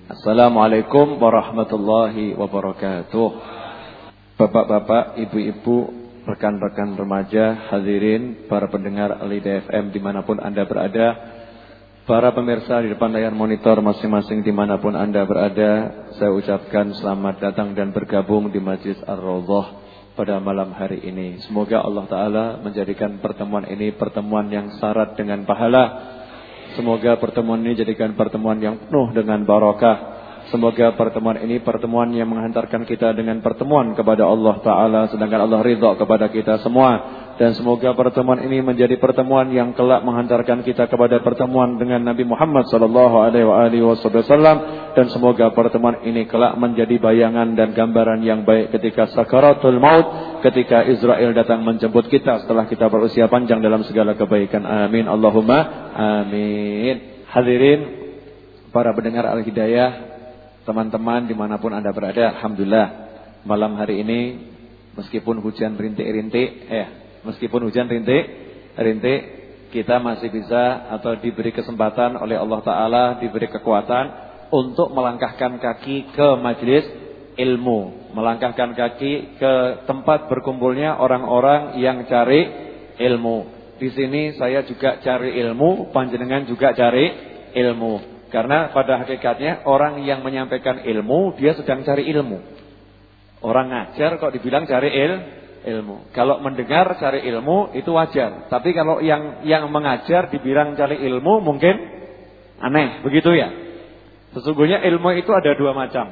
Assalamualaikum warahmatullahi wabarakatuh. Bapak-bapak, ibu-ibu, rekan-rekan remaja, hadirin, para pendengar Al-Hidayah FM dimanapun Anda berada, para pemirsa di depan layar monitor masing-masing dimanapun Anda berada, saya ucapkan selamat datang dan bergabung di Majlis Ar-Raudhah pada malam hari ini. Semoga Allah Ta'ala menjadikan pertemuan ini pertemuan yang syarat dengan pahala. Semoga pertemuan ini jadikan pertemuan yang penuh dengan barakah. Semoga pertemuan ini pertemuan yang menghantarkan kita dengan pertemuan kepada Allah Ta'ala, sedangkan Allah ridha kepada kita semua. Dan semoga pertemuan ini menjadi pertemuan yang kelak menghantarkan kita kepada pertemuan dengan Nabi Muhammad SAW. Dan semoga pertemuan ini kelak menjadi bayangan dan gambaran yang baik ketika sakaratul maut, ketika Israel datang menjemput kita setelah kita berusia panjang dalam segala kebaikan. Amin Allahumma amin. Hadirin para pendengar Al-Hidayah, teman-teman dimanapun Anda berada, alhamdulillah malam hari ini meskipun hujan rintik-rintik, meskipun hujan rintik, kita masih bisa atau diberi kesempatan oleh Allah Ta'ala, diberi kekuatan untuk melangkahkan kaki ke majelis ilmu, melangkahkan kaki ke tempat berkumpulnya orang-orang yang cari ilmu. Di sini saya juga cari ilmu, panjenengan juga cari ilmu. Karena pada hakikatnya orang yang menyampaikan ilmu, dia sedang cari ilmu. Orang ngajar kok dibilang cari ilmu. Kalau mendengar cari ilmu itu wajar. Tapi kalau yang mengajar dibilang cari ilmu mungkin aneh, begitu ya. Sesungguhnya ilmu itu ada dua macam.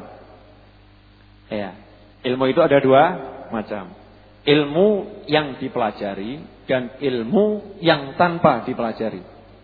Ilmu itu ada dua macam. Ilmu yang dipelajari dan ilmu yang tanpa dipelajari.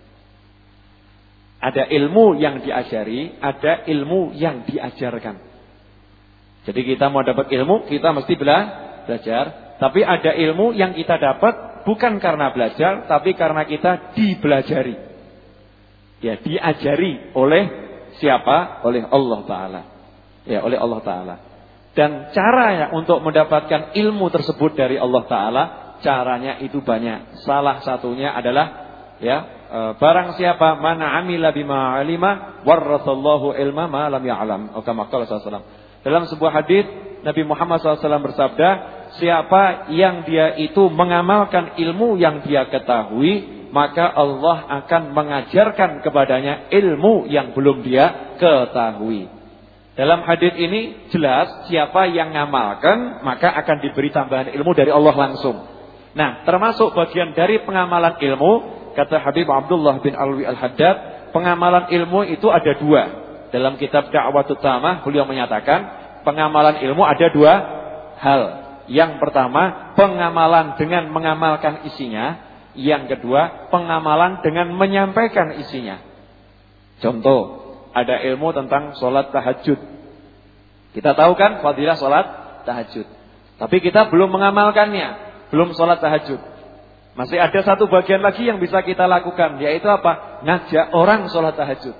Ada ilmu yang diajari, ada ilmu yang diajarkan. Jadi kita mau dapat ilmu, kita mesti belajar. Tapi ada ilmu yang kita dapat bukan karena belajar, tapi karena kita dibelajari. Ya, diajari oleh siapa? Oleh Allah Ta'ala. Ya, oleh Allah Ta'ala. Dan cara untuk mendapatkan ilmu tersebut dari Allah Ta'ala, caranya itu banyak. Salah satunya adalah barang siapa mana amila bima alima warrathallahu ilma ma lam ya'lam. Kama qala sallallahu. Dalam sebuah hadis Nabi Muhammad SAW bersabda, siapa yang dia itu mengamalkan ilmu yang dia ketahui, maka Allah akan mengajarkan kepadanya ilmu yang belum dia ketahui. Dalam hadis ini jelas siapa yang ngamalkan maka akan diberi tambahan ilmu dari Allah langsung. Nah, termasuk bagian dari pengamalan ilmu, kata Habib Abdullah bin Alwi Al-Haddad, pengamalan ilmu itu ada dua. Dalam kitab Da'watut Tamah beliau menyatakan pengamalan ilmu ada dua hal. Yang pertama, pengamalan dengan mengamalkan isinya. Yang kedua, pengamalan dengan menyampaikan isinya. Contoh, ada ilmu tentang sholat tahajud. Kita tahu kan fadilah sholat tahajud. Tapi kita belum mengamalkannya, belum sholat tahajud. Masih ada satu bagian lagi yang bisa kita lakukan, yaitu apa? Ngajak orang sholat tahajud.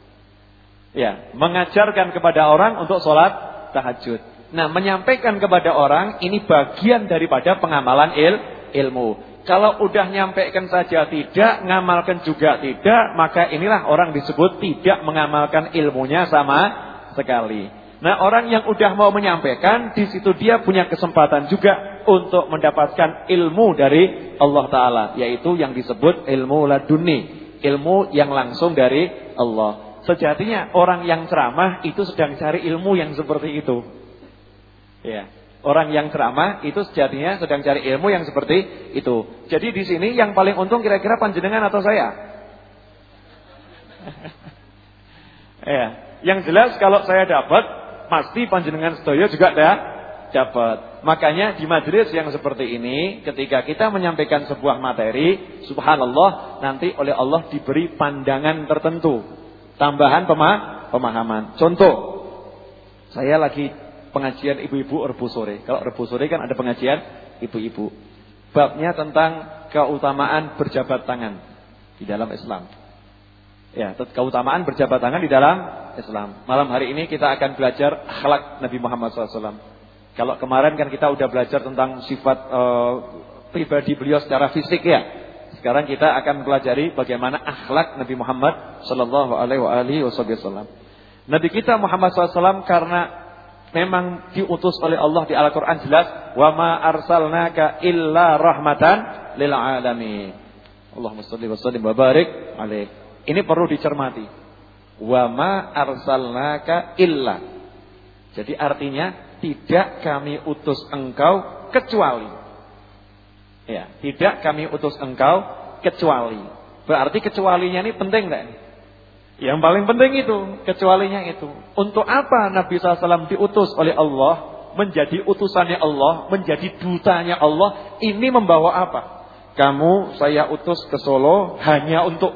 Ya, mengajarkan kepada orang untuk sholat tahajud. Nah, menyampaikan kepada orang ini bagian daripada pengamalan ilmu. Kalau udah nyampaikan saja tidak, ngamalkan juga tidak, maka inilah orang disebut tidak mengamalkan ilmunya sama sekali. Nah, orang yang udah mau menyampaikan, di situ dia punya kesempatan juga untuk mendapatkan ilmu dari Allah Ta'ala, yaitu yang disebut ilmu laduni, ilmu yang langsung dari Allah. Sejatinya orang yang ceramah itu sedang cari ilmu yang seperti itu. Ya, orang yang ceramah itu sejatinya sedang cari ilmu yang seperti itu. Jadi di sini yang paling untung kira-kira panjenengan atau saya? Ya, yang jelas kalau saya dapat, pasti panjenengan sedaya juga dapat. Makanya di majelis yang seperti ini, ketika kita menyampaikan sebuah materi, subhanallah, nanti oleh Allah diberi pandangan tertentu, tambahan pemahaman. Contoh, saya lagi pengajian ibu-ibu Rebu sore. Kalau Rebu sore kan ada pengajian ibu-ibu. Babnya tentang keutamaan berjabat tangan di dalam Islam. Ya, keutamaan berjabat tangan di dalam Islam. Malam hari ini kita akan belajar akhlak Nabi Muhammad SAW. Kalau kemarin kan kita udah belajar tentang sifat pribadi beliau secara fisik ya. Sekarang kita akan pelajari bagaimana akhlak Nabi Muhammad sallallahu alaihi wasallam. Nabi kita Muhammad SAW karena memang diutus oleh Allah di Al-Quran jelas, wa ma arsalnaka illa rahmatan lil alamin. Allahumma shalli wa sallim wa barik alaih. Ini perlu dicermati. Wa ma arsalnaka illa. Jadi artinya tidak kami utus engkau kecuali. Ya, tidak kami utus engkau kecuali. Berarti kecualinya ini penting enggak? Yang paling penting itu, kecualinya itu. Untuk apa Nabi SAW diutus oleh Allah, menjadi utusannya Allah, menjadi dutanya Allah, ini membawa apa? Kamu saya utus ke Solo hanya untuk.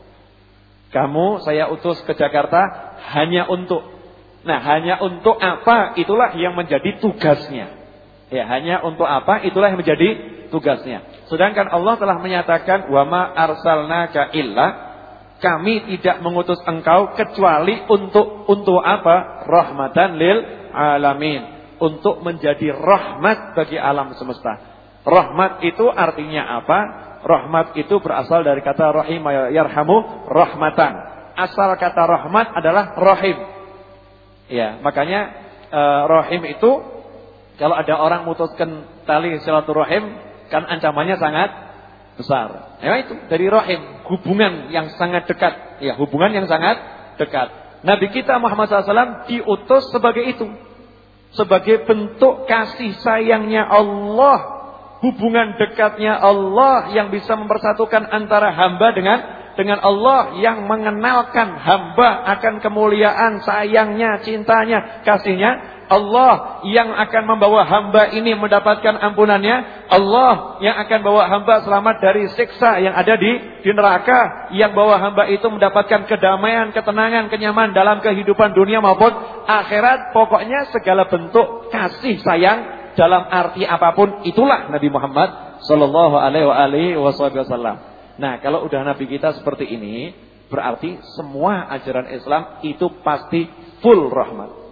Kamu saya utus ke Jakarta hanya untuk. Nah, hanya untuk apa? Itulah yang menjadi tugasnya. Ya, hanya untuk apa? Itulah yang menjadi tugasnya. Sedangkan Allah telah menyatakan, wa ma arsalnaka illa, kami tidak mengutus engkau kecuali untuk apa? Rahmatan lil alamin. Untuk menjadi rahmat bagi alam semesta. Rahmat itu artinya apa? Rahmat itu berasal dari kata rahim yarhamu rahmatan. Asal kata rahmat adalah rahim. Ya, makanya rahim itu kalau ada orang memutuskan tali silaturahim kan ancamannya sangat besar. Ya itu dari rahim, hubungan yang sangat dekat. Ya, hubungan yang sangat dekat. Nabi kita Muhammad SAW diutus sebagai itu. Sebagai bentuk kasih sayangnya Allah, hubungan dekatnya Allah yang bisa mempersatukan antara hamba dengan Allah, yang mengenalkan hamba akan kemuliaan sayangnya, cintanya, kasihnya. Allah yang akan membawa hamba ini mendapatkan ampunannya. Allah yang akan bawa hamba selamat dari siksa yang ada di neraka. Yang bawa hamba itu mendapatkan kedamaian, ketenangan, kenyamanan dalam kehidupan dunia maupun akhirat. Pokoknya segala bentuk kasih sayang dalam arti apapun, itulah Nabi Muhammad sallallahu alaihi wasallam. Nah, kalau udah Nabi kita seperti ini, berarti semua ajaran Islam itu pasti full rahmat.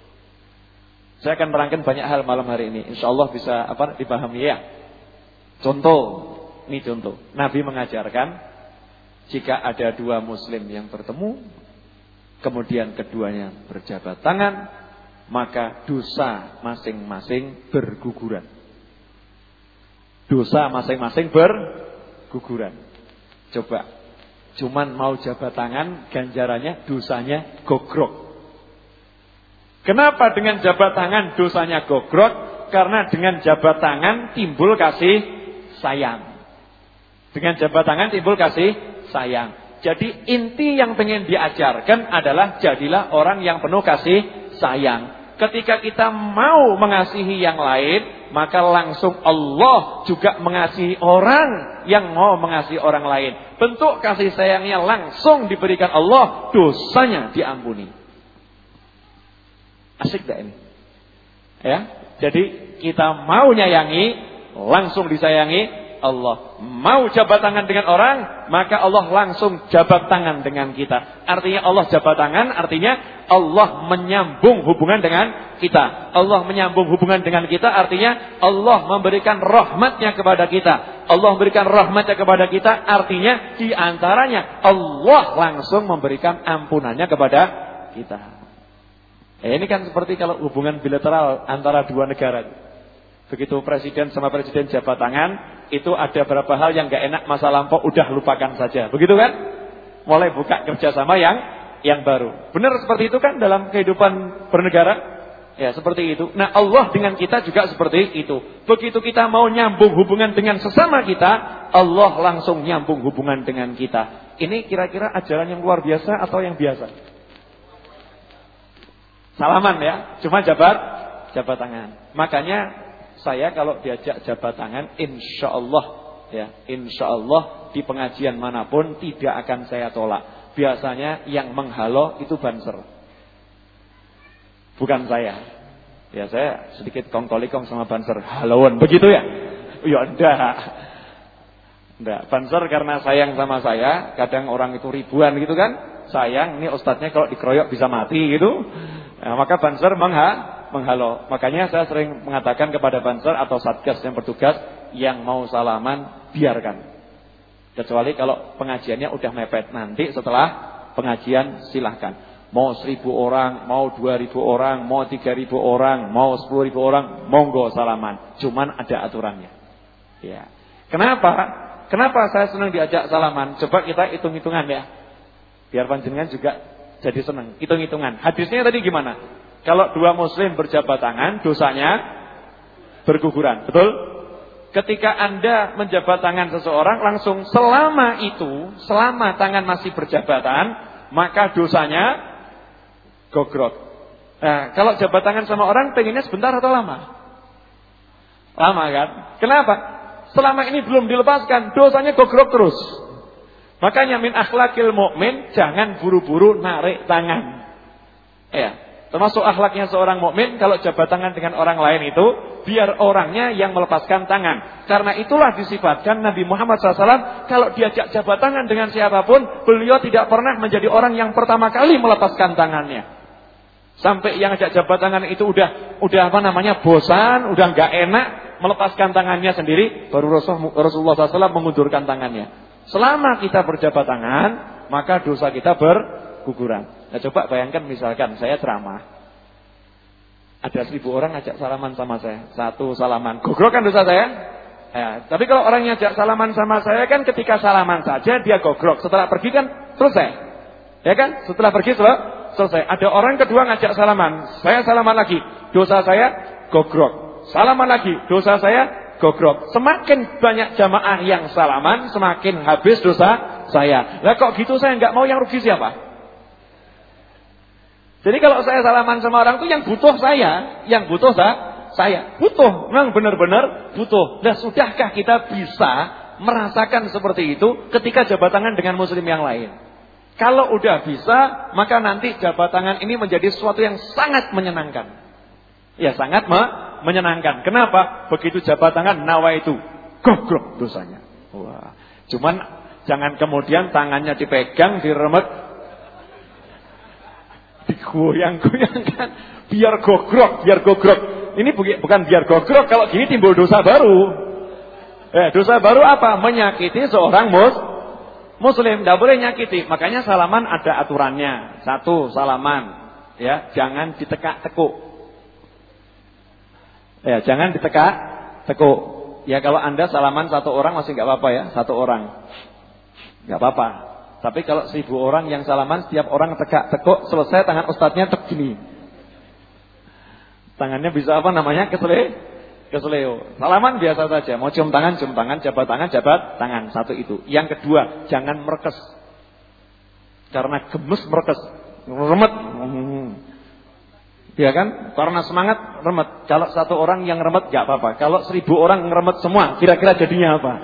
Saya akan merangkai banyak hal malam hari ini. InsyaAllah bisa dipahami ya. Contoh. Ini contoh. Nabi mengajarkan, jika ada dua muslim yang bertemu, kemudian keduanya berjabat tangan, maka dosa masing-masing berguguran. Dosa masing-masing berguguran. Coba. Cuman mau jabat tangan, ganjarannya dosanya gogrok. Kenapa dengan jabat tangan dosanya gogrok? Karena dengan jabat tangan timbul kasih sayang. Dengan jabat tangan timbul kasih sayang. Jadi inti yang pengen diajarkan adalah jadilah orang yang penuh kasih sayang. Ketika kita mau mengasihi yang lain, maka langsung Allah juga mengasihi orang yang mau mengasihi orang lain. Bentuk kasih sayangnya langsung diberikan Allah, dosanya diampuni. Asik gak ini? Ya, jadi kita mau nyayangi, langsung disayangi Allah. Mau jabat tangan dengan orang, maka Allah langsung jabat tangan dengan kita. Artinya Allah jabat tangan, artinya Allah menyambung hubungan dengan kita. Allah menyambung hubungan dengan kita, artinya Allah memberikan rahmatnya kepada kita. Allah memberikan rahmatnya kepada kita, artinya diantaranya Allah langsung memberikan ampunannya kepada kita. Ini kan seperti kalau hubungan bilateral antara dua negara. Begitu presiden sama presiden jabat tangan, itu ada beberapa hal yang gak enak masa lampau, udah lupakan saja. Begitu kan? Mulai buka kerjasama yang baru. Benar seperti itu kan dalam kehidupan bernegara? Ya, seperti itu. Nah, Allah dengan kita juga seperti itu. Begitu kita mau nyambung hubungan dengan sesama kita, Allah langsung nyambung hubungan dengan kita. Ini kira-kira ajaran yang luar biasa atau yang biasa? Salaman ya, cuma jabat tangan. Makanya saya kalau diajak jabat tangan, insya Allah di pengajian manapun tidak akan saya tolak. Biasanya yang menghalau itu banser, bukan saya. Ya, saya sedikit kongkolikong sama banser, halauan begitu ya? Ya enggak. Banser karena sayang sama saya. Kadang orang itu ribuan gitu kan, sayang ini ustadznya kalau dikeroyok bisa mati gitu. Nah, maka banser menghalau. Makanya saya sering mengatakan kepada banser atau satgas yang bertugas, yang mau salaman biarkan. Kecuali kalau pengajiannya udah mepet, nanti setelah pengajian silahkan. Mau 1.000 orang, mau 2.000 orang, mau 3.000 orang, mau 10.000 orang, monggo salaman. Cuman ada aturannya. Ya. Kenapa? Kenapa saya senang diajak salaman? Coba kita hitung-hitungan ya. Biar panjenengan juga jadi senang. Hitung-hitungan. Hadisnya tadi gimana? Kalau 2 muslim berjabat tangan, dosanya berguguran. Betul? Ketika Anda menjabat tangan seseorang, langsung selama tangan masih berjabatan, maka dosanya gogrok. Nah, kalau jabat tangan sama orang, pengennya sebentar atau lama? Lama kan? Kenapa? Selama ini belum dilepaskan, dosanya gogrok terus. Makanya min akhlakil mukmin, jangan buru-buru narik tangan. Ya, termasuk akhlaknya seorang mukmin, kalau jabat tangan dengan orang lain itu, biar orangnya yang melepaskan tangan. Karena itulah disifatkan Nabi Muhammad SAW, kalau diajak jabat tangan dengan siapapun, beliau tidak pernah menjadi orang yang pertama kali melepaskan tangannya. Sampai yang ajak jabat tangan itu udah bosan, udah nggak enak, melepaskan tangannya sendiri, baru Rasulullah SAW mengundurkan tangannya. Selama kita berjabat tangan, maka dosa kita berguguran. Nah, coba bayangkan misalkan saya ceramah, ada 1.000 orang ajak salaman sama saya, 1 salaman, gogrok kan dosa saya? Ya, tapi kalau orang yang ajak salaman sama saya kan ketika salaman saja dia gogrok, setelah pergi kan selesai, ya kan? Setelah pergi selesai. Ada orang kedua ngajak salaman, saya salaman lagi, dosa saya gogrok. Salaman lagi, dosa saya gogrok. Semakin banyak jamaah yang salaman, semakin habis dosa saya. Lah kok gitu saya nggak mau, yang rugi siapa? Jadi kalau saya salaman sama orang itu yang butuh saya, butuh, memang benar-benar butuh. Lah sudahkah kita bisa merasakan seperti itu ketika jabat tangan dengan muslim yang lain? Kalau udah bisa, maka nanti jabat tangan ini menjadi sesuatu yang sangat menyenangkan. Ya, sangat menyenangkan. Kenapa? Begitu jabat tangan, nawaitu, gogrok dosanya. Wah. Cuman jangan kemudian tangannya dipegang, diremet, digoyang-goyangkan, biar gogrok. Ini bukan biar gogrok, kalau gini timbul dosa baru. Dosa baru apa? Menyakiti seorang Muslim, tidak boleh nyakiti. Makanya salaman ada aturannya. 1, salaman, ya, jangan ditekuk-tekuk. Ya, jangan ditekuk-tekuk. Ya, kalau Anda salaman 1 orang masih nggak apa-apa ya, 1 orang, nggak apa-apa. Tapi kalau 1.000 orang yang salaman, setiap orang tekuk, selesai tangan ustadznya tek gini. Tangannya bisa apa namanya? Keseleo. Salaman biasa saja. Mau cium tangan, jabat tangan. 1 itu. Yang kedua, jangan merekes. Karena gemes merekes. Remet. Ya kan? Karena semangat remet. Kalau 1 orang yang remet enggak apa-apa. Kalau 1.000 orang remet semua, kira-kira jadinya apa?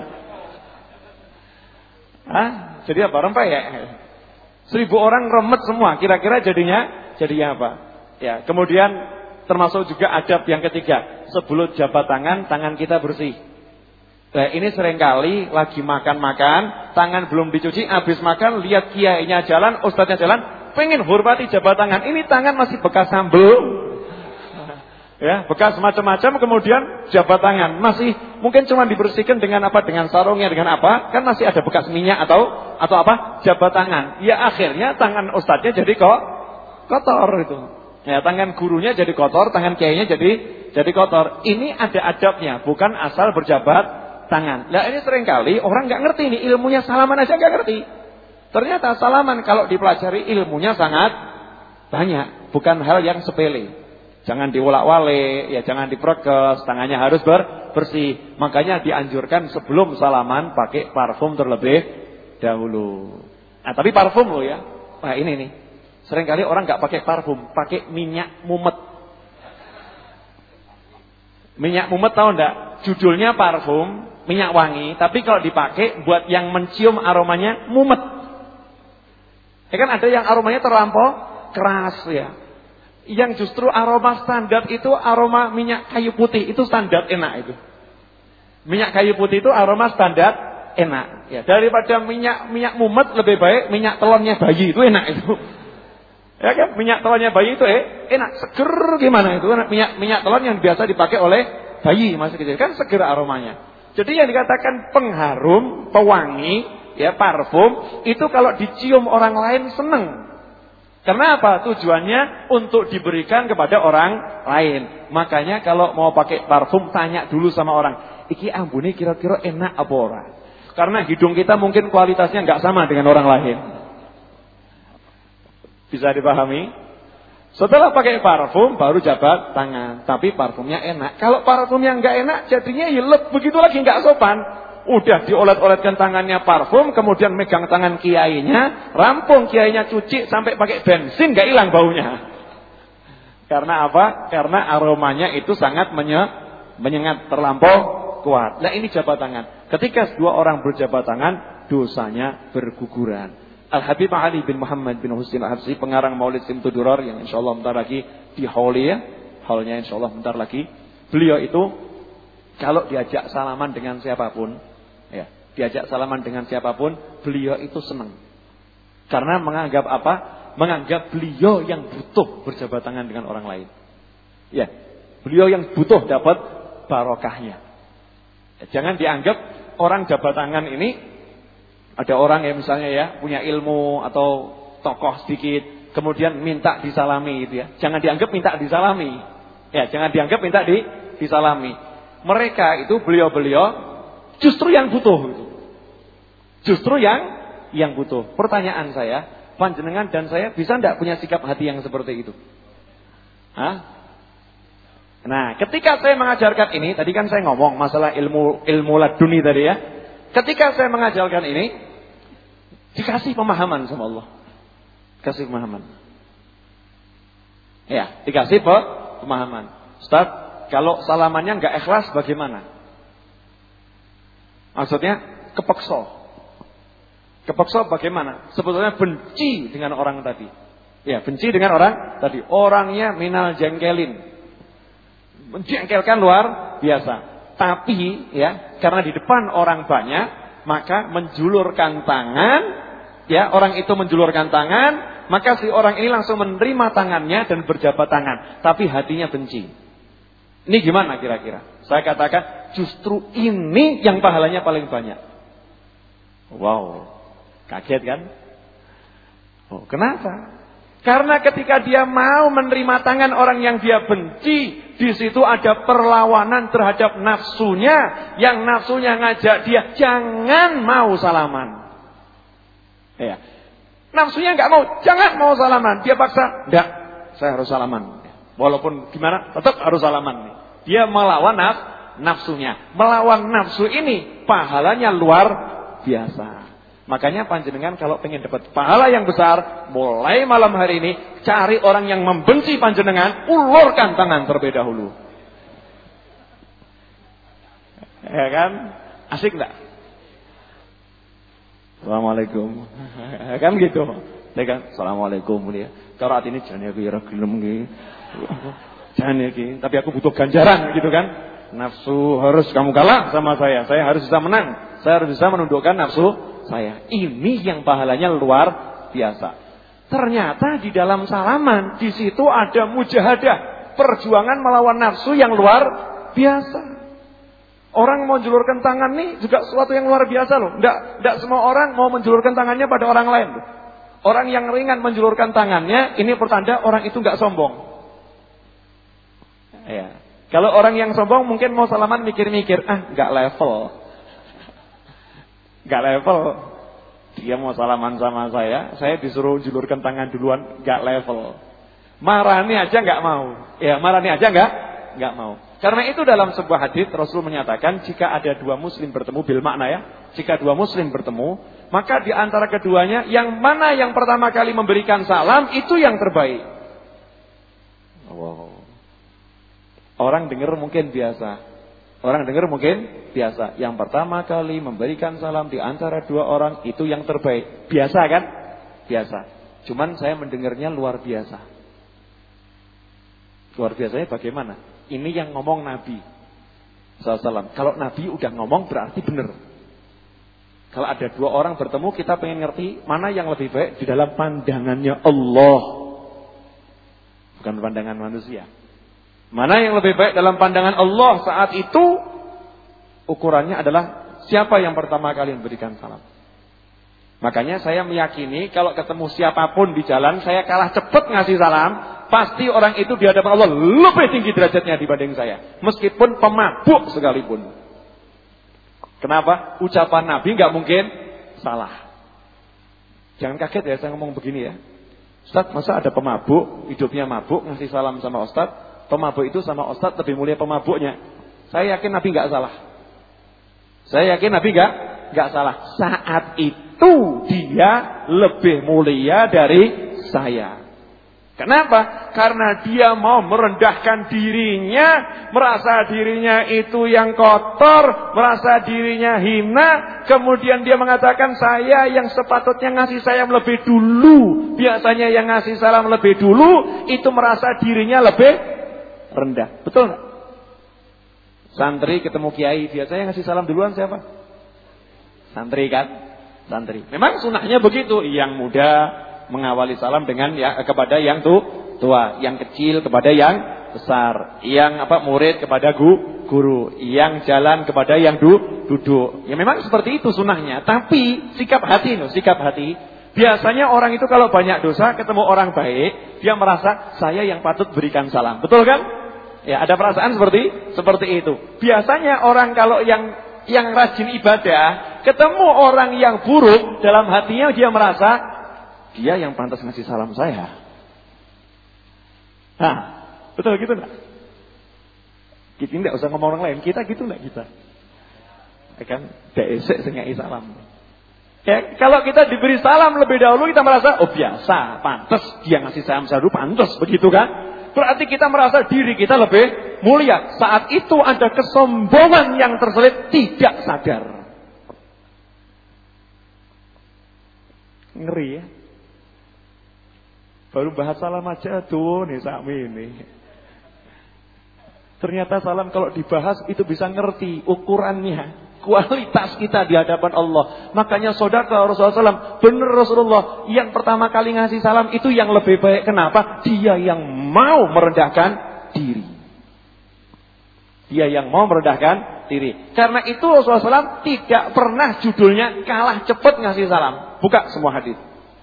Jadi apa? Rempeyek. 1.000 orang remet semua, kira-kira jadinya apa? Ya, kemudian termasuk juga adab yang ketiga, sebelum jabat tangan kita bersih. Nah, ini seringkali lagi makan, tangan belum dicuci, habis makan lihat kiainya jalan, ustadznya jalan, pengen hormati jabat tangan. Ini tangan masih bekas sambel, ya, bekas macam-macam, kemudian jabat tangan masih mungkin cuma dibersihkan dengan apa? Dengan sarungnya, dengan apa? Kan masih ada bekas minyak atau apa? Jabat tangan. Ya akhirnya tangan ustadznya jadi kotor itu. Ya, tangan gurunya jadi kotor, tangan kiainya jadi kotor. Ini ada adabnya, bukan asal berjabat tangan. Nah, ini seringkali orang nggak ngerti nih, ilmunya salaman aja nggak ngerti. Ternyata salaman kalau dipelajari ilmunya sangat banyak, bukan hal yang sepele. Jangan diwolak-walik, ya jangan diperekes, tangannya harus bersih. Makanya dianjurkan sebelum salaman pakai parfum terlebih dahulu. Nah, tapi parfum loh ya. Nah, ini nih. Seringkali orang nggak pakai parfum, pakai minyak mumet. Minyak mumet tahu enggak? Judulnya parfum, minyak wangi, tapi kalau dipakai buat yang mencium aromanya mumet. Ya kan ada yang aromanya terlampau keras ya. Yang justru aroma standar itu aroma minyak kayu putih, itu standar enak itu. Minyak kayu putih itu aroma standar enak. Ya, daripada minyak mumet lebih baik minyak telurnya bayi, itu enak itu. Ya kan, minyak telurnya bayi itu enak, seger gimana itu, minyak telur yang biasa dipakai oleh bayi masih kecil, kan seger aromanya. Jadi yang dikatakan pengharum, pewangi, ya parfum, itu kalau dicium orang lain seneng. Karena apa? Tujuannya untuk diberikan kepada orang lain. Makanya kalau mau pakai parfum, tanya dulu sama orang, iki ambune kira-kira enak apa ora? Karena hidung kita mungkin kualitasnya nggak sama dengan orang lain. Bisa dipahami? Setelah pakai parfum baru jabat tangan, tapi parfumnya enak. Kalau parfumnya nggak enak, jadinya hilep begitu lagi nggak sopan. Udah diolet-oletkan tangannya parfum, kemudian megang tangan kiainya, rampung kiainya cuci sampai pakai bensin nggak hilang baunya. Karena apa? Karena aromanya itu sangat menyengat, terlampau kuat. Nah ini jabat tangan. Ketika dua orang berjabat tangan, dosanya berguguran. Al-Habib Ali bin Muhammad bin Husain Al-Habsyi, pengarang Maulid Simtudurar yang insyaallah bentar lagi di hall ya. Hallnya insyaallah bentar lagi. Beliau itu kalau diajak salaman dengan siapapun, ya, diajak salaman dengan siapapun, beliau itu senang. Karena menganggap apa? Menganggap beliau yang butuh berjabat tangan dengan orang lain. Ya, beliau yang butuh dapat barokahnya. Ya, jangan dianggap orang jabat tangan ini, ada orang yang misalnya ya punya ilmu atau tokoh sedikit, kemudian minta disalami gitu ya. Jangan dianggap minta disalami. Ya, jangan dianggap minta disalami. Mereka itu beliau-beliau justru yang butuh gitu. Justru yang butuh. Pertanyaan saya, panjenengan dan saya bisa enggak punya sikap hati yang seperti itu? Hah? Nah, ketika saya mengajarkan ini, tadi kan saya ngomong masalah ilmu laduni tadi ya. Ketika saya mengajarkan ini, dikasih pemahaman sama Allah. Kasih pemahaman. Ya, dikasih pemahaman. Ustaz, kalau salamannya enggak ikhlas bagaimana? Maksudnya kepeksa. Kepeksa bagaimana? Sebetulnya benci dengan orang tadi. Ya, benci dengan orang tadi. Orangnya minal jengkelin. Menjengkelkan luar biasa. Tapi ya, karena di depan orang banyak, maka menjulurkan tangan, ya, orang itu menjulurkan tangan, maka si orang ini langsung menerima tangannya dan berjabat tangan, tapi hatinya benci. Ini gimana kira-kira? Saya katakan justru ini yang pahalanya paling banyak. Wow, kaget kan? Oh, kenapa? Karena ketika dia mau menerima tangan orang yang dia benci, di situ ada perlawanan terhadap nafsunya, yang nafsunya ngajak dia jangan mau salaman. Ya. Nafsunya nggak mau, jangan mau salaman. Dia paksa, enggak, saya harus salaman. Walaupun gimana, tetap harus salaman. Dia melawan nafsunya. Melawan nafsu ini pahalanya luar biasa. Makanya panjenengan kalau pengen dapat pahala yang besar, mulai malam hari ini cari orang yang membenci panjenengan, ulurkan tangan terlebih dahulu. Ya kan? Asik enggak? Assalamualaikum. Ya kan gitu. Ya kan? Assalamualaikum ya. Kalau ini jane aku ora gelem iki. Jane iki, tapi aku butuh ganjaran gitu kan. Nafsu harus kamu kalah sama saya. Saya harus bisa menang. Saya harus bisa menundukkan nafsu saya. Ini yang pahalanya luar biasa. Ternyata di dalam salaman, di situ ada mujahadah, perjuangan melawan nafsu yang luar biasa. Orang mau menjulurkan tangan nih juga sesuatu yang luar biasa loh. Enggak semua orang mau menjulurkan tangannya pada orang lain. Orang yang ringan menjulurkan tangannya, ini pertanda orang itu enggak sombong. Ya. Kalau orang yang sombong mungkin mau salaman mikir-mikir, enggak level. Gak level. Dia mau salaman sama saya disuruh julurkan tangan duluan, gak level. Marani aja gak mau. Ya, marani aja gak mau. Karena itu dalam sebuah hadis Rasul menyatakan jika ada dua muslim bertemu, bil makna ya. Jika dua muslim bertemu, maka di antara keduanya yang mana yang pertama kali memberikan salam itu yang terbaik. Wow. Orang dengar mungkin biasa. Yang pertama kali memberikan salam di antara dua orang itu yang terbaik. Biasa kan? Biasa. Cuman saya mendengarnya luar biasa. Luar biasanya bagaimana? Ini yang ngomong Nabi SAW. Kalau Nabi udah ngomong berarti benar. Kalau ada dua orang bertemu, kita pengen ngerti mana yang lebih baik di dalam pandangannya Allah, bukan pandangan manusia. Mana yang lebih baik dalam pandangan Allah saat itu, ukurannya adalah siapa yang pertama kali memberikan salam. Makanya saya meyakini kalau ketemu siapapun di jalan, saya kalah cepat ngasih salam, pasti orang itu di hadapan Allah lebih tinggi derajatnya dibanding saya. Meskipun pemabuk sekalipun. Kenapa? Ucapan Nabi nggak mungkin salah. Jangan kaget ya saya ngomong begini ya. Ustaz, masa ada pemabuk, hidupnya mabuk, ngasih salam sama Ustaz? Pemabuk itu sama Ustaz lebih mulia pemabuknya. Saya yakin Nabi nggak salah. Saya yakin Nabi nggak salah. Saat itu dia lebih mulia dari saya. Kenapa? Karena dia mau merendahkan dirinya, merasa dirinya itu yang kotor, merasa dirinya hina, kemudian dia mengatakan saya yang sepatutnya ngasih salam lebih dulu. Biasanya yang ngasih salam lebih dulu, itu merasa dirinya lebih rendah. Betul nggak? Santri ketemu kiai, biasanya ngasih salam duluan siapa? Santri kan? Santri. Memang sunahnya begitu, yang muda mengawali salam dengan kepada yang tua, yang kecil kepada yang besar, yang murid kepada guru, yang jalan kepada yang duduk. Ya memang seperti itu sunahnya. Tapi sikap hati. Biasanya orang itu kalau banyak dosa ketemu orang baik, dia merasa saya yang patut berikan salam. Betul kan? Ya, ada perasaan seperti itu. Biasanya orang kalau yang rajin ibadah, ketemu orang yang buruk, dalam hatinya dia merasa dia yang pantas ngasih salam saya. Nah, betul gitu enggak? Kita enggak usah ngomong orang lain, kita gitu enggak kita? Ya kan, desek sing ngasih salam. Ya, kalau kita diberi salam lebih dahulu kita merasa oh biasa, pantas dia ngasih salam saya dulu, pantas begitu kan? Berarti kita merasa diri kita lebih mulia. Saat itu ada kesombongan yang terselip tidak sadar. Ngeri ya. Baru bahas salam aja tuh nih sakmi ini. Ternyata salam kalau dibahas itu bisa ngerti ukurannya, kualitas kita di hadapan Allah. Makanya saudara Rasulullah SAW, benar Rasulullah yang pertama kali ngasih salam itu yang lebih baik. Kenapa? Dia yang mau merendahkan diri. Dia yang mau merendahkan diri. Karena itu Rasulullah SAW tidak pernah judulnya kalah cepat ngasih salam. Buka semua hadis.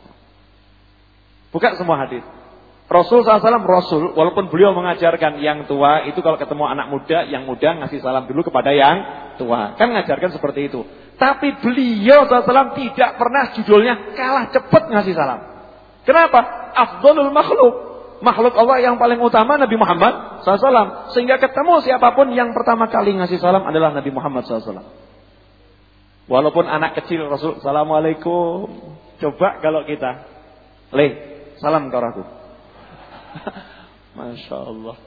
Buka semua hadis. Rasul SAW Rasul, walaupun beliau mengajarkan yang tua itu kalau ketemu anak muda, yang muda ngasih salam dulu kepada yang tua. Kan mengajarkan seperti itu. Tapi beliau SAW tidak pernah judulnya kalah cepat ngasih salam. Kenapa? Afdhalul makhluk. Makhluk Allah yang paling utama Nabi Muhammad SAW. Sehingga ketemu siapapun yang pertama kali ngasih salam adalah Nabi Muhammad SAW. Walaupun anak kecil Rasul, Assalamualaikum. Coba kalau kita salam kau aku. Masya Allah.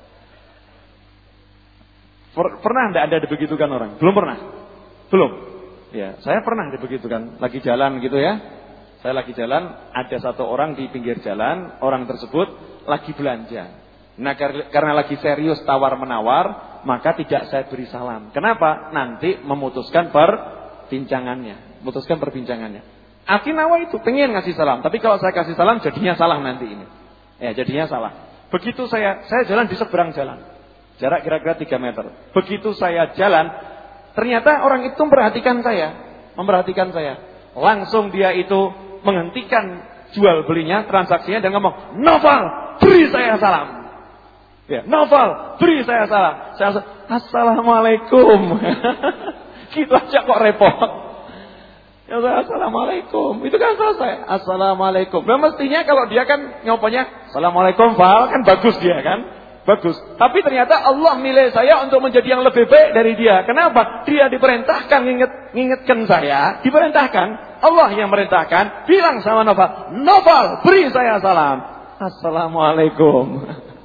Pernah enggak Anda dibegitukan orang? Belum pernah? Belum? Ya, saya pernah dibegitukan. Lagi jalan gitu ya. Saya lagi jalan, ada satu orang di pinggir jalan. Orang tersebut lagi belanja. Nah, karena lagi serius tawar-menawar, maka tidak saya beri salam. Kenapa? Nanti memutuskan perbincangannya. Aki nawa itu pengen ngasih salam, tapi kalau saya kasih salam jadinya salah nanti ini. Ya, jadinya salah. Begitu saya jalan di seberang jalan. Jarak kira-kira 3 meter. Begitu saya jalan, ternyata orang itu memperhatikan saya. Langsung dia itu menghentikan jual belinya, transaksinya dan ngomong, "Novel, beri saya salam." Ya, "Novel, beri saya salam." Saya Assalamualaikum. Gitu aja kok repot. Ya, Assalamualaikum. Itu kan selesai. Assalamualaikum. Nah, mestinya kalau dia kan nyoponya Assalamualaikum, Val, kan bagus dia kan. Bagus. Tapi ternyata Allah milih saya untuk menjadi yang lebih baik dari dia. Kenapa? Dia diperintahkan ngingetkan saya. Diperintahkan. Allah yang merintahkan. Bilang sama Novel, beri saya salam. Assalamualaikum.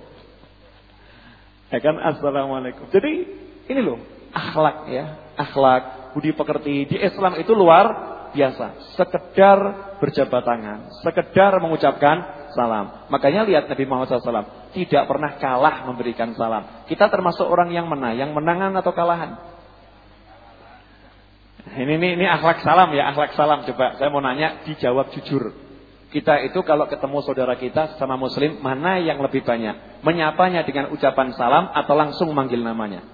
Ya kan, Assalamualaikum. Jadi ini loh akhlak ya. Akhlak, budi pekerti. Di Islam itu luar biasa, sekedar berjabat tangan, sekedar mengucapkan salam. Makanya lihat Nabi Muhammad SAW tidak pernah kalah memberikan salam. Kita termasuk orang yang menangan atau kalahan? Ini akhlak salam ya, akhlak salam. Coba saya mau nanya, dijawab jujur. Kita itu kalau ketemu saudara kita sama muslim, mana yang lebih banyak? Menyapanya dengan ucapan salam atau langsung manggil namanya?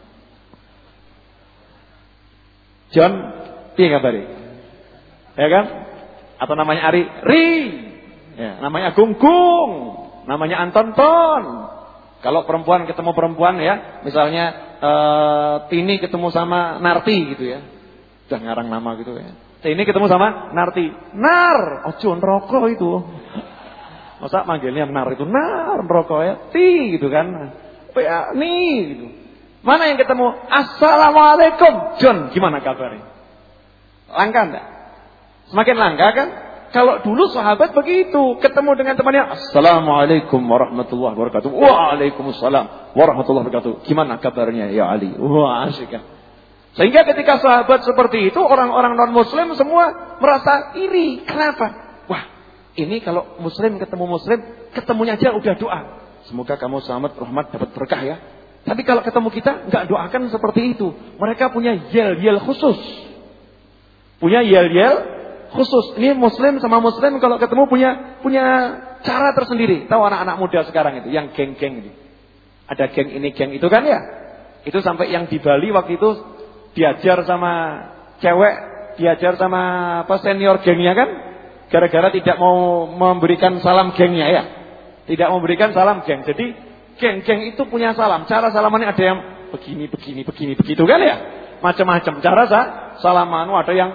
John, piye kabari? Ya kan? Atau namanya Ari, Ri. Ya, namanya Gunggung, namanya Antonton. Kalau perempuan ketemu perempuan ya, misalnya Tini ketemu sama Narti gitu ya. Udah ngarang nama gitu ya. Tini ketemu sama Narti. Nar, ojo neraka itu. Masa manggilnya Nar itu Nar neraka ya. Ti gitu kan. Ya, nih gitu. Mana yang ketemu? Assalamualaikum. John, gimana kabarnya? Langka enggak? Semakin langka kan? Kalau dulu sahabat begitu, ketemu dengan temannya, Assalamualaikum warahmatullahi wabarakatuh. Waalaikumsalam warahmatullahi wabarakatuh. Gimana kabarnya ya Ali? Wah, asik kan? Sehingga ketika sahabat seperti itu, orang-orang non-muslim semua merasa iri. Kenapa? Wah, ini kalau muslim ketemu muslim, ketemunya aja udah doa. Semoga kamu selamat, rahmat, dapat berkah ya. Tapi kalau ketemu kita, enggak doakan seperti itu. Mereka punya yel-yel khusus. Punya yel-yel khusus. Ini muslim sama muslim kalau ketemu punya cara tersendiri. Tahu anak-anak muda sekarang itu, yang geng-geng itu. Ada geng ini, geng itu kan ya. Itu sampai yang di Bali waktu itu diajar sama cewek, diajar sama senior gengnya kan. Gara-gara tidak mau memberikan salam gengnya ya. Tidak memberikan salam geng. Jadi geng-geng itu punya salam. Cara salamannya ada yang begini, begitu kan ya. Macam-macam cara salaman, ada yang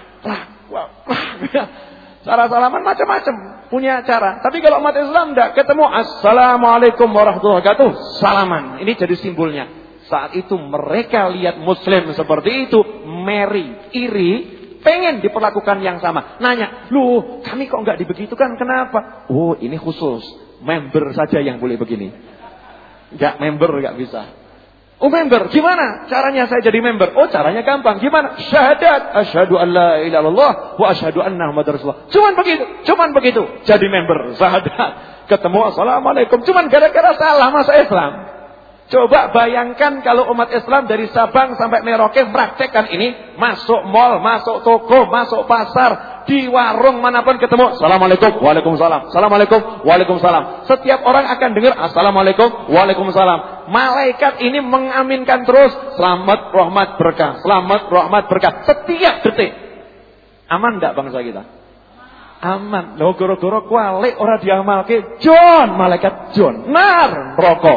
cara salaman macam-macam, punya cara. Tapi kalau umat Islam enggak, ketemu Assalamualaikum warahmatullahi wabarakatuh, salaman. Ini jadi simbolnya. Saat itu mereka lihat muslim seperti itu, iri, pengen diperlakukan yang sama. Nanya, loh kami kok enggak dibegitukan, kenapa? Oh ini khusus, member saja yang boleh begini. Enggak member enggak bisa. Oh member, gimana caranya saya jadi member? Oh caranya gampang, gimana? Syahadat, asyhadu an la ilaha illallah wa asyhadu anna muhammadar rasulullah. Cuman begitu, jadi member, syahadat. Ketemu assalamualaikum, cuman gara-gara salah masa Islam. Coba bayangkan kalau umat Islam dari Sabang sampai Merauke praktekkan ini, masuk mall, masuk toko, masuk pasar, di warung manapun ketemu, assalamualaikum, waalaikumsalam, assalamualaikum, waalaikumsalam. Setiap orang akan dengar assalamualaikum, waalaikumsalam. Malaikat ini mengaminkan terus, selamat rahmat berkah, selamat rahmat berkah, setiap detik. Aman enggak bangsa kita? Aman. Loh goro-goro kualik ora diamalke John, malaikat John, nar rokok.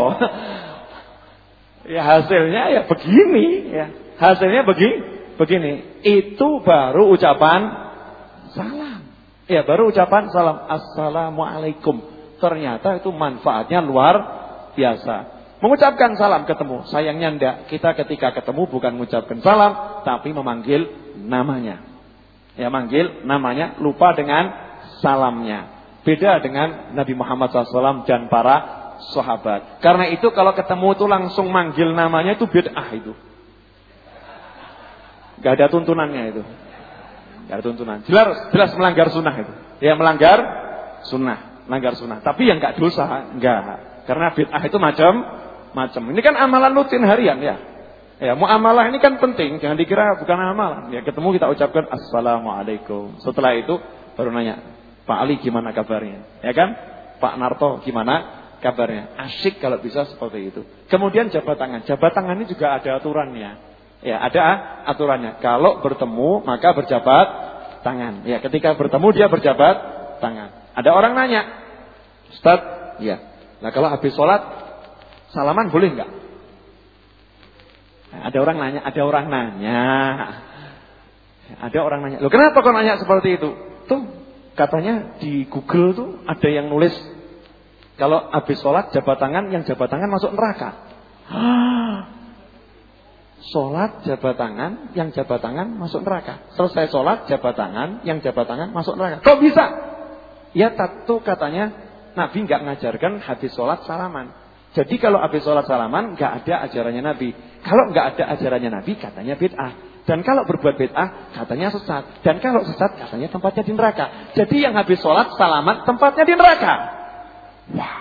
Ya hasilnya ya begini ya. Hasilnya begini. Itu baru ucapan salam. Ya baru ucapan salam. Assalamualaikum. Ternyata itu manfaatnya luar biasa. Mengucapkan salam ketemu. Sayangnya enggak. Kita ketika ketemu bukan mengucapkan salam, tapi memanggil namanya. Ya manggil namanya, lupa dengan salamnya. Beda dengan Nabi Muhammad SAW dan para sahabat. Karena itu kalau ketemu itu langsung manggil namanya itu bid'ah itu. Gak ada tuntunannya itu. Gak ada tuntunan. Jelas melanggar sunnah itu. Ya melanggar sunnah. Tapi yang gak dosa, enggak. Karena bid'ah itu macam-macam. Ini kan amalan rutin harian ya. Ya muamalah ini kan penting. Jangan dikira bukan amalan. Ya ketemu kita ucapkan assalamualaikum. Setelah itu baru nanya, Pak Ali gimana kabarnya? Ya kan? Pak Narto gimana kabarnya? Asyik kalau bisa seperti itu. Kemudian jabat tangan. Jabat tangan ini juga ada aturannya. Ya, ada aturannya. Kalau bertemu maka berjabat tangan. Ya, ketika bertemu dia berjabat tangan. Ada orang nanya, Ustaz, ya. Nah, kalau habis sholat salaman boleh enggak? Nah, ada orang nanya. Loh, kenapa kau nanya seperti itu? Tuh, katanya di Google tuh ada yang nulis kalau habis sholat jabat tangan, yang jabat tangan masuk neraka. Sholat jabat tangan, yang jabat tangan masuk neraka. Selesai sholat jabat tangan, yang jabat tangan masuk neraka. Kok bisa? Ya tentu katanya Nabi nggak ngajarkan habis sholat salaman. Jadi kalau habis sholat salaman nggak ada ajarannya Nabi. Kalau nggak ada ajarannya Nabi katanya bid'ah. Dan kalau berbuat bid'ah katanya sesat. Dan kalau sesat katanya tempatnya di neraka. Jadi yang habis sholat salaman tempatnya di neraka. Wow.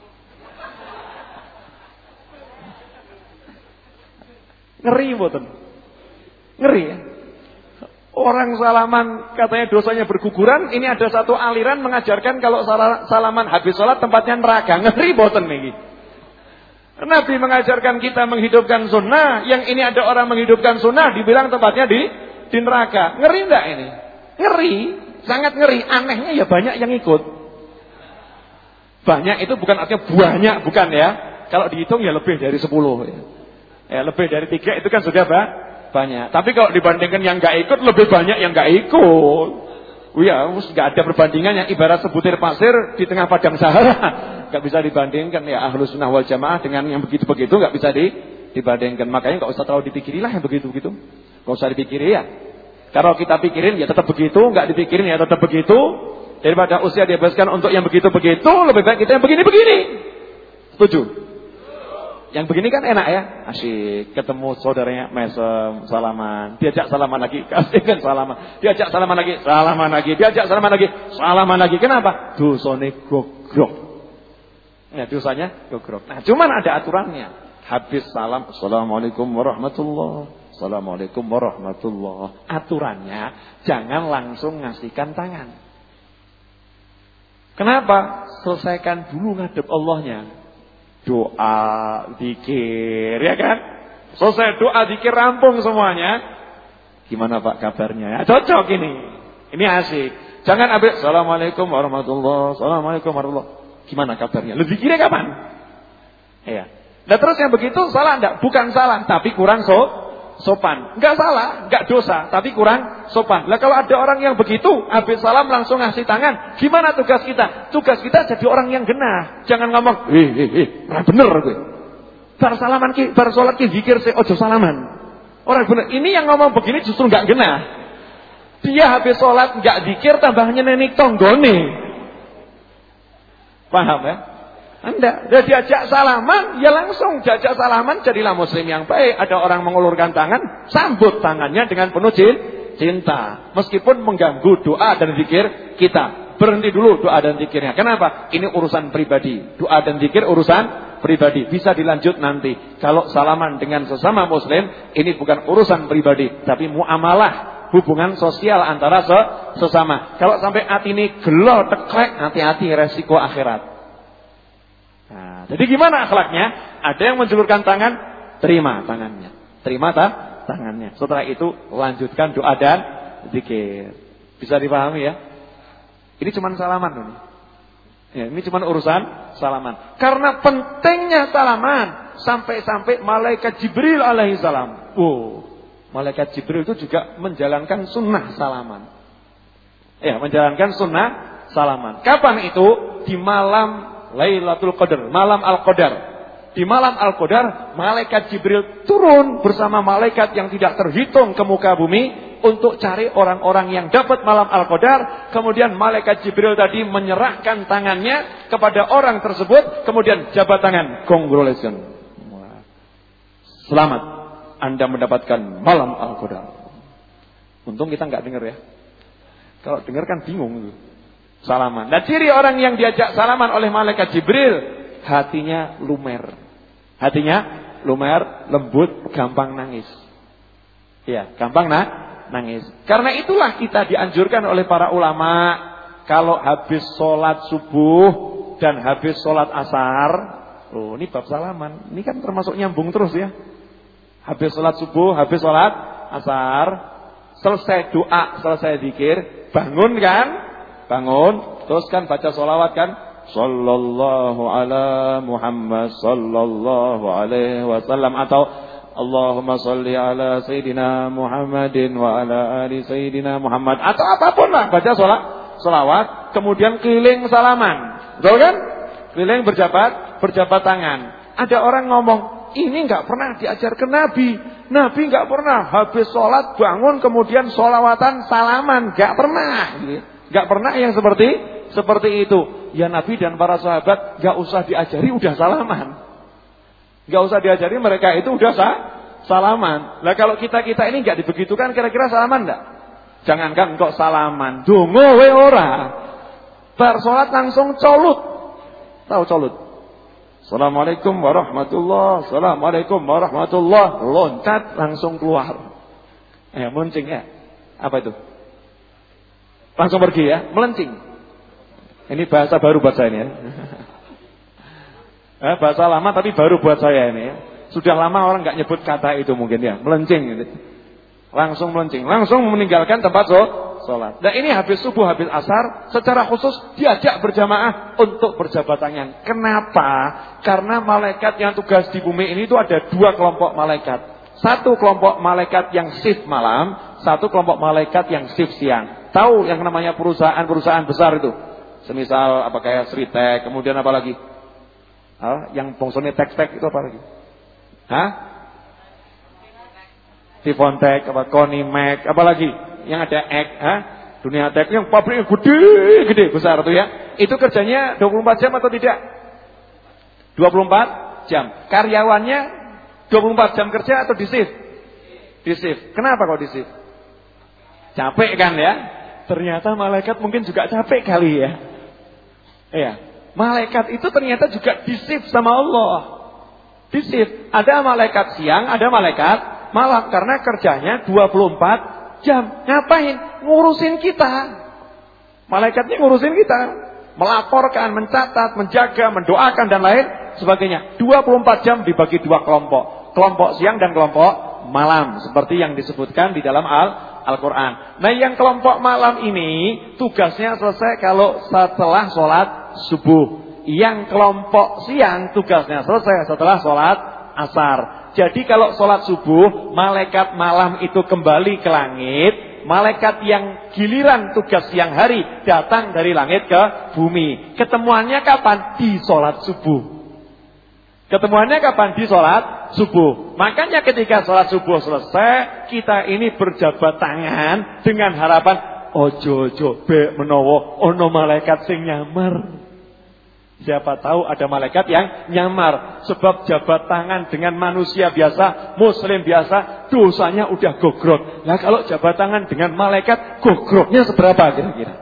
Ngeri boten. Ngeri ya. Orang salaman katanya dosanya berguguran. Ini ada satu aliran mengajarkan kalau salaman habis sholat tempatnya neraka. Ngeri boten nih. Nabi mengajarkan kita menghidupkan sunnah. Yang ini ada orang menghidupkan sunnah dibilang tempatnya di neraka. Ngeri enggak ini? Ngeri. Sangat ngeri. Anehnya ya banyak yang ikut. Banyak itu bukan artinya banyak, bukan ya. Kalau dihitung ya lebih dari 10 ya. Lebih dari 3 itu kan sudah banyak. Tapi kalau dibandingkan yang enggak ikut, lebih banyak yang enggak ikut. Ya, enggak ada perbandingannya. Ibarat sebutir pasir di tengah padang Sahara. Enggak bisa dibandingkan ya Ahlus Sunnah wal Jamaah dengan yang begitu-begitu, enggak bisa dibandingkan. Makanya enggak usah terlalu dipikirilah yang begitu-begitu. Enggak usah dipikirin ya. Kalau kita pikirin ya tetap begitu, enggak dipikirin ya tetap begitu. Daripada usia dihabiskan untuk yang begitu-begitu, lebih baik kita yang begini-begini. Setuju? Yang begini kan enak ya. Asyik ketemu saudaranya mesem, salaman, diajak salaman lagi, kasihkan salaman. Diajak salaman lagi, salaman lagi, diajak salaman lagi, salaman lagi. Kenapa? Dosane gogrok. Nah, dosanya gogrok. Nah, cuman ada aturannya. Habis salam, assalamualaikum warahmatullahi. Assalamualaikum warahmatullahi. Aturannya jangan langsung ngasihkan tangan. Kenapa? Selesaikan dulu ngadep Allahnya. Doa, zikir, ya kan? Selesai doa, zikir, rampung semuanya. Gimana Pak kabarnya? Ya, cocok ini. Ini asik. Jangan habis assalamualaikum warahmatullahi. Assalamualaikum warahmatullahi. Gimana kabarnya? Lu zikirnya kapan? Iya. Nah terus yang begitu salah enggak? Bukan salah, tapi kurang sopan. Enggak salah, enggak dosa, tapi kurang sopan. Lah kalau ada orang yang begitu, habis salam langsung ngasih tangan, gimana tugas kita? Tugas kita jadi orang yang genah. Jangan ngomong, ora bener kowe. Bar salaman ki, bar salat ki zikir se ojo salaman. Orang bener. Ini yang ngomong begini justru enggak genah. Dia habis salat enggak zikir, tambahnya nenik tonggone. Paham ya? Anda udah diajak salaman, ya langsung diajak salaman, jadilah muslim yang baik. Ada orang mengulurkan tangan, sambut tangannya dengan penuh cinta. Meskipun mengganggu doa dan zikir kita. Berhenti dulu doa dan zikirnya. Kenapa? Ini urusan pribadi. Doa dan zikir urusan pribadi. Bisa dilanjut nanti. Kalau salaman dengan sesama muslim, ini bukan urusan pribadi, tapi muamalah, hubungan sosial antara sesama. Kalau sampai hati ini gelo, teklek, hati-hati resiko akhirat. Nah, jadi gimana akhlaknya? Ada yang menjulurkan tangan, terima tangannya. Terima tangannya. Setelah itu lanjutkan doa dan zikir. Bisa dipahami ya? Ini cuma salaman ini. Ya, ini cuma urusan salaman. Karena pentingnya salaman, sampai-sampai malaikat Jibril alaihi salam. Malaikat Jibril itu juga menjalankan sunnah salaman. Ya, menjalankan sunnah salaman. Kapan itu? Di malam Lailatul Qadar, malam Al-Qadar. Di malam Al-Qadar, malaikat Jibril turun bersama malaikat yang tidak terhitung ke muka bumi untuk cari orang-orang yang dapat malam Al-Qadar. Kemudian malaikat Jibril tadi menyerahkan tangannya kepada orang tersebut, kemudian jabat tangan, congratulations. Selamat, Anda mendapatkan malam Al-Qadar. Untung kita enggak dengar ya. Kalau dengar kan bingung. Salaman. Nah, ciri orang yang diajak salaman oleh malaikat Jibril, hatinya lumer. Hatinya lumer, lembut, gampang nangis. Ya, gampang nangis. Karena itulah kita dianjurkan oleh para ulama, kalau habis sholat subuh dan habis sholat asar, ini bab salaman. Ini kan termasuk nyambung terus ya. Habis sholat subuh, habis sholat asar, selesai doa, selesai zikir, bangun kan? Bangun, terus kan baca sholawat kan, sallallahu ala Muhammad sallallahu alaihi wasallam, atau Allahumma salli ala Sayyidina Muhammadin wa ala ali Sayyidina Muhammad, atau apapun lah, baca sholawat, kemudian keliling salaman, betul kan? Keliling berjabat tangan. Ada orang ngomong, ini enggak pernah diajarkan Nabi. Nabi enggak pernah habis sholat bangun kemudian sholawatan salaman, enggak pernah gitu. Gak pernah yang seperti itu. Ya Nabi dan para sahabat gak usah diajari, udah salaman. Gak usah diajari, mereka itu udah salaman. Lah kalau kita ini gak dibegitukan, kira-kira salaman gak? Jangankan kok salaman, dongo we ora. Bar salat langsung colut. Tahu colut? Assalamualaikum warahmatullahi, assalamualaikum warahmatullahi, loncat langsung keluar. Muncing ya. Apa itu? Langsung pergi ya, melencing. Ini bahasa baru buat saya ini ya. Bahasa lama tapi baru buat saya ini ya. Sudah lama orang nggak nyebut kata itu mungkin ya, melencing gitu. Langsung melencing, langsung meninggalkan tempat sholat. Nah ini habis subuh, habis asar, secara khusus diajak berjamaah untuk berjabat tangan. Kenapa? Karena malaikat yang tugas di bumi ini itu ada 2 kelompok malaikat. Satu kelompok malaikat yang shift malam, satu kelompok malaikat yang shift siang. Tahu yang namanya perusahaan-perusahaan besar itu? Semisal apa kayak Sritek, kemudian apa lagi? Yang bongsone tek-tek itu apa lagi? Tivontek, apa Konimek, apa lagi? Yang ada Ek, Dunia Tek yang pabriknya gede besar tuh ya. Itu kerjanya 24 jam atau tidak? 24 jam. Karyawannya 24 jam kerja atau di shift? Di shift. Kenapa kok di shift? Capek kan ya? Ternyata malaikat mungkin juga capek kali ya. Iya. Malaikat itu ternyata juga di shift sama Allah. Di shift. Ada malaikat siang, ada malaikat malam, karena kerjanya 24 jam. Ngapain? Ngurusin kita. Malaikatnya ngurusin kita. Melaporkan, mencatat, menjaga, mendoakan dan lain sebagainya. 24 jam dibagi 2 kelompok. Kelompok siang dan kelompok malam. Seperti yang disebutkan di dalam Al-Quran. Nah yang kelompok malam ini tugasnya selesai kalau setelah sholat subuh. Yang kelompok siang tugasnya selesai setelah sholat asar. Jadi kalau sholat subuh, malaikat malam itu kembali ke langit. Malaikat yang giliran tugas siang hari datang dari langit ke bumi. Ketemuannya kapan? Di sholat subuh. Ketemuannya kapan? Di sholat subuh. Makanya ketika sholat subuh selesai, kita ini berjabat tangan dengan harapan, ojo be menowo ono malaikat sing nyamar. Siapa tahu ada malaikat yang nyamar. Sebab jabat tangan dengan manusia biasa, muslim biasa, dosanya udah gogrok. Nah kalau jabat tangan dengan malaikat, gogroknya seberapa kira-kira?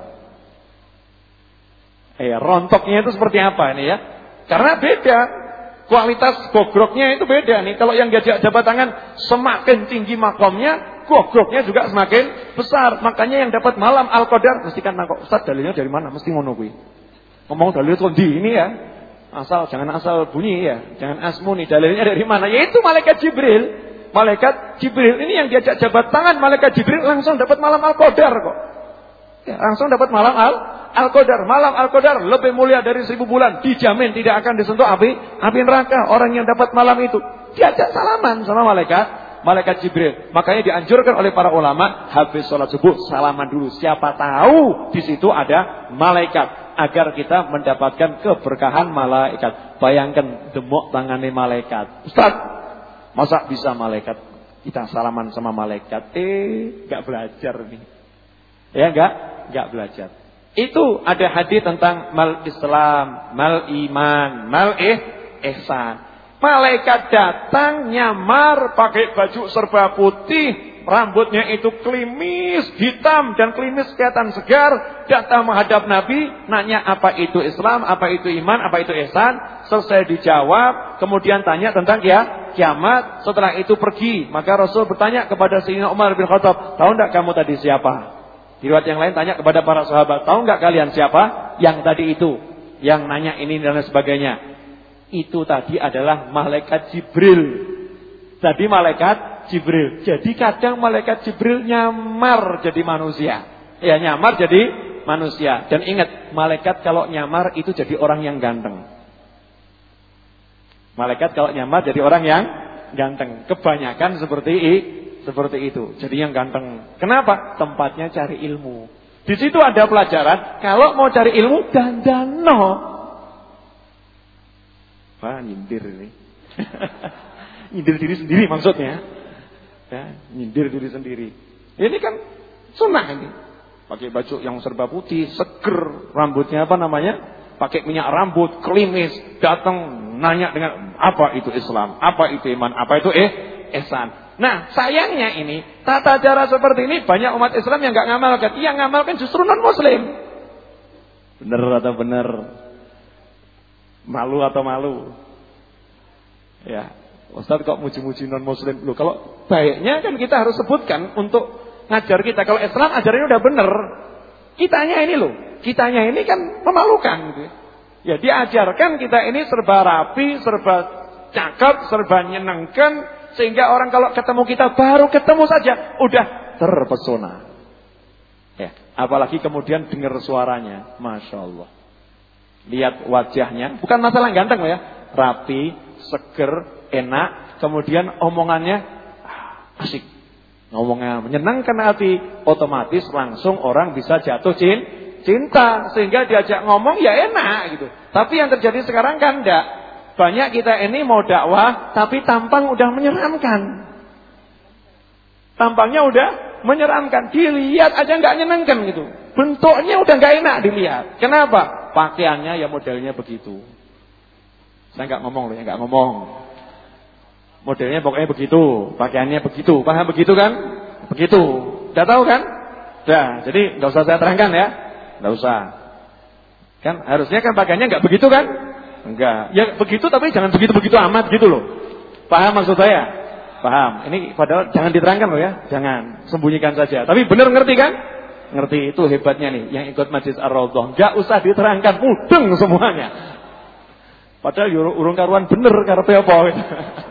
Rontoknya itu seperti apa ini ya? Karena beda. Kualitas gogroknya itu beda nih. Kalau yang diajak jabat tangan semakin tinggi makomnya, gogroknya juga semakin besar. Makanya yang dapat malam Al-Qadar, mesti kan nangkok, Ustaz dalilnya dari mana? Mesti ngono kuwi. Ngomong dalil kondi ini ya. Jangan asal bunyi ya. Jangan asmuni. Dalilnya dari mana? Yaitu malaikat Jibril. Malaikat Jibril ini yang diajak jabat tangan. Malaikat Jibril langsung dapat malam Al-Qadar kok. Ya, langsung dapat malam Al-Qadar. Malam Al-Qadar lebih mulia dari 1000 bulan. Dijamin tidak akan disentuh api neraka. Orang yang dapat malam itu diajak salaman sama malaikat Jibril. Makanya dianjurkan oleh para ulama habis sholat subuh salaman dulu. Siapa tahu di situ ada malaikat. Agar kita mendapatkan keberkahan malaikat. Bayangkan demok tangannya malaikat. Ustaz, masa bisa malaikat kita salaman sama malaikat? Gak belajar nih. Ya gak belajar. Itu ada hadis tentang mal Islam, mal iman, mal ihsan. Malaikat datang nyamar pakai baju serba putih. Rambutnya itu klimis, hitam dan klimis kelihatan segar. Datang menghadap Nabi, nanya apa itu Islam, apa itu iman, apa itu ihsan. Selesai dijawab, kemudian tanya tentang kiamat. Setelah itu pergi. Maka Rasul bertanya kepada Sayyidina Umar bin Khattab, tahu enggak kamu tadi siapa? Di riwayat yang lain tanya kepada para sahabat, tahu enggak kalian siapa? Yang tadi itu, yang nanya ini dan sebagainya. Itu tadi adalah malaikat Jibril. Tadi malaikat Jibril. Jadi kadang malaikat Jibril nyamar jadi manusia. Ya nyamar jadi manusia. Dan ingat, malaikat kalau nyamar itu jadi orang yang ganteng. Malaikat kalau nyamar jadi orang yang ganteng. Kebanyakan seperti itu. Jadi yang ganteng. Kenapa? Tempatnya cari ilmu. Di situ ada pelajaran. Kalau mau cari ilmu, dandano. Wah, nyindir ini. Nyindir diri sendiri maksudnya. Ya, nyindir diri sendiri. Ini kan sunnah ini. Pakai baju yang serba putih, seger, rambutnya apa namanya? Pakai minyak rambut, klimis, datang nanya dengan apa itu Islam, apa itu iman, apa itu ihsan. Nah, sayangnya ini tata cara seperti ini banyak umat Islam yang enggak ngamalkan. Yang ngamalkan justru non-muslim. Bener atau bener? Malu atau malu? Ya. Ustaz kok muji-muji non-muslim? Loh, kalau baiknya kan kita harus sebutkan untuk ngajar kita. Kalau Islam ajarannya udah benar. Kitanya ini loh. Kitanya ini kan memalukan gitu. Ya diajarkan kita ini serba rapi, serba cakep, serba nyenengkan. Sehingga orang kalau ketemu kita baru ketemu saja udah terpesona. Ya. Apalagi kemudian dengar suaranya. Masya Allah. Lihat wajahnya. Bukan masalah ganteng ya. Rapi, seger, enak. Kemudian omongannya asik. Ngomongnya menyenangkan hati. Otomatis langsung orang bisa jatuh cinta. Sehingga diajak ngomong ya enak gitu. Tapi yang terjadi sekarang kan enggak. Banyak kita ini mau dakwah. Tapi tampang udah menyeramkan. Tampangnya udah menyeramkan. Dilihat aja nggak nyenengkan gitu. Bentuknya udah nggak enak dilihat. Kenapa? Pakaiannya ya modelnya begitu. Saya nggak ngomong loh ya, nggak ngomong. Modelnya pokoknya begitu. Pakaiannya begitu. Paham begitu kan? Begitu. Udah tahu kan? Udah. Jadi nggak usah saya terangkan ya. Nggak usah. Kan harusnya kan pakaiannya nggak begitu kan? Enggak. Ya begitu tapi jangan begitu-begitu amat gitu loh. Paham maksud saya? Paham. Ini padahal jangan diterangkan loh ya. Jangan. Sembunyikan saja. Tapi benar ngerti kan? Ngerti. Itu hebatnya nih. Yang ikut Masjid Ar-Raudhah. Gak usah diterangkan. Mudeng semuanya. Padahal urung karuan bener. Karena apa gitu.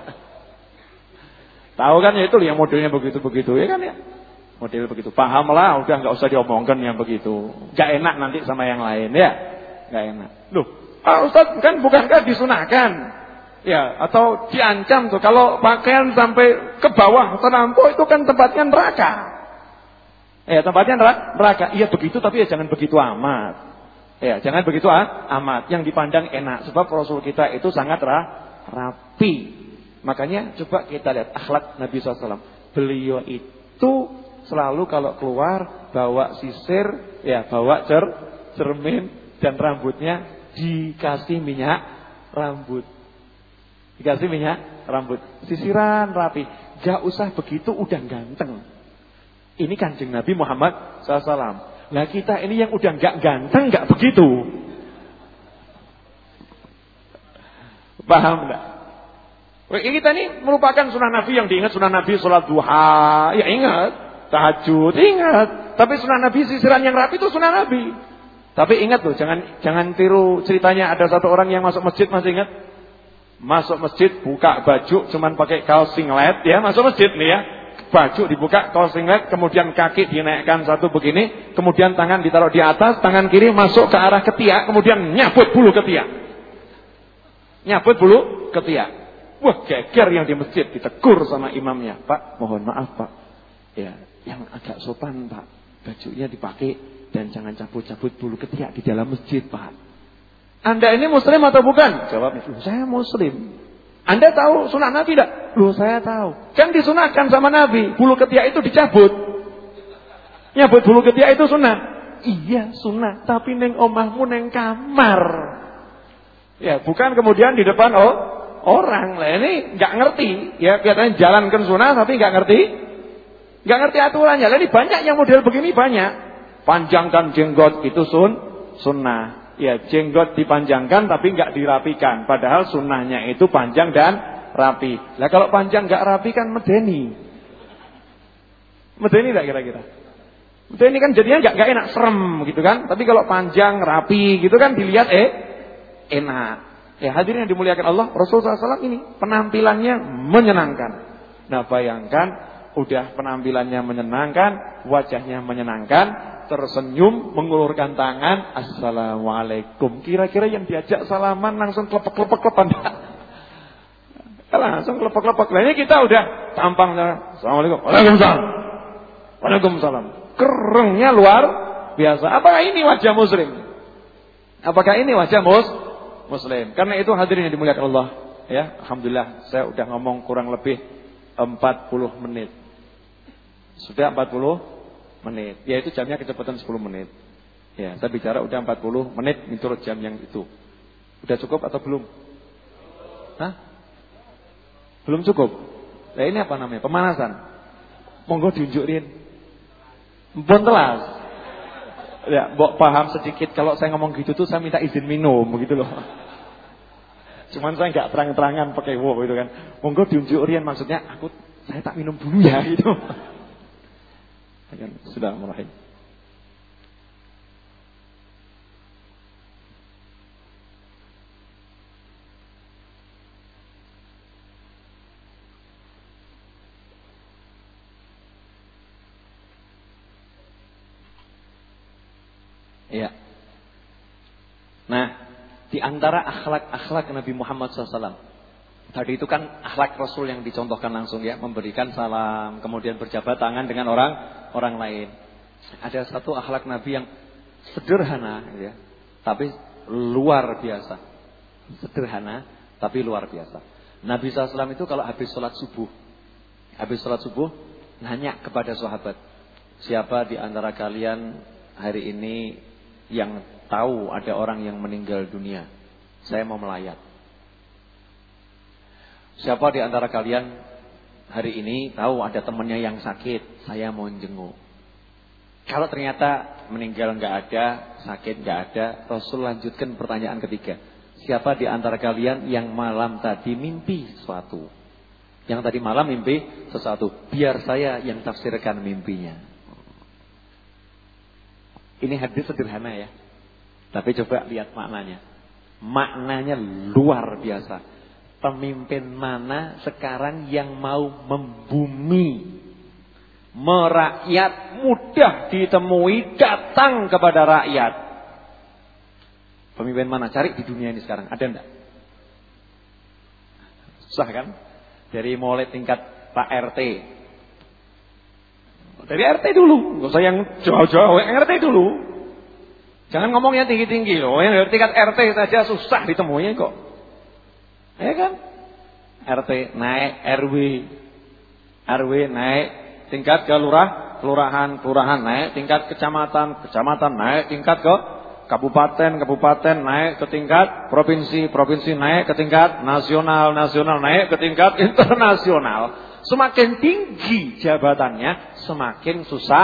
Tahu kan ya itu yang modelnya begitu-begitu. Ya kan ya. Model begitu. Paham lah. Udah gak usah diomongkan yang begitu. Gak enak nanti sama yang lain ya. Gak enak. Loh. Ustaz kan bukankah disunahkan? Ya, atau diancam tuh kalau pakaian sampai ke bawah terlampau itu kan tempatnya neraka. Ya, tempatnya neraka. Iya begitu tapi ya jangan begitu amat. Ya, jangan begitu amat. Yang dipandang enak sebab Rasul kita itu sangat rapi. Makanya coba kita lihat akhlak Nabi SAW. Beliau itu selalu kalau keluar bawa sisir, ya bawa cermin dan rambutnya dikasih minyak rambut. Dikasih minyak rambut. Sisiran rapi. Gak usah begitu udah ganteng. Ini Kanjeng Nabi Muhammad SAW. Nah kita ini yang udah gak ganteng gak begitu. Paham gak? Kita ini merupakan sunnah Nabi yang diingat. Sunnah Nabi sholat duha. Ya ingat. Tahajud. Ingat. Tapi sunnah Nabi sisiran yang rapi itu sunnah Nabi. Tapi ingat loh. Jangan tiru ceritanya. Ada satu orang yang masuk masjid. Masih ingat? Masuk masjid buka baju cuman pakai kaos singlet ya, masuk masjid nih ya. Baju dibuka, kaos singlet, kemudian kaki dinaikkan satu begini, kemudian tangan ditaruh di atas, tangan kiri masuk ke arah ketiak, kemudian nyabut bulu ketiak. Nyabut bulu ketiak. Wah, geger yang di masjid, ditegur sama imamnya. Pak, mohon maaf Pak. Ya, yang agak sopan Pak. Bajunya dipakai dan jangan cabut-cabut bulu ketiak di dalam masjid Pak. Anda ini muslim atau bukan? Jawabnya, saya muslim. Anda tahu sunah Nabi tidak? Loh saya tahu. Kan disunahkan sama Nabi. Bulu ketiak itu dicabut. Nyabut bulu ketiak itu sunnah. Iya sunnah. Tapi neng omahmu neng kamar. Ya bukan kemudian di depan orang. Lah ini gak ngerti. Ya katanya jalankan sunnah tapi gak ngerti. Gak ngerti aturannya. Lah ini banyak yang model begini banyak. Panjangkan jenggot itu sunnah. Ya jenggot dipanjangkan tapi enggak dirapikan. Padahal sunnahnya itu panjang dan rapi. Lah kalau panjang enggak rapi kan medeni. Medeni enggak kira-kira? Medeni kan jadinya enggak enak, serem gitu kan. Tapi kalau panjang, rapi gitu kan dilihat enak. Ya hadirin yang dimuliakan Allah, Rasulullah SAW ini penampilannya menyenangkan. Nah bayangkan udah penampilannya menyenangkan, wajahnya menyenangkan, tersenyum, mengulurkan tangan, assalamualaikum. Kira-kira yang diajak salaman langsung klepek-klepek-klepek enggak? Langsung klepek-klepek. Nah ini kita udah tampang, assalamualaikum, waalaikumsalam, waalaikumsalam. Kerengnya luar biasa. Apakah ini wajah muslim? Apakah ini wajah muslim? Karena itu hadirin yang dimuliakan Allah. Ya, alhamdulillah saya udah ngomong kurang lebih 40 menit. Sudah 40 menit. Yaitu jamnya kecepatan 10 menit. Ya, saya bicara udah 40 menit menurut jam yang itu. Udah cukup atau belum? Hah? Belum cukup. Nah, ini apa namanya? Pemanasan. Monggo diunjukin. Mpun telas. Ya, mbok paham sedikit kalau saya ngomong gitu tuh saya minta izin minum begitu loh. Cuman saya enggak terang-terangan pakai wow gitu kan. Monggo diunjukin maksudnya saya tak minum dulu ya gitu. Sudah mulai. Ya. Nah, di antara akhlak Nabi Muhammad SAW, tadi itu kan akhlak Rasul yang dicontohkan langsung ya, memberikan salam, kemudian berjabat tangan dengan orang lain. Ada satu akhlak Nabi yang sederhana ya, tapi luar biasa. Sederhana tapi luar biasa. Nabi SAW itu kalau habis sholat subuh nanya kepada sahabat, siapa di antara kalian hari ini yang tahu ada orang yang meninggal dunia? Saya mau melayat. Siapa di antara kalian hari ini tahu ada temannya yang sakit? Saya mau jenguk. Kalau ternyata meninggal nggak ada, sakit nggak ada, Rasul lanjutkan pertanyaan ketiga. Siapa di antara kalian yang malam tadi mimpi sesuatu? Yang tadi malam mimpi sesuatu, biar saya yang tafsirkan mimpinya. Ini hadis sederhana ya, tapi coba lihat maknanya. Maknanya luar biasa. Pemimpin mana sekarang yang mau membumi, merakyat, mudah ditemui, datang kepada rakyat? Pemimpin mana? Cari di dunia ini sekarang. Ada enggak? Susah kan? Dari mulai tingkat Pak RT. Dari RT dulu. Gak usah yang jauh-jauh. Yang RT dulu. Jangan ngomong yang tinggi-tinggi loh. Yang dari tingkat RT saja susah ditemuinya kok. Ya kan? RT naik RW. RW naik tingkat ke kelurahan naik tingkat kecamatan naik tingkat ke kabupaten naik ke tingkat provinsi naik ke tingkat nasional naik ke tingkat internasional. Semakin tinggi jabatannya, semakin susah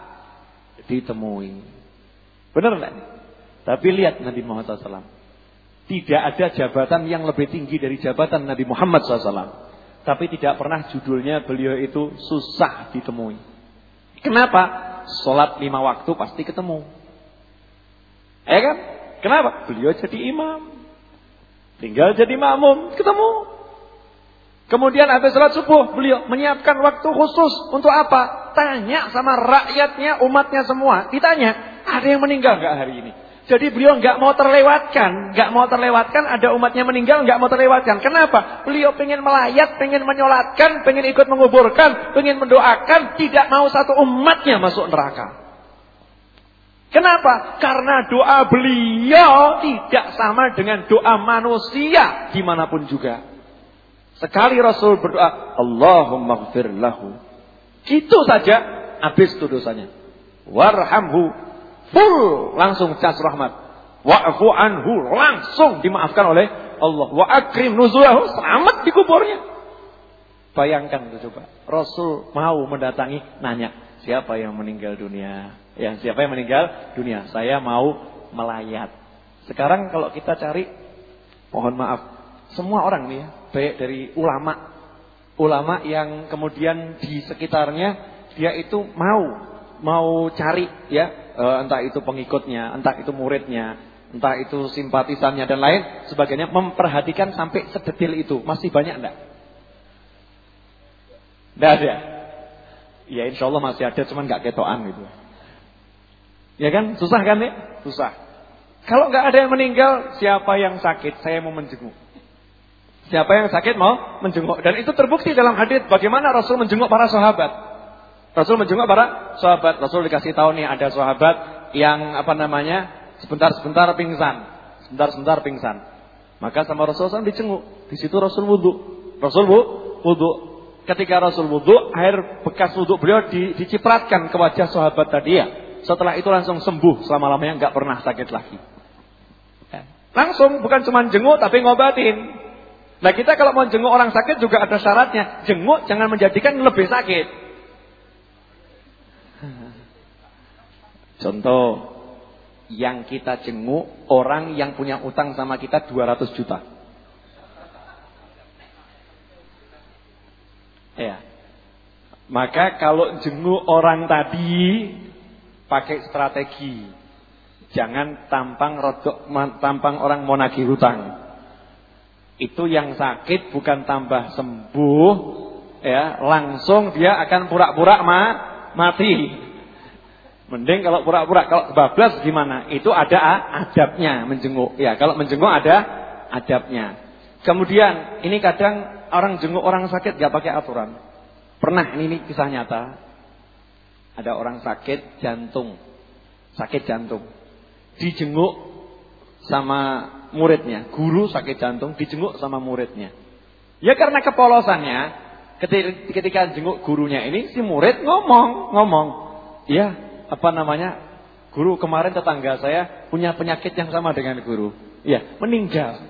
ditemui. Benar enggak? Tapi lihat Nabi Muhammad SAW. Tidak ada jabatan yang lebih tinggi dari jabatan Nabi Muhammad SAW. Tapi tidak pernah judulnya beliau itu susah ditemui. Kenapa? Sholat 5 waktu pasti ketemu. Ya kan? Kenapa? Beliau jadi imam. Tinggal jadi makmum, ketemu. Kemudian habis sholat subuh, beliau menyiapkan waktu khusus. Untuk apa? Tanya sama rakyatnya, umatnya semua. Ditanya, ada yang meninggal gak hari ini? Jadi beliau gak mau terlewatkan. Ada umatnya meninggal, gak mau terlewatkan. Kenapa? Beliau pengen melayat, pengen menyolatkan, pengen ikut menguburkan, pengen mendoakan. Tidak mau satu umatnya masuk neraka. Kenapa? Karena doa beliau tidak sama dengan doa manusia dimanapun juga. Sekali Rasul berdoa, Allahumma gfir lahu. Gitu saja, habis itu dosanya. Warhamhu, full, langsung cas rahmat. Wa'fu anhu, langsung dimaafkan oleh Allah. Wa akrim nuzulahu, selamat di kuburnya. Bayangkan itu coba. Rasul mau mendatangi, nanya, siapa yang meninggal dunia? Siapa yang meninggal dunia? Saya mau melayat. Sekarang kalau kita cari, mohon maaf, semua orang nih ya, baik dari ulama yang kemudian di sekitarnya dia itu mau cari ya, entah itu pengikutnya, entah itu muridnya, entah itu simpatisannya dan lain sebagainya, memperhatikan sampai sedetil itu. Masih banyak enggak? Enggak ada. Ya insya Allah masih ada, cuman enggak ketokan gitu. Ya kan? Susah kan ya? Susah. Kalau enggak ada yang meninggal, siapa yang sakit? Saya mau menjenguk. Siapa yang sakit mau menjenguk. Dan itu terbukti dalam hadis bagaimana Rasul menjenguk para sahabat. Rasul menjenguk para sahabat. Rasul dikasih tahu nih ada sahabat yang sebentar-sebentar pingsan. Maka sama Rasul SAW dijenguk. Di situ Rasul wudu. Ketika Rasul wudu, air bekas wudu beliau dicipratkan ke wajah sahabat tadi ya. Setelah itu langsung sembuh, selama-lamanya enggak pernah sakit lagi. Langsung, bukan cuma jenguk tapi ngobatin. Nah kita kalau mau jenguk orang sakit juga ada syaratnya. Jenguk jangan menjadikan lebih sakit. Contoh, yang kita jenguk orang yang punya utang sama kita 200 juta. Ya. Maka kalau jenguk orang tadi pakai strategi. Jangan tampang orang mau nagih hutang. Itu yang sakit bukan tambah sembuh, ya, langsung dia akan pura-pura mati. Mending kalau pura-pura, kalau kebablas gimana? Itu ada adabnya menjenguk. Ya, kalau menjenguk ada adabnya. Kemudian ini kadang orang jenguk orang sakit gak pakai aturan. Pernah ini kisah nyata. Ada orang sakit jantung. Sakit jantung. Dijenguk sama muridnya. Guru sakit jantung dijenguk sama muridnya. Ya karena kepolosannya, ketika jenguk gurunya ini si murid ngomong. Ya, apa namanya? Guru, kemarin tetangga saya punya penyakit yang sama dengan guru. Ya, meninggal.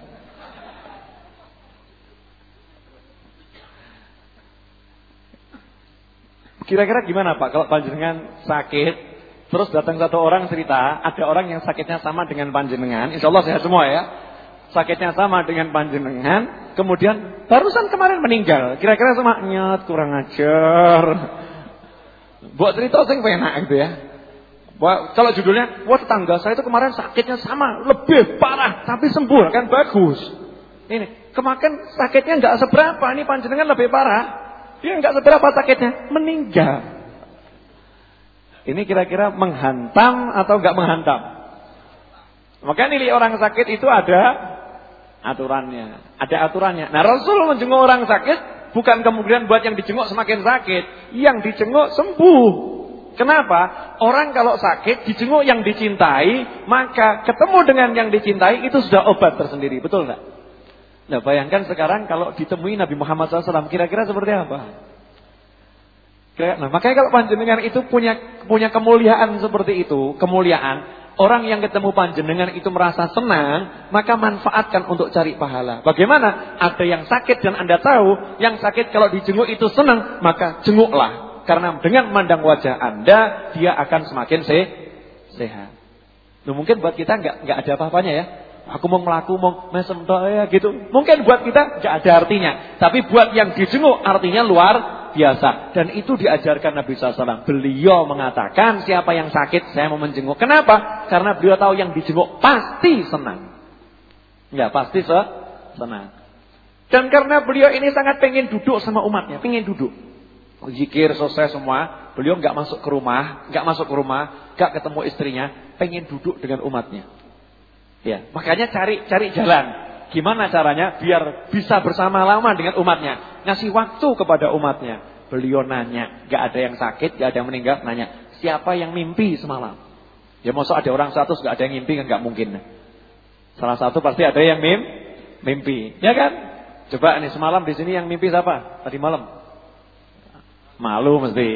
Kira-kira gimana Pak kalau panjenengan sakit, terus datang satu orang cerita, ada orang yang sakitnya sama dengan panjenengan, insya Allah sehat semua ya. Sakitnya sama dengan panjenengan, kemudian barusan kemarin meninggal. Kira-kira sama nyet kurang ajar. Buat cerita sing penak gitu ya. Kalau judulnya, wah tetangga saya itu kemarin sakitnya sama, lebih parah tapi sembuh kan bagus. Ini kemarin sakitnya nggak seberapa, ini panjenengan lebih parah. Dia nggak seberapa sakitnya, meninggal. Ini kira-kira menghantam atau nggak menghantam? Maka nilai orang sakit itu ada aturannya. Ada aturannya. Nah Rasul menjenguk orang sakit bukan kemudian buat yang dijenguk semakin sakit. Yang dijenguk sembuh. Kenapa? Orang kalau sakit dijenguk yang dicintai, maka ketemu dengan yang dicintai itu sudah obat tersendiri. Betul nggak? Nah bayangkan sekarang kalau ditemui Nabi Muhammad SAW, kira-kira seperti apa? Nah makanya kalau panjenengan itu punya kemuliaan seperti itu, kemuliaan, orang yang ketemu panjenengan itu merasa senang, maka manfaatkan untuk cari pahala. Bagaimana? Ada yang sakit dan Anda tahu, yang sakit kalau dijenguk itu senang, maka jenguklah. Karena dengan memandang wajah Anda, dia akan semakin sehat. Nah, mungkin buat kita nggak ada apa-apanya ya. Aku mau melaku, mau mesem ya gitu. Mungkin buat kita nggak ada artinya. Tapi buat yang dijenguk artinya luar biasa. Dan itu diajarkan Nabi SAW. Beliau mengatakan siapa yang sakit saya mau menjenguk. Kenapa? Karena beliau tahu yang dijenguk pasti senang. Ya pasti senang. Dan karena beliau ini sangat pengen duduk sama umatnya. Pengen duduk. Zikir selesai semua. Beliau nggak masuk ke rumah. Nggak ketemu istrinya. Pengen duduk dengan umatnya. Ya, makanya cari jalan. Gimana caranya biar bisa bersama-lama dengan umatnya, ngasih waktu kepada umatnya. Beliau nanya, gak ada yang sakit, gak ada yang meninggal, nanya, siapa yang mimpi semalam? Ya maksud ada orang 100 gak ada yang mimpi kan gak mungkin. Salah satu pasti ada yang mimpi, ya kan? Coba nih semalam di sini yang mimpi siapa? Tadi malam. Malu mesti.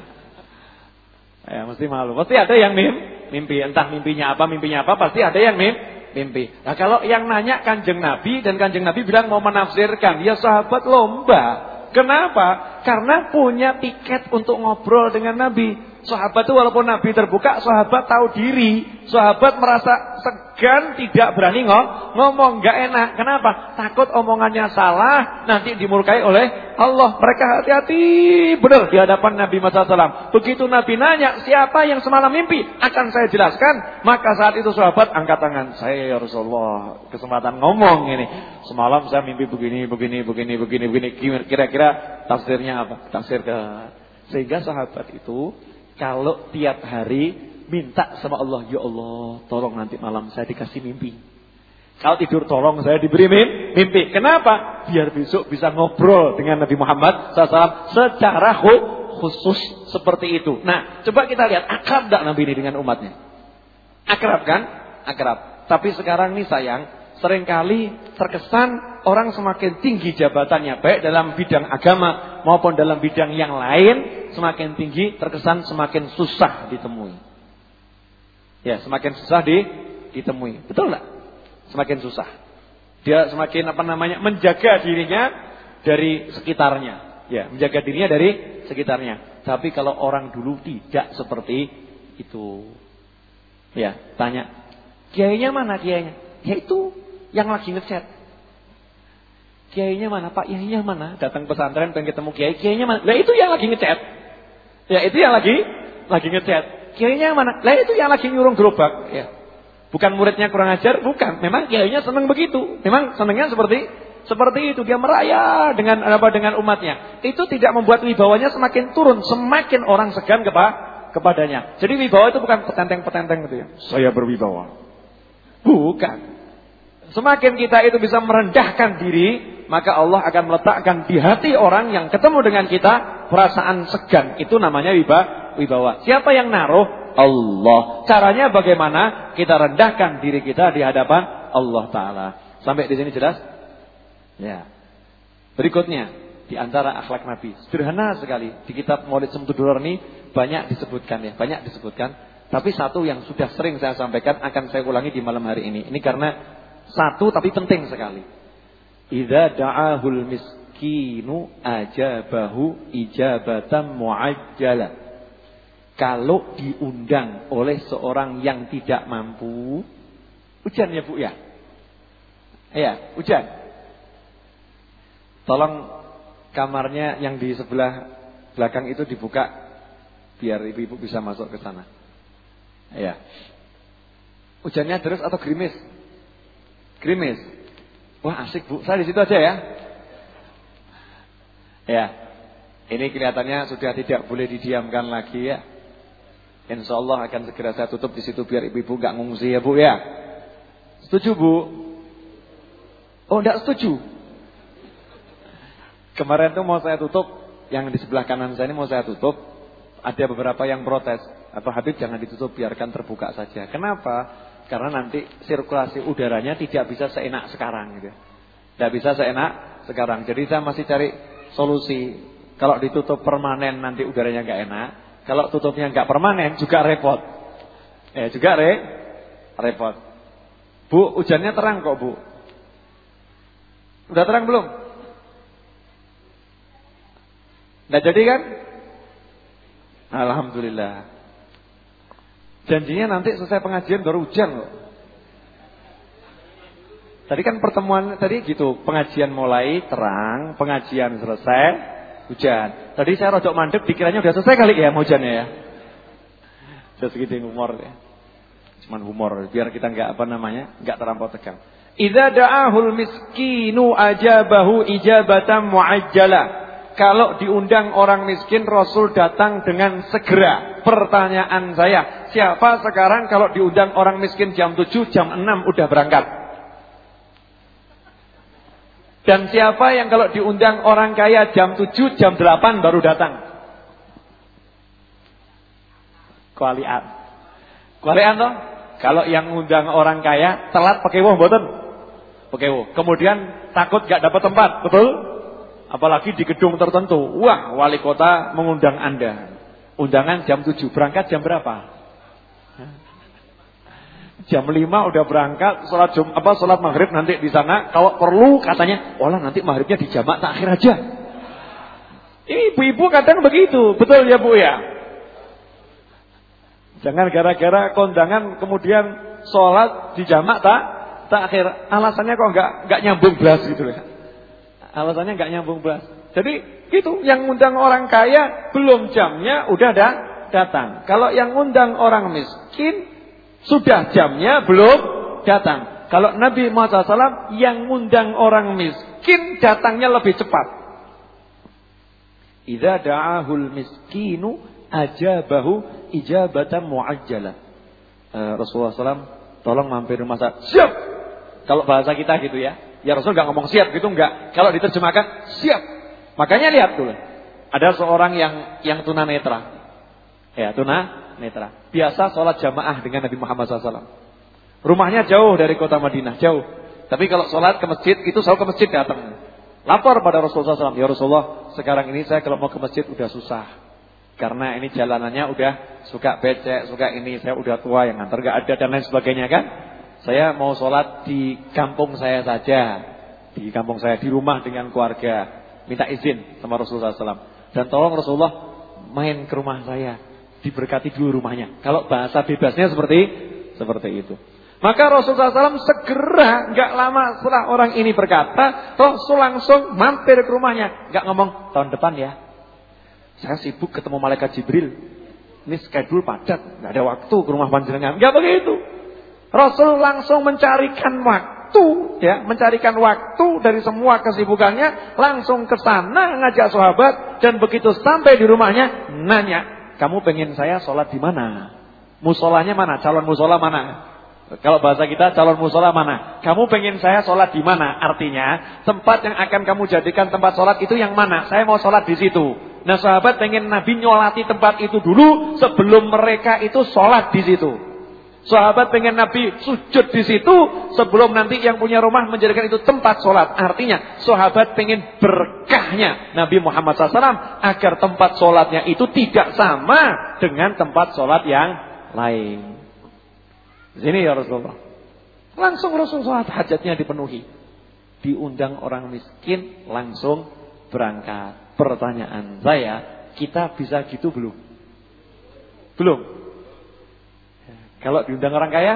Ya mesti malu. Pasti ada yang mimpi, entah mimpinya apa, pasti ada yang mimpi. Nah kalau yang nanya Kanjeng Nabi dan Kanjeng Nabi bilang mau menafsirkan, ya sahabat lomba. Kenapa? Karena punya tiket untuk ngobrol dengan Nabi. Sahabat itu walaupun Nabi terbuka, sahabat tahu diri. Sahabat merasa segan, tidak berani ngomong, gak enak. Kenapa? Takut omongannya salah, nanti dimurkai oleh Allah. Mereka hati-hati benar di hadapan Nabi Muhammad SAW. Begitu Nabi nanya, siapa yang semalam mimpi? Akan saya jelaskan. Maka saat itu sahabat angkat tangan. Saya ya Rasulullah, kesempatan ngomong ini. Semalam saya mimpi begini. Kira-kira tafsirnya apa? Tafsir ke... Sehingga sahabat itu kalau tiap hari minta sama Allah, ya Allah, tolong nanti malam saya dikasih mimpi. Kalau tidur tolong saya diberi mimpi. Kenapa? Biar besok bisa ngobrol dengan Nabi Muhammad SAW secara khusus seperti itu. Nah, coba kita lihat akrab tak Nabi ini dengan umatnya? Akrab kan? Akrab. Tapi sekarang nih sayang, seringkali terkesan orang semakin tinggi jabatannya, baik dalam bidang agama maupun dalam bidang yang lain, semakin tinggi terkesan semakin susah ditemui. Ya, semakin susah ditemui. Betul enggak? Semakin susah. Dia semakin menjaga dirinya dari sekitarnya. Ya, menjaga dirinya dari sekitarnya. Tapi kalau orang dulu tidak seperti itu. Ya, tanya, kiainya mana kiainya? Ya itu yang lagi ngechat. Kiainya mana? Pak kiainya mana? Datang pesantren pengen ketemu kiai, kiainya mana? Lah itu yang lagi ngechat. Ya itu yang lagi ngechat. Kiainya mana? Lah itu yang lagi nyurung gerobak. Ya. Bukan muridnya kurang ajar, bukan. Memang kiainya senang begitu. Memang senangnya seperti itu. Dia meraya dengan umatnya. Itu tidak membuat wibawanya semakin turun, semakin orang segan kepadanya. Jadi wibawa itu bukan petenteng-petenteng gitu ya. Saya berwibawa. Bukan. Semakin kita itu bisa merendahkan diri, maka Allah akan meletakkan di hati orang yang ketemu dengan kita perasaan segan. Itu namanya wibawa. Siapa yang naruh? Allah. Caranya bagaimana? Kita rendahkan diri kita di hadapan Allah Ta'ala. Sampai di sini jelas? Ya. Berikutnya, di antara akhlak Nabi. Sederhana sekali. Di kitab Maulid Samsuduror ini banyak disebutkan ya. Banyak disebutkan. Tapi satu yang sudah sering saya sampaikan akan saya ulangi di malam hari ini. Ini karena satu tapi penting sekali. Idza da'ahul miskinu ajabahu ijabatan muajjala. Kalau diundang oleh seorang yang tidak mampu, hujan ya Bu ya? Iya, hujan. Tolong kamarnya yang di sebelah belakang itu dibuka biar ibu-ibu bisa masuk ke sana. Iya. Hujannya terus atau gerimis? Gerimis. Wah, asik Bu. Saya di situ aja ya. Ya. Ini kelihatannya sudah tidak boleh didiamkan lagi ya. Insyaallah akan segera saya tutup di situ biar ibu-ibu enggak ngungsi ya Bu ya. Setuju Bu? Oh, enggak setuju. Kemarin tuh mau saya tutup, yang di sebelah kanan saya ini mau saya tutup. Ada beberapa yang protes, atau Habib jangan ditutup, biarkan terbuka saja. Kenapa? Karena nanti sirkulasi udaranya tidak bisa seenak sekarang gitu. Tidak bisa seenak sekarang. Jadi saya masih cari solusi. Kalau ditutup permanen nanti udaranya nggak enak. Kalau tutupnya nggak permanen juga repot. Juga repot. Bu, hujannya terang kok Bu. Udah terang belum? Nggak jadi kan? Alhamdulillah. Janjinya nanti selesai pengajian baru hujan loh. Tadi kan pertemuan tadi gitu, pengajian mulai terang, pengajian selesai hujan. Tadi saya rodok mandek dikiranya udah selesai kali ya hujannya ya. Just kidding, humor ya. Cuman humor biar kita enggak enggak terlampau tegang. Idza da'ahul miskinu ajabahu ijabatan muajjala. Kalau diundang orang miskin, Rasul datang dengan segera. Pertanyaan saya, siapa sekarang kalau diundang orang miskin jam 7, jam 6 udah berangkat? Dan siapa yang kalau diundang orang kaya jam 7, jam 8 baru datang? Kualian toh? Kalau yang undang orang kaya telat pakai woh mboten? Pakai woh. Kemudian takut gak dapat tempat, betul? Apalagi di gedung tertentu. Wah, wali kota mengundang Anda. Undangan jam 7, berangkat jam berapa? Jam 5 udah berangkat, sholat maghrib nanti di sana. Kalau perlu katanya, olah nanti maghribnya di jamak takhir aja. Ini ibu-ibu kadang begitu, betul ya Bu ya? Jangan gara-gara kondangan kemudian sholat di jamak takhir. Alasannya kok enggak nyambung belas gitu ya. Alasannya enggak nyambung belas. Jadi gitu, yang undang orang kaya belum jamnya udah datang. Kalau yang undang orang miskin sudah jamnya belum datang. Kalau Nabi Muhammad SAW yang undang orang miskin datangnya lebih cepat. Idza da'ahul miskinu ajabahu ijabatan muajjalah. Rasulullah SAW tolong mampir rumah saya. Siap. Kalau bahasa kita gitu ya. Ya Rasul enggak ngomong siap gitu enggak. Kalau diterjemahkan siap. Makanya lihat dulu. Ada seorang yang tunanetra. Ya, tunanetra. Biasa sholat jamaah dengan Nabi Muhammad SAW. Rumahnya jauh dari kota Madinah, jauh. Tapi kalau sholat ke masjid itu selalu ke masjid datang. Lapor pada Rasulullah SAW. Ya Rasulullah, sekarang ini saya kalau mau ke masjid udah susah. Karena ini jalanannya udah suka becek, suka ini, saya udah tua yang nganter gak ada dan lain sebagainya kan. Saya mau sholat di kampung saya saja. Di kampung saya, di rumah dengan keluarga. Minta izin sama Rasulullah SAW. Dan tolong Rasulullah main ke rumah saya. Diberkati dulu rumahnya. Kalau bahasa bebasnya seperti itu. Maka Rasulullah SAW segera, gak lama setelah orang ini berkata, Rasul langsung mampir ke rumahnya. Gak ngomong, tahun depan ya. Saya sibuk ketemu malaikat Jibril. Ini schedule padat, gak ada waktu ke rumah panjenengan. Gak begitu. Rasul langsung mencarikan waktu, ya, mencarikan waktu dari semua kesibukannya, langsung ke sana ngajak sahabat dan begitu sampai di rumahnya nanya, kamu pengen saya sholat di mana? Musolanya mana? Calon musola mana? Kalau bahasa kita calon musola mana? Kamu pengen saya sholat di mana? Artinya tempat yang akan kamu jadikan tempat sholat itu yang mana? Saya mau sholat di situ. Nah sahabat pengen Nabi nyolati tempat itu dulu sebelum mereka itu sholat di situ. Sahabat pengen Nabi sujud di situ sebelum nanti yang punya rumah menjadikan itu tempat sholat. Artinya sahabat pengen berkahnya Nabi Muhammad SAW agar tempat sholatnya itu tidak sama dengan tempat sholat yang lain. Sini ya Rasulullah. Langsung Rasul sholat hajatnya dipenuhi. Diundang orang miskin langsung berangkat. Pertanyaan saya, kita bisa gitu belum? Belum. Kalau diundang orang kaya?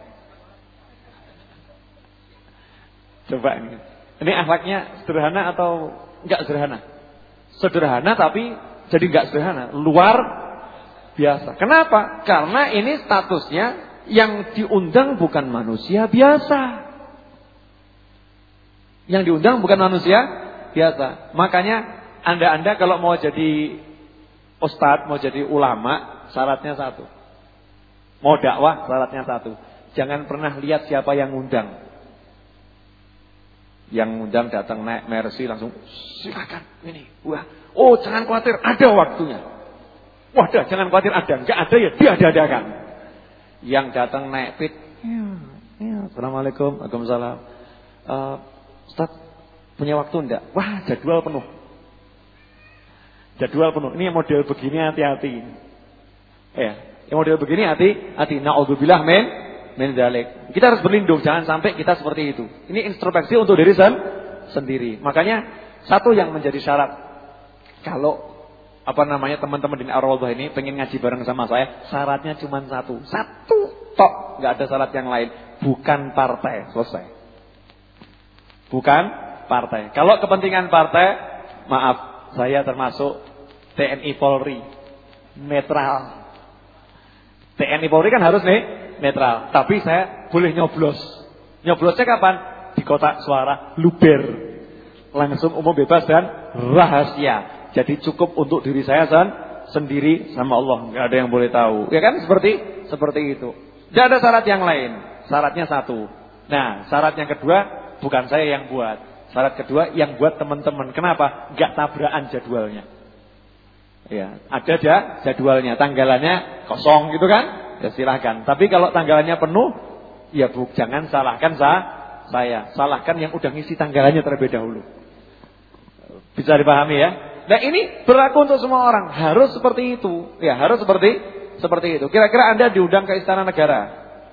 Coba ini. Ini akhlaknya sederhana atau enggak sederhana? Sederhana tapi jadi enggak sederhana. Luar biasa. Kenapa? Karena ini statusnya yang diundang bukan manusia biasa. Yang diundang bukan manusia biasa. Makanya Anda kalau mau jadi ustadz, mau jadi ulama, syaratnya satu. Mau dakwah, syaratnya satu. Jangan pernah lihat siapa yang ngundang. Yang ngundang datang naik Mercy langsung silakan ini. Wah, oh jangan khawatir, ada waktunya. Wadah, jangan khawatir ada, enggak ada ya diada-adakan. Yang datang naik pit, ya, assalamualaikum, waalaikumsalam. Ustaz, punya waktu enggak? Wah, jadwal penuh. Jadwal penuh. Ini model begini hati-hati. Ya, yang model begini hati-hati. Na'udzubillah min dzalik. Kita harus berlindung, jangan sampai kita seperti itu. Ini introspeksi untuk diri sendiri. Makanya satu yang menjadi syarat kalau teman-teman di Ar-Raudhah ini pengen ngaji bareng sama saya, syaratnya cuma satu tok, nggak ada syarat yang lain, bukan partai, selesai. Bukan partai. Kalau kepentingan partai, maaf, saya termasuk TNI Polri, netral. TNI Polri kan harus netral, tapi saya boleh nyoblos. Nyoblosnya kapan? Di kotak suara luber, langsung umum bebas dan rahasia. Jadi cukup untuk diri saya sendiri sama Allah, nggak ada yang boleh tahu. Ya kan seperti itu. Tidak ada syarat yang lain. Syaratnya satu. Nah, syarat yang kedua bukan saya yang buat. Syarat kedua yang buat teman-teman. Kenapa? Nggak tabrakan jadwalnya. Ya, ada jadwalnya, tanggalannya kosong gitu kan? Ya silahkan. Tapi kalau tanggalannya penuh, ya jangan salahkan saya. Salahkan yang udah ngisi tanggalannya terlebih dahulu. Bisa dipahami ya? Nah ini berlaku untuk semua orang. Harus seperti itu. Ya harus seperti itu. Kira-kira Anda diundang ke Istana Negara.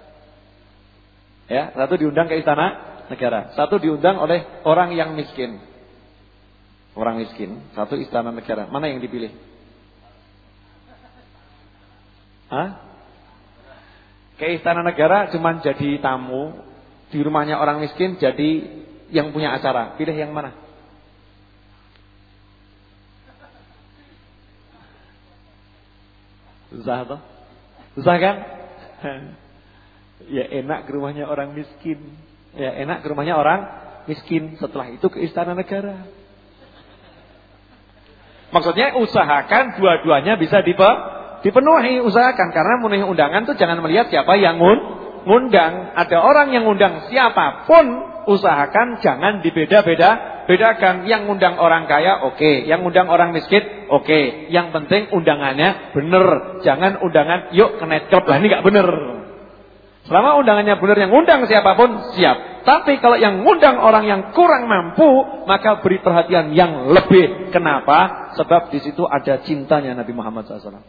Ya, satu diundang ke Istana Negara. Satu diundang oleh orang yang miskin. Orang miskin. Satu Istana Negara. Mana yang dipilih? Hah? Ke Istana Negara cuman jadi tamu. Di rumahnya orang miskin jadi yang punya acara. Pilih yang mana? Susah toh? Susah kan? Ya enak ke rumahnya orang miskin. Ya enak ke rumahnya orang miskin. Setelah itu ke Istana Negara. Maksudnya usahakan dua-duanya bisa dipenuhi. Usahakan. Karena memenuhi undangan tuh jangan melihat siapa yang ngundang. Ada orang yang ngundang siapapun, usahakan jangan bedakan. Yang ngundang orang kaya oke, yang ngundang orang miskin oke. Yang penting undangannya bener. Jangan undangan yuk ke nightclub lah, ini gak bener. Selama undangannya bener, yang ngundang siapapun siap. Tapi kalau yang ngundang orang yang kurang mampu, maka beri perhatian yang lebih. Kenapa? Sebab di situ ada cintanya Nabi Muhammad SAW.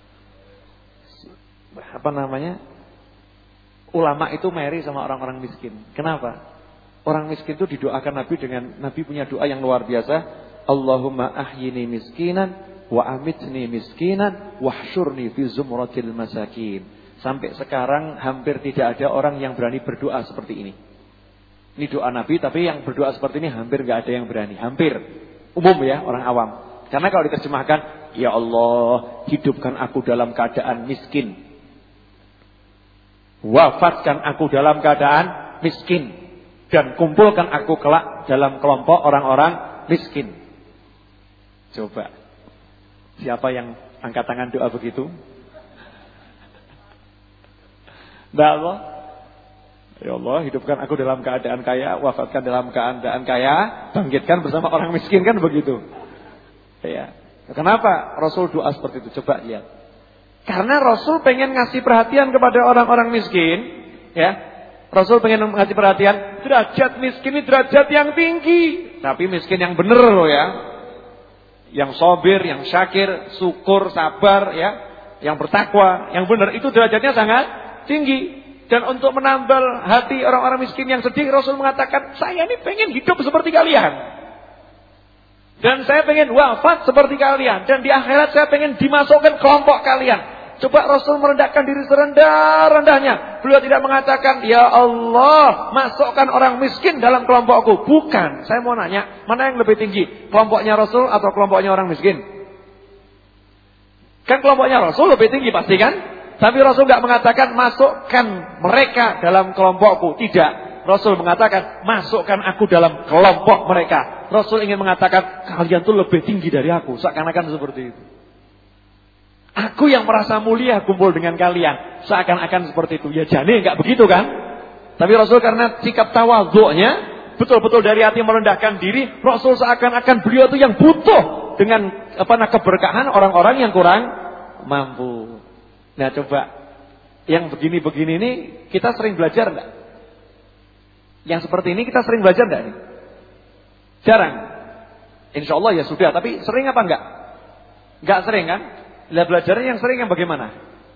Ulama itu marry sama orang-orang miskin. Kenapa? Orang miskin itu didoakan Nabi dengan Nabi punya doa yang luar biasa. Allahumma ahyini miskinan wa amitni miskinan wahsyurni fi zumratil masakin. Sampai sekarang hampir tidak ada orang yang berani berdoa seperti ini. Ini doa Nabi, tapi yang berdoa seperti ini hampir gak ada yang berani. Hampir. Umum ya, orang awam. Karena kalau diterjemahkan, ya Allah, hidupkan aku dalam keadaan miskin. Wafatkan aku dalam keadaan miskin. Dan kumpulkan aku kelak dalam kelompok orang-orang miskin. Coba. Siapa yang angkat tangan doa begitu? Enggak Allah. Ya Allah, hidupkan aku dalam keadaan kaya, wafatkan dalam keadaan kaya, bangkitkan bersama orang miskin, kan begitu. Ya. Kenapa Rasul doa seperti itu? Coba lihat. Karena Rasul pengen ngasih perhatian kepada orang-orang miskin, ya. Rasul pengen ngasih perhatian, derajat miskin ini derajat yang tinggi, tapi miskin yang benar loh ya. Yang sabir, yang syakir, syukur, sabar ya, yang bertakwa, yang benar itu derajatnya sangat tinggi. Dan untuk menambal hati orang-orang miskin yang sedih, Rasul mengatakan, saya ini pengen hidup seperti kalian. Dan saya pengen wafat seperti kalian. Dan di akhirat saya pengen dimasukkan kelompok kalian. Coba Rasul merendahkan diri serendah-rendahnya. Beliau tidak mengatakan, ya Allah, masukkan orang miskin dalam kelompokku. Bukan, saya mau nanya, mana yang lebih tinggi? Kelompoknya Rasul atau kelompoknya orang miskin? Kan kelompoknya Rasul lebih tinggi pasti kan? Tapi Rasul tidak mengatakan masukkan mereka dalam kelompokku. Tidak. Rasul mengatakan masukkan aku dalam kelompok mereka. Rasul ingin mengatakan kalian tuh lebih tinggi dari aku. Seakan-akan seperti itu. Aku yang merasa mulia kumpul dengan kalian. Seakan-akan seperti itu. Ya jane enggak begitu kan? Tapi Rasul karena sikap tawadhu'nya betul-betul dari hati merendahkan diri. Rasul seakan-akan beliau itu yang butuh dengan keberkahan orang-orang yang kurang mampu. Nah coba, yang begini-begini ini kita sering belajar enggak? Yang seperti ini kita sering belajar enggak? Jarang. Insya Allah ya sudah, tapi sering apa enggak? Enggak sering kan? Lah belajarnya yang sering yang bagaimana?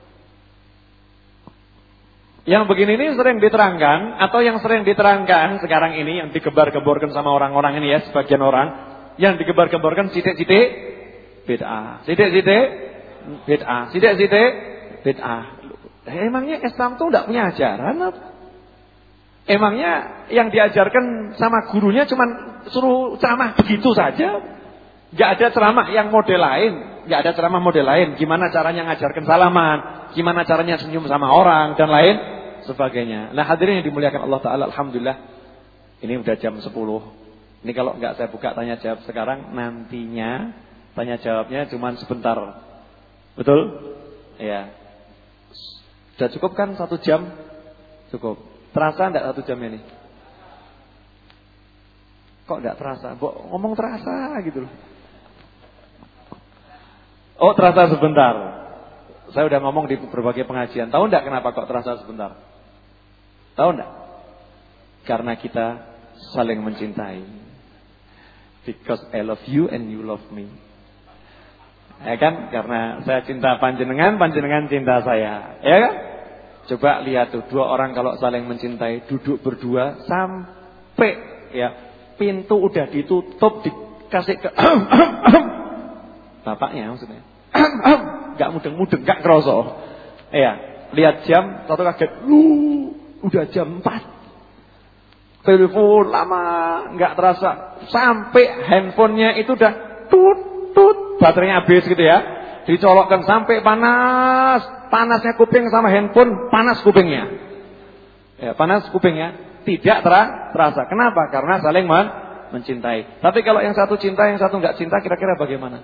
Yang begini ini sering diterangkan, atau yang sering diterangkan sekarang ini, yang digebar-geborkan sama orang-orang ini ya, sebagian orang, yang digebar-geborkan sidik-sidik bid'ah. Sidik-sidik bid'ah. Sidik-sidik bid'ah. Emangnya Islam tuh enggak punya ajaran apa? Emangnya yang diajarkan sama gurunya cuman suruh ceramah begitu saja? Enggak ada ceramah yang model lain, enggak ada ceramah model lain. Gimana caranya ngajarkan salaman, gimana caranya senyum sama orang dan lain sebagainya. Nah, hadirin yang dimuliakan Allah taala, alhamdulillah ini udah jam 10. Ini kalau enggak saya buka tanya jawab sekarang, nantinya tanya jawabnya cuman sebentar. Betul? Iya. Sudah cukup kan 1 jam? Cukup. Terasa enggak 1 jam ini? Kok enggak terasa? Ngomong terasa gitu loh. Oh, terasa sebentar. Saya udah ngomong di berbagai pengajian. Tahu enggak kenapa kok terasa sebentar? Tahu enggak? Karena kita saling mencintai. Because I love you and you love me. Ya kan? Karena saya cinta panjenengan, panjenengan cinta saya. Ya kan? Coba lihat tuh, 2 orang kalau saling mencintai duduk berdua sampai ya pintu udah ditutup, dikasih ke bapaknya maksudnya. Enggak mudeng-mudeng, enggak kroso. Iya, lihat jam, satu kaget, udah jam 4. Telepon lama, enggak terasa sampai handphonenya itu udah tut, baterainya habis gitu ya. Dicolokkan sampai panas, panasnya kuping sama handphone, panas kupingnya. Ya, panas kupingnya, tidak terasa. Kenapa? Karena saling mencintai. Tapi kalau yang satu cinta, yang satu enggak cinta, kira-kira bagaimana?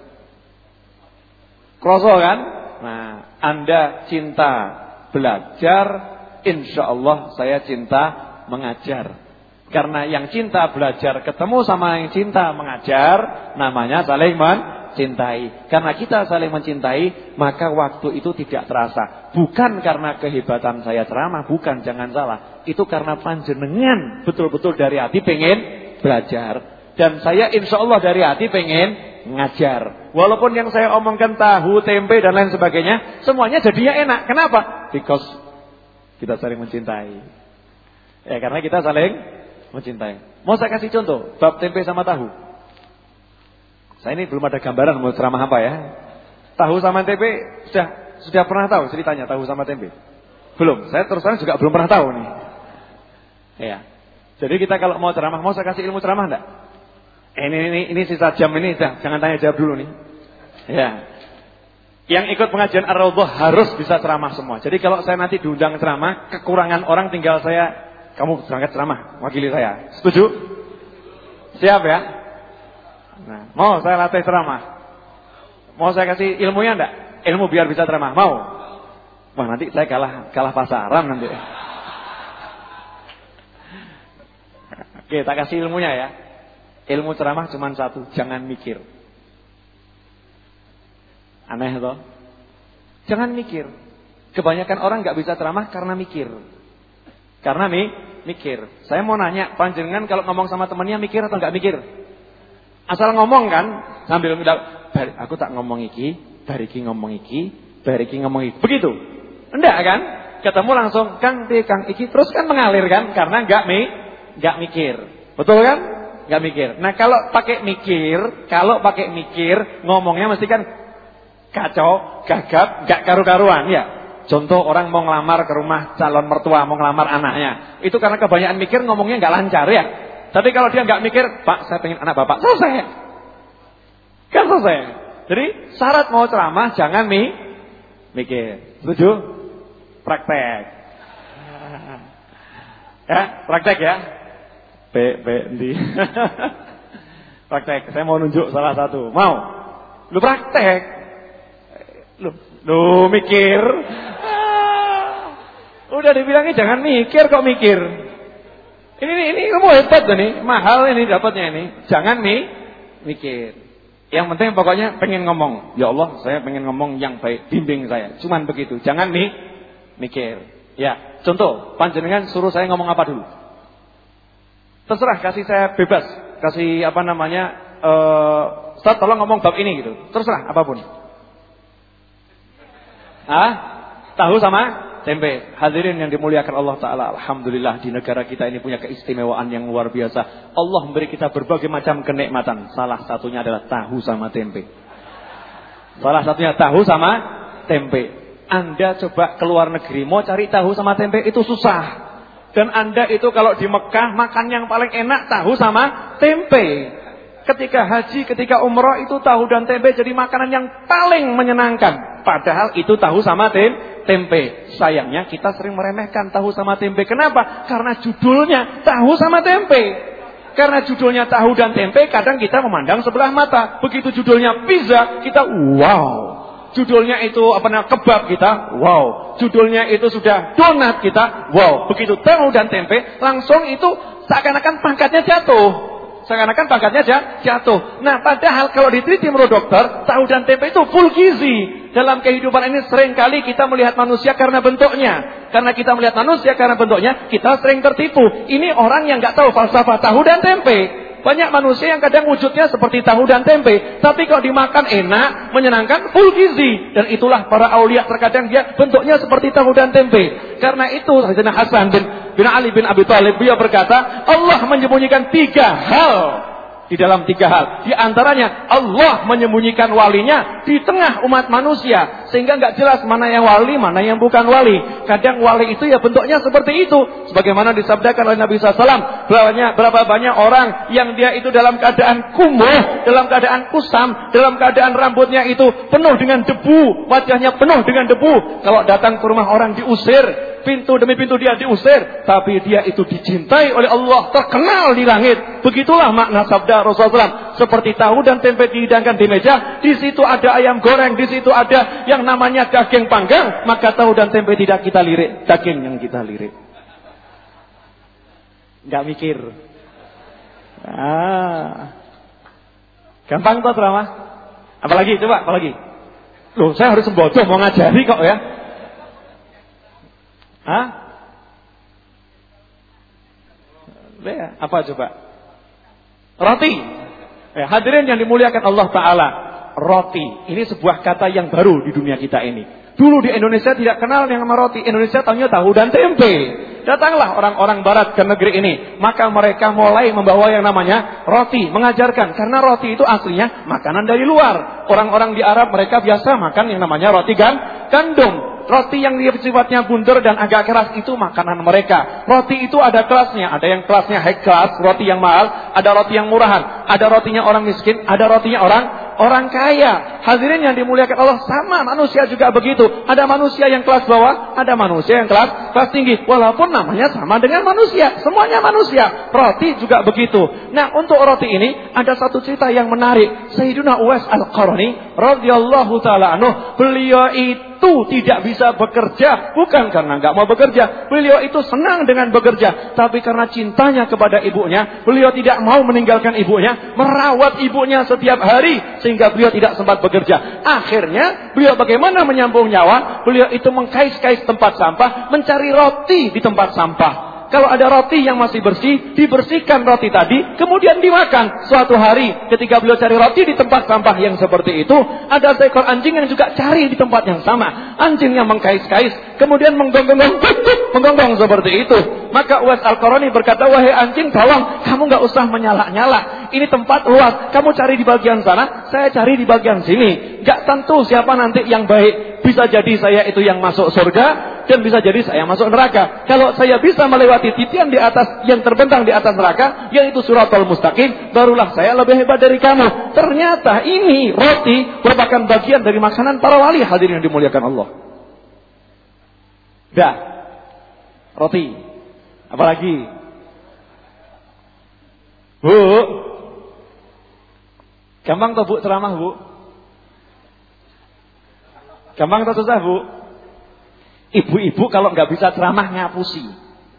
Kroso kan? Nah, Anda cinta belajar, insya Allah saya cinta mengajar. Karena yang cinta belajar ketemu sama yang cinta mengajar, namanya saling mencintai. Karena kita saling mencintai, maka waktu itu tidak terasa. Bukan karena kehebatan saya ceramah, bukan, jangan salah. Itu karena panjenengan betul-betul dari hati pengen belajar. Dan saya insya Allah dari hati pengen ngajar. Walaupun yang saya omongkan tahu, tempe dan lain sebagainya, semuanya jadinya enak. Kenapa? Because kita saling mencintai. Ya, karena kita saling mencintai. Mau saya kasih contoh bab tempe sama tahu. Saya ini belum ada gambaran mau ceramah apa ya. Tahu sama tempe sudah pernah tahu ceritanya tahu sama tempe? Belum. Saya terus terang juga belum pernah tahu nih. Ya. Jadi kita kalau mau ceramah, mau saya kasih ilmu ceramah enggak? Ini sisa jam ini, jangan tanya jawab dulu nih. Ya. Yang ikut pengajian Ar-Raudhah harus bisa ceramah semua. Jadi kalau saya nanti diundang ceramah, kekurangan orang tinggal kamu berangkat ceramah, wakili saya. Setuju? Siap ya? Nah, mau saya latih ceramah? Mau saya kasih ilmunya enggak? ilmu biar bisa ceramah. Mau? Wah, nanti saya kalah pasaran nanti. Oke, tak kasih ilmunya ya. Ilmu ceramah cuma satu, jangan mikir. Aneh toh? Jangan mikir. Kebanyakan orang nggak bisa ceramah karena mikir. Karena mikir. Saya mau nanya, panjenengan kalau ngomong sama temannya mikir atau nggak mikir? Asal ngomong kan, sambil aku tak ngomong iki, bariki ngomong iki, bariki ngomong iki. Begitu. Enggak kan? Ketemu langsung Kang iki terus kan mengalir kan karena nggak mikir. Betul kan? Nggak mikir. Nah, kalau pakai mikir, ngomongnya mesti kan kacau, gagap, nggak karu-karuan ya. Contoh orang mau ngelamar ke rumah calon mertua, mau ngelamar anaknya. Itu karena kebanyakan mikir ngomongnya nggak lancar ya. Tapi kalau dia nggak mikir, Pak saya pengen anak Bapak, selesai. Kan selesai. Jadi syarat mau ceramah jangan mikir. Setuju? Praktek. Ya, praktek ya. Di. Praktek. Saya mau nunjuk salah satu. Mau? Lu praktek. Lu mikir. Udah dibilangnya jangan mikir kok mikir. Ini kamu hebat nih, mahal ini dapatnya ini. Jangan mikir. Yang penting pokoknya pengen ngomong. Ya Allah, saya pengen ngomong yang baik, bimbing saya. Cuman begitu, jangan mikir. Ya, contoh, panjenengan suruh saya ngomong apa dulu? Terserah, kasih saya bebas, kasih apa namanya, Ustaz tolong ngomong bab ini gitu. Terserah apapun. Tahu sama tempe. Hadirin yang dimuliakan Allah Ta'ala, alhamdulillah di negara kita ini punya keistimewaan yang luar biasa. Allah memberi kita berbagai macam kenikmatan. Salah satunya adalah tahu sama tempe. Salah satunya tahu sama tempe. Anda coba keluar negeri mau cari tahu sama tempe itu susah. Dan Anda itu kalau di Mekah makan yang paling enak tahu sama tempe. Ketika haji, ketika umrah itu tahu dan tempe jadi makanan yang paling menyenangkan. Padahal itu tahu sama tempe. Sayangnya kita sering meremehkan tahu sama tempe. Kenapa? Karena judulnya tahu sama tempe. Karena judulnya tahu dan tempe, kadang kita memandang sebelah mata. Begitu judulnya pizza, kita wow. Judulnya itu kebab, kita wow. Judulnya itu sudah donat, kita wow. Begitu tahu dan tempe, langsung itu seakan-akan pangkatnya jatuh. Nah, padahal kalau diteliti menurut dokter, tahu dan tempe itu full gizi. Dalam kehidupan ini seringkali kita melihat manusia karena bentuknya. Karena kita melihat manusia karena bentuknya, kita sering tertipu. Ini orang yang nggak tahu falsafah tahu dan tempe. Banyak manusia yang kadang wujudnya seperti tahu dan tempe, tapi kalau dimakan enak, menyenangkan, full gizi. Dan itulah para aulia terkadang dia bentuknya seperti tahu dan tempe. Karena itu Sayyidina Hasan bin Ali bin Abi Thalib beliau berkata, Allah menyembunyikan 3 hal di dalam 3 hal. Di antaranya Allah menyembunyikan walinya di tengah umat manusia, sehingga nggak jelas mana yang wali, mana yang bukan wali. Kadang wali itu ya bentuknya seperti itu, sebagaimana disabdakan oleh Nabi SAW. Berapa banyak orang yang dia itu dalam keadaan kumuh, dalam keadaan kusam, dalam keadaan rambutnya itu penuh dengan debu, wajahnya penuh dengan debu. Kalau datang ke rumah orang diusir, pintu demi pintu dia diusir, tapi dia itu dicintai oleh Allah, terkenal di langit. Begitulah makna sabda Rasulullah SAW. Seperti tahu dan tempe dihidangkan di meja, di situ ada ayam goreng, di situ ada yang namanya daging panggang, maka tahu dan tempe tidak kita lirik, daging yang kita lirik. Enggak mikir. Gampang toh ceramah? Apalagi coba, apalagi? Loh, saya harus sembodo mau ngajari kok ya. Apa coba? Roti. Hadirin yang dimuliakan Allah Ta'ala, roti ini sebuah kata yang baru di dunia kita ini. Dulu di Indonesia tidak kenal yang nama roti. Indonesia tahunya tahu dan tempe. Datanglah orang-orang barat ke negeri ini, maka mereka mulai membawa yang namanya roti, mengajarkan. Karena roti itu aslinya makanan dari luar. Orang-orang di Arab mereka biasa makan yang namanya roti gandum. Roti yang sifatnya bundar dan agak keras itu makanan mereka. Roti itu ada kelasnya. Ada yang kelasnya high class, roti yang mahal. Ada roti yang murahan. Ada rotinya orang miskin. Ada rotinya orang kaya. Hadirin yang dimuliakan Allah, sama manusia juga begitu. Ada manusia yang kelas bawah, ada manusia yang kelas tinggi. Walaupun namanya sama dengan manusia, semuanya manusia. Roti juga begitu. Nah, untuk roti ini ada satu cerita yang menarik. Sayyiduna Uwais Al-Qarni radhiyallahu taala anhu, beliau itu tidak bisa bekerja bukan karena enggak mau bekerja. Beliau itu senang dengan bekerja, tapi karena cintanya kepada ibunya, beliau tidak mau meninggalkan ibunya, merawat ibunya setiap hari sehingga beliau tidak sempat bekerja. Akhirnya beliau bagaimana menyambung nyawa? Beliau itu mengkais-kais tempat sampah, mencari roti di tempat sampah. Kalau ada roti yang masih bersih, dibersihkan roti tadi, kemudian dimakan. Suatu hari ketika beliau cari roti di tempat sampah yang seperti itu, ada seekor anjing yang juga cari di tempat yang sama. Anjingnya mengkais-kais, kemudian menggonggong seperti itu. Maka Uwais Al-Qarni berkata, wahai anjing, tolong kamu gak usah menyala-nyala. Ini tempat luas, kamu cari di bagian sana, saya cari di bagian sini. Gak tentu siapa nanti yang baik. Bisa jadi saya itu yang masuk surga, dan bisa jadi saya masuk neraka. Kalau saya bisa melewati titian di atas yang terbentang di atas neraka, yaitu Shiratal Mustaqim, barulah saya lebih hebat dari kamu. Ternyata ini roti merupakan bagian dari makanan para wali, hadirin yang dimuliakan Allah. Dah, roti. Apalagi? Bu, gampang toh Bu ceramah Bu? Gampang atau susah Bu? Ibu-ibu kalau nggak bisa ceramah ngapusi.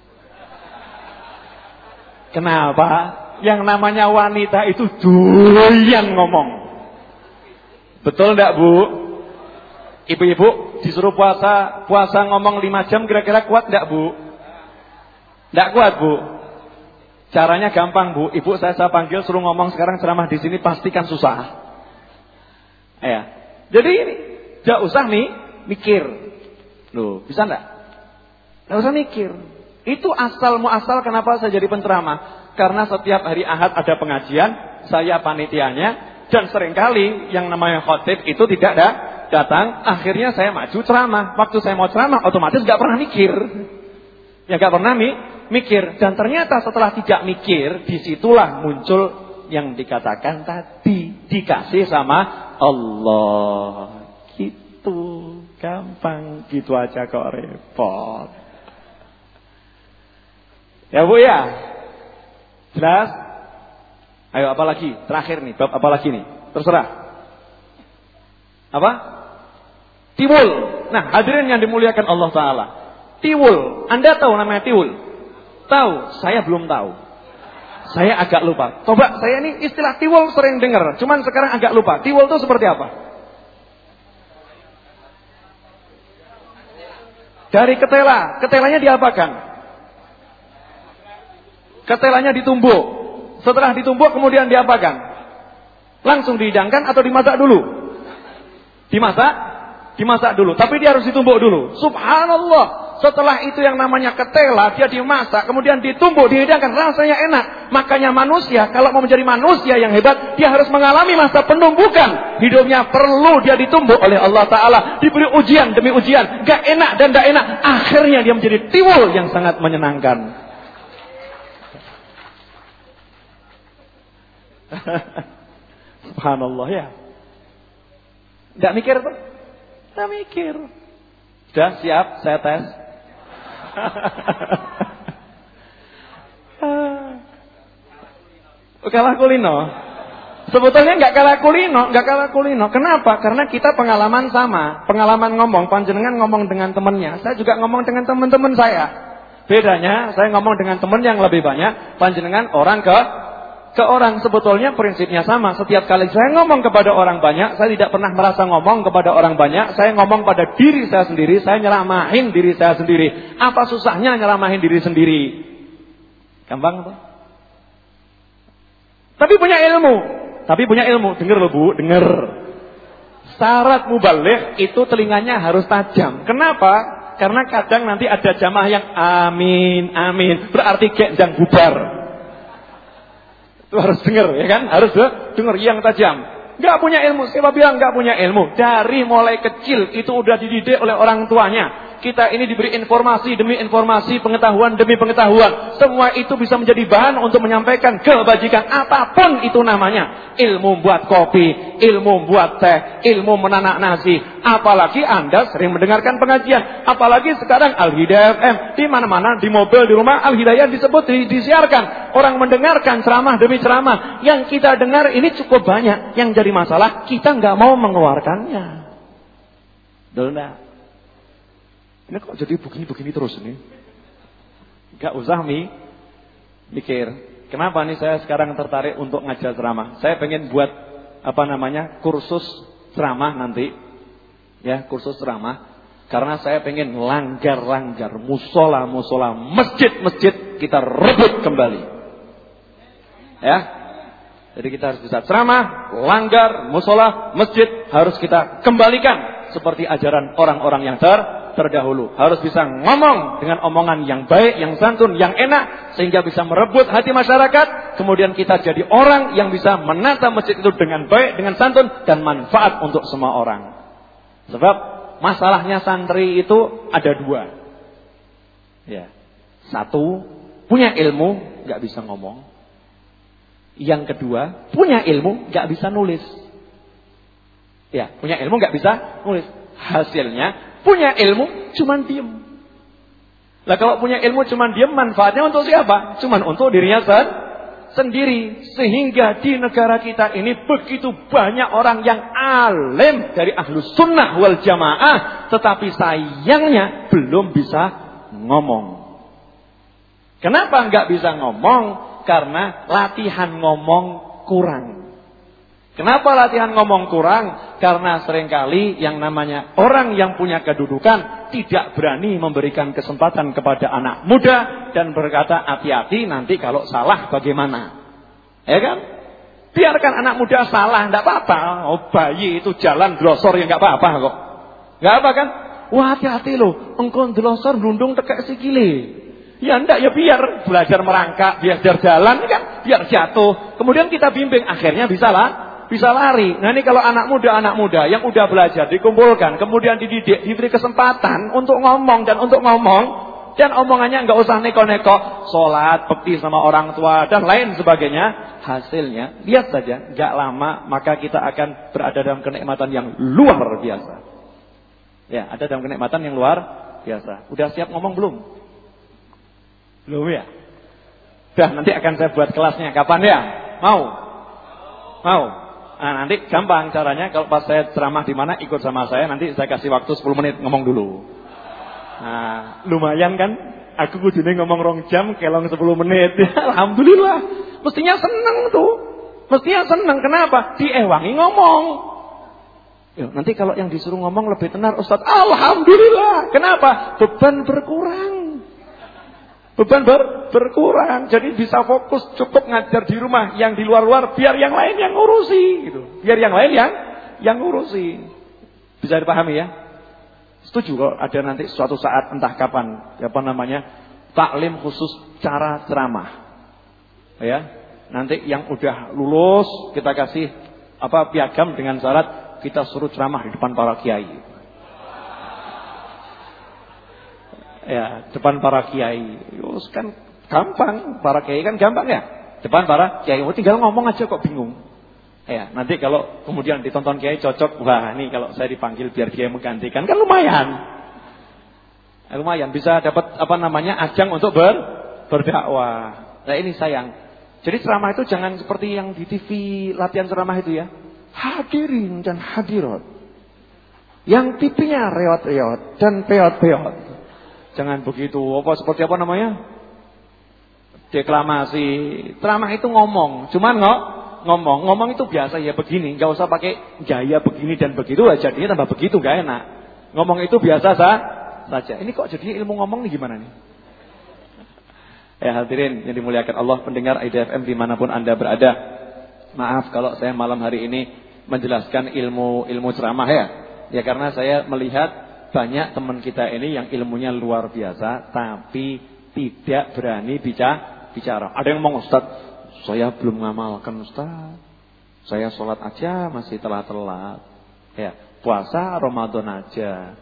Kenapa? Yang namanya wanita itu doyan ngomong. Betul nggak Bu? Ibu-ibu disuruh puasa ngomong 5 jam kira-kira kuat nggak Bu? Nggak kuat Bu. Caranya gampang Bu. Ibu saya panggil suruh ngomong sekarang ceramah di sini pastikan susah. Ya. Jadi ini nggak usah mikir. Loh, bisa enggak? Nggak usah mikir. Itu asal muasal kenapa saya jadi penceramah. Karena setiap hari Ahad ada pengajian, saya panitianya, dan seringkali yang namanya khotib itu tidak datang. Akhirnya saya maju ceramah. Waktu saya mau ceramah otomatis nggak pernah mikir. Ya nggak pernah mikir. Dan ternyata setelah tidak mikir, disitulah muncul yang dikatakan tadi, dikasih sama Allah. Gitu, gampang gitu aja kok repot. Ya Bu ya, jelas? Ayo apa lagi? Terakhir nih, bab apa lagi nih? Terserah. Apa? Tiwul. Nah, hadirin yang dimuliakan Allah Ta'ala, tiwul, Anda tahu namanya tiwul? Tahu? Saya belum tahu. Saya agak lupa. Coba, saya ini istilah tiwul sering dengar, cuman sekarang agak lupa. Tiwul itu seperti apa? Dari ketela. Ketelanya diapakan? Ketelanya ditumbuk. Setelah ditumbuk kemudian diapakan? Langsung dihidangkan atau dimasak dulu? Dimasak dulu. Tapi dia harus ditumbuk dulu. Subhanallah. Setelah itu yang namanya ketela, dia dimasak, kemudian ditumbuk, dihidangkan, rasanya enak. Makanya manusia, kalau mau menjadi manusia yang hebat, dia harus mengalami masa penumbukan. Hidupnya perlu dia ditumbuk oleh Allah Ta'ala. Diberi ujian demi ujian. Gak enak dan gak enak. Akhirnya dia menjadi tiwul yang sangat menyenangkan. Subhanallah ya. Gak mikir tuh? Gak mikir. Sudah siap, saya tes. Kalah kulino. Sebetulnya nggak kalah kulino. Kenapa? Karena kita pengalaman sama, pengalaman ngomong. Panjenengan ngomong dengan temannya, saya juga ngomong dengan teman-teman saya. Bedanya, saya ngomong dengan teman yang lebih banyak, panjenengan orang ke orang. Sebetulnya prinsipnya sama. Setiap kali saya ngomong kepada orang banyak, saya tidak pernah merasa ngomong kepada orang banyak. Saya ngomong pada diri saya sendiri. Saya nyeramahin diri saya sendiri. Apa susahnya nyeramahin diri sendiri? Gampang tuh. Tapi punya ilmu. Dengar loh Bu, dengar. Syarat mubaligh itu telinganya harus tajam. Kenapa? Karena kadang nanti ada jamaah yang amin. Berarti gendang bubar. Itu harus dengar, ya kan? Harus dengar yang tajam. Gak punya ilmu. Siapa bilang gak punya ilmu? Dari mulai kecil itu udah dididik oleh orang tuanya. Kita ini diberi informasi demi informasi, pengetahuan demi pengetahuan. Semua itu bisa menjadi bahan untuk menyampaikan kebajikan apapun itu namanya. Ilmu buat kopi, ilmu buat teh, ilmu menanak nasi. Apalagi Anda sering mendengarkan pengajian. Apalagi sekarang Al-Hidayah FM. Di mana-mana, di mobil, di rumah, Al-Hidayah disebut, disiarkan. Orang mendengarkan ceramah demi ceramah. Yang kita dengar ini cukup banyak. Yang jadi masalah, kita nggak mau mengeluarkannya. Benar. Ini kok jadi begini-begini terus ini? Gak usah mikir. Kenapa nih saya sekarang tertarik untuk ngajar ceramah? Saya pengen buat kursus ceramah nanti. Ya, kursus ceramah. Karena saya pengen langgar-langgar, musola-musola, masjid-masjid kita rebut kembali. Ya. Jadi kita harus bisa ceramah, langgar, musola, masjid harus kita kembalikan seperti ajaran orang-orang yang terdahulu. Harus bisa ngomong dengan omongan yang baik, yang santun, yang enak, sehingga bisa merebut hati masyarakat. Kemudian kita jadi orang yang bisa menata masjid itu dengan baik, dengan santun, dan manfaat untuk semua orang. Sebab masalahnya santri itu ada dua. Ya. Satu, punya ilmu, gak bisa ngomong. Yang kedua, punya ilmu, gak bisa nulis. Ya, punya ilmu gak bisa nulis. Hasilnya, punya ilmu, cuman diem. Lah kalau punya ilmu cuman diem, manfaatnya untuk siapa? Cuman untuk dirinya sendiri. Sehingga di negara kita ini begitu banyak orang yang alim dari ahlus sunnah wal jamaah, tetapi sayangnya belum bisa ngomong. Kenapa gak bisa ngomong? Karena latihan ngomong kurang. Kenapa latihan ngomong kurang? Karena seringkali yang namanya orang yang punya kedudukan tidak berani memberikan kesempatan kepada anak muda dan berkata hati-hati nanti kalau salah bagaimana. Ya kan? Biarkan anak muda salah, enggak apa-apa. Oh, bayi itu jalan glosor ya enggak apa-apa kok. Enggak apa kan? Wah, hati-hati loh, engkau glosor blundung tekek sikile. Ya enggak, ya biar belajar merangkak, biar jalan kan, biar jatuh. Kemudian kita bimbing, akhirnya bisa lari. Nah ini kalau anak muda yang udah belajar, dikumpulkan, kemudian dididik, diberi kesempatan untuk ngomong, dan omongannya enggak usah neko-neko, sholat, bekti sama orang tua, dan lain sebagainya. Hasilnya, lihat saja, enggak lama, maka kita akan berada dalam kenikmatan yang luar biasa. Ya, ada dalam kenikmatan yang luar biasa. Udah siap ngomong belum? Belum ya? Dah, nanti akan saya buat kelasnya. Kapan ya? Mau? Nah, nanti gampang caranya. Kalau pas saya ceramah di mana, ikut sama saya. Nanti saya kasih waktu 10 menit ngomong dulu. Nah, lumayan kan? Aku kudune ngomong 2 jam, kelong 10 menit. Alhamdulillah. Mestinya seneng tuh. Kenapa? Diewangi ngomong. Yo, nanti kalau yang disuruh ngomong lebih tenar, Ustaz. Alhamdulillah. Kenapa? Beban berkurang. Jadi bisa fokus, cukup ngajar di rumah. Yang di luar-luar biar yang lain yang ngurusi gitu. Biar yang lain yang ngurusi. Bisa dipahami ya? Setuju kalau ada nanti suatu saat entah kapan, taklim khusus cara ceramah. Ya. Nanti yang udah lulus kita kasih piagam dengan syarat kita suruh ceramah di depan para kiai. Ya, depan para kiai. Yus kan gampang, para kiai kan gampang ya. Depan para kiai, tinggal ngomong aja kok bingung. Ya, nanti kalau kemudian ditonton kiai cocok, wah ini kalau saya dipanggil biar kiai menggantikan kan lumayan. Lumayan bisa dapat ajang untuk berdakwah. Nah, ini sayang. Jadi ceramah itu jangan seperti yang di TV latihan ceramah itu ya. Hadirin dan hadirat. Yang pipinya reot-reot dan peot-peot. Jangan begitu. Seperti deklamasi. Ceramah itu ngomong. Cuman ngomong itu biasa ya begini. Gak usah pakai gaya begini dan begitu. Jadinya tambah begitu gak enak. Ngomong itu biasa saja. Ini kok jadi ilmu ngomong nih gimana nih? Ya hadirin yang dimuliakan Allah, pendengar IDFM dimanapun Anda berada. Maaf kalau saya malam hari ini menjelaskan ilmu ceramah ya. Ya karena saya melihat banyak teman kita ini yang ilmunya luar biasa tapi tidak berani bicara. Ada yang ngomong, Ustaz, saya belum ngamalkan Ustaz. Saya sholat aja masih telat-telat. Ya, puasa Ramadan aja.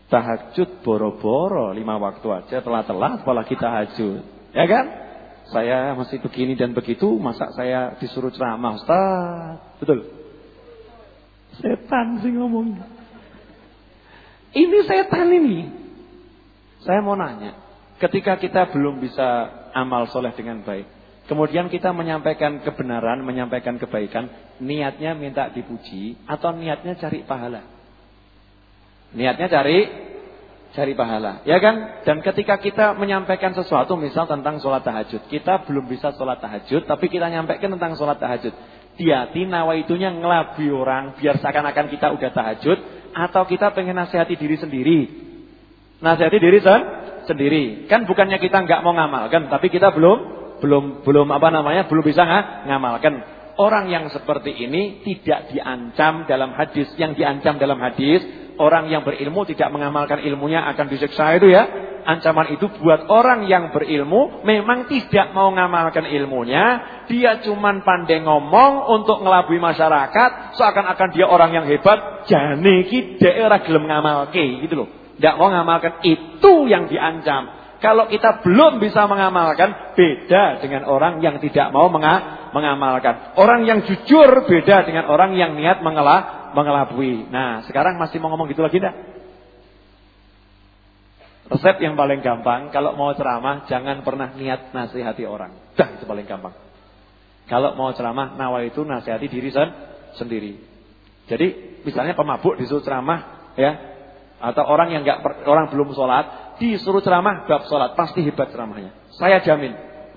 Tahajud boro-boro 5 waktu aja telat-telat apalagi tahajud. Ya kan? Saya masih begini dan begitu, masa saya disuruh ceramah, Ustaz? Betul? Setan sih ngomong. Ini setan ini. Saya mau nanya, ketika kita belum bisa amal soleh dengan baik, kemudian kita menyampaikan kebenaran, menyampaikan kebaikan, niatnya minta dipuji atau niatnya cari pahala? Niatnya cari pahala, ya kan? Dan ketika kita menyampaikan sesuatu, misal tentang sholat tahajud, kita belum bisa sholat tahajud, tapi kita nyampaikan tentang sholat tahajud. Hati-hati nawaitunya ngelabi orang, biar seakan-akan kita udah tahajud, atau kita pengen nasihati diri sendiri. Nasihati diri sendiri. Kan bukannya kita nggak mau ngamalkan, tapi kita belum bisa ngamalkan. Orang yang seperti ini tidak diancam dalam hadis. Yang diancam dalam hadis, orang yang berilmu tidak mengamalkan ilmunya akan disiksa itu ya. Ancaman itu buat orang yang berilmu memang tidak mau mengamalkan ilmunya, dia cuman pandai ngomong untuk ngelabui masyarakat, seakan-akan dia orang yang hebat, jane iki dhek ora gelem ngamalke gitu loh. Tidak mau mengamalkan, itu yang diancam. Kalau kita belum bisa mengamalkan, beda dengan orang yang tidak mau mengamalkan. Orang yang jujur beda dengan orang yang niat mengelabui. Nah, sekarang masih mau ngomong gitu lagi enggak? Resep yang paling gampang, kalau mau ceramah jangan pernah niat nasihati orang. Dah, itu paling gampang. Kalau mau ceramah, nawaitu nasihati diri sendiri. Jadi, misalnya pemabuk disuruh ceramah, ya, atau orang yang orang belum sholat disuruh ceramah bab sholat, pasti hebat ceramahnya. Saya jamin.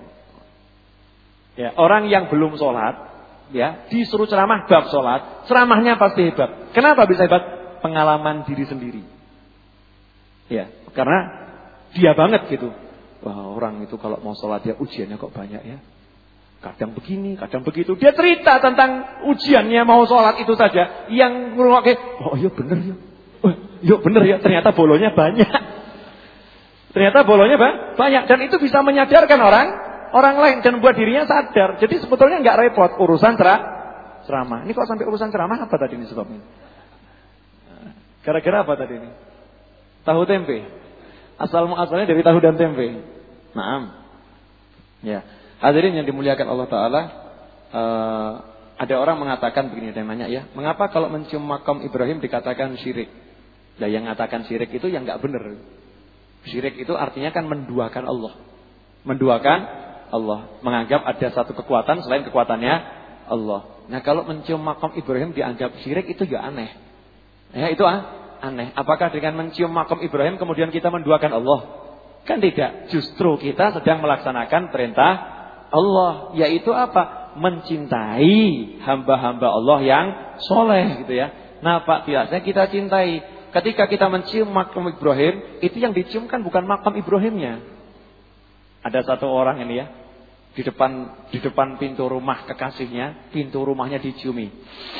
Ya, orang yang belum sholat, ya, disuruh ceramah bab sholat, ceramahnya pasti hebat. Kenapa bisa hebat? Pengalaman diri sendiri. Ya, karena dia banget gitu. Wah, orang itu kalau mau sholat ya ujiannya kok banyak ya. Kadang begini, kadang begitu. Dia cerita tentang ujiannya mau sholat itu saja. Yang ngerungoknya, oh iya bener ya. Oh, iya bener ya, ternyata bolonya banyak. Ternyata bolonya banyak. Dan itu bisa menyadarkan orang lain dan buat dirinya sadar. Jadi sebetulnya nggak repot urusan ceramah. Ini kok sampai urusan ceramah apa tadi ini sebabnya? Gara-gara apa tadi ini? Tahu tempe. Asal-muasalnya dari tahu dan tempe. Naam. Ya. Hadirin yang dimuliakan Allah Ta'ala, ada orang mengatakan begini, dia nanya ya, mengapa kalau mencium makam Ibrahim dikatakan syirik? Nah, yang mengatakan syirik itu yang nggak benar. Syirik itu artinya kan menduakan Allah. Menduakan Allah, menganggap ada satu kekuatan selain kekuatannya Allah. Nah, kalau mencium makam Ibrahim dianggap syirik itu ya aneh. Ya, itu aneh. Apakah dengan mencium makam Ibrahim kemudian kita menduakan Allah? Kan tidak. Justru kita sedang melaksanakan perintah Allah, yaitu apa? Mencintai hamba-hamba Allah yang soleh gitu ya. Nah, Pak, tidaknya kita cintai. Ketika kita mencium makam Ibrahim, itu yang diciumkan bukan makam Ibrahimnya. Ada satu orang ini ya, di depan pintu rumah kekasihnya, pintu rumahnya diciumi.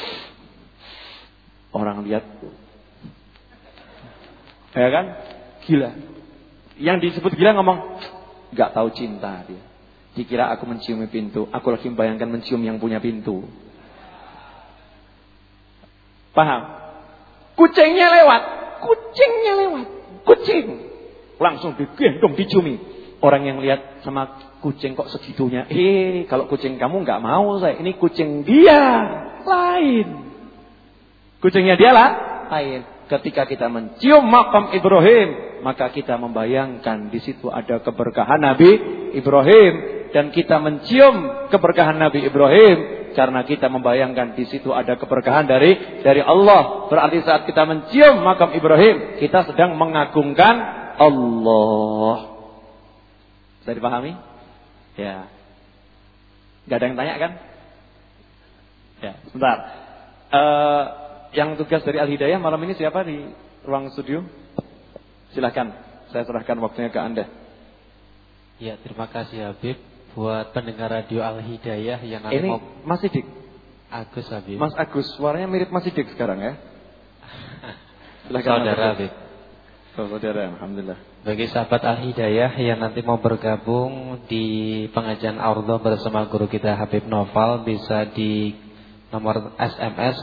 Orang lihat, ya kan? Gila. Yang disebut gila ngomong, nggak tahu cinta dia. Dikira aku menciumi pintu, aku lagi membayangkan mencium yang punya pintu. Paham? Kucing. Langsung digendong, diciumi. Orang yang lihat sama kucing kok segitunya. Kalau kucing kamu nggak mau saya. Ini kucing dia lain. Kucingnya dia lain. Ketika kita mencium makam Ibrahim, maka kita membayangkan di situ ada keberkahan Nabi Ibrahim. Dan kita mencium keberkahan Nabi Ibrahim karena kita membayangkan di situ ada keberkahan dari Allah. Berarti saat kita mencium makam Ibrahim, kita sedang mengagungkan Allah. Bisa dipahami? Ya. Gak ada yang tanya kan? Ya, sebentar. Yang tugas dari Al-Hidayah malam ini siapa di ruang studio? Silahkan, saya serahkan waktunya ke Anda. Ya, terima kasih Habib. Buat pendengar radio Al-Hidayah yang nanti ini Mas Sidik. Agus Habib. Mas Agus, suaranya mirip Mas Sidik sekarang ya. Silahkan. Saudara Habib. Saudara, alhamdulillah. Bagi sahabat Al-Hidayah yang nanti mau bergabung di pengajian Aurdhah bersama guru kita Habib Noval, bisa di Nomor SMS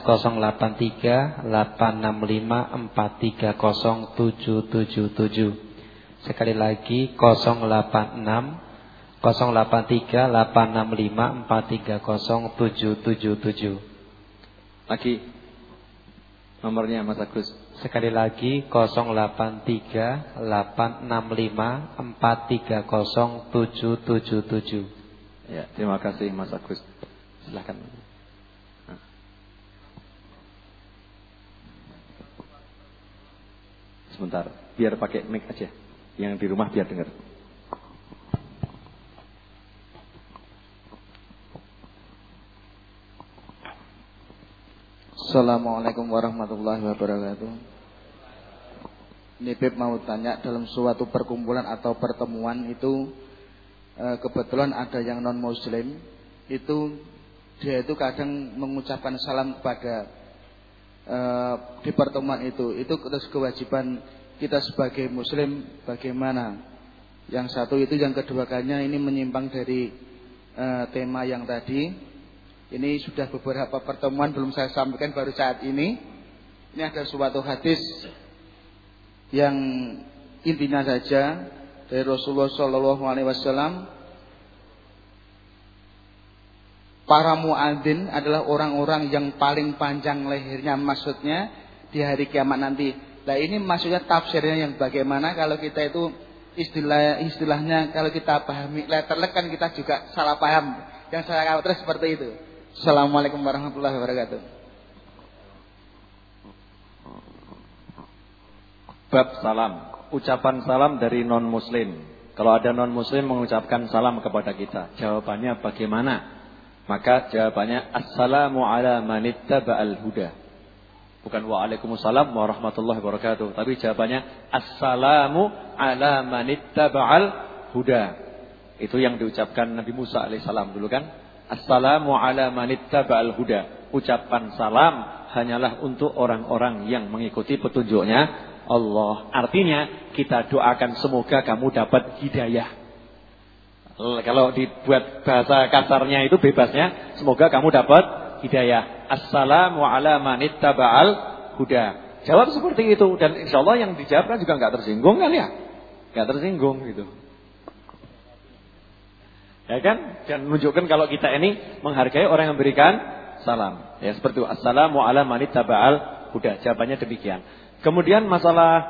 083865430777. Sekali lagi 083865430777. Lagi nomornya Mas Agus. Sekali lagi 083865430777. Ya, terima kasih Mas Agus. Silakan. Sebentar, biar pakai mic aja. Yang di rumah biar dengar. Assalamualaikum warahmatullahi wabarakatuh. Ini Beb mau tanya, dalam suatu perkumpulan atau pertemuan itu kebetulan ada yang non muslim, itu dia itu kadang mengucapkan salam kepada di pertemuan itu terus kewajiban kita sebagai muslim bagaimana? Yang satu itu, yang kedua kalinya ini menyimpang dari tema yang tadi. Ini sudah beberapa pertemuan belum saya sampaikan, baru saat ini. Ini ada suatu hadis yang intinya saja dari Rasulullah SAW. Para muadzin adalah orang-orang yang paling panjang lehernya, maksudnya di hari kiamat nanti. Nah ini maksudnya tafsirnya yang bagaimana? Kalau kita itu istilahnya kalau kita pahami letterlek kan kita juga salah paham. Yang saya khawatir seperti itu. Assalamualaikum warahmatullahi wabarakatuh. Bab salam, ucapan salam dari non muslim. Kalau ada non muslim mengucapkan salam kepada kita, jawabannya bagaimana? Maka jawabannya assalamu ala manittaba'al huda. Bukan waalaikumsalam warahmatullahi wabarakatuh, tapi jawabannya assalamu ala manittaba'al huda. Itu yang diucapkan Nabi Musa alaihissalam dulu kan? Assalamu ala manittaba'al huda. Ucapan salam hanyalah untuk orang-orang yang mengikuti petunjuknya Allah. Artinya kita doakan semoga kamu dapat hidayah. Kalau dibuat bahasa kasarnya itu bebasnya, semoga kamu dapat hidayah. Assalamu ala manittaba'al huda. Jawab seperti itu, dan insya Allah yang dijawab kan juga nggak tersinggung kan ya, nggak tersinggung gitu. Ya kan? Dan menunjukkan kalau kita ini menghargai orang yang memberikan salam. Ya seperti itu. Assalamu ala manittaba'al huda. Jawabannya demikian. Kemudian masalah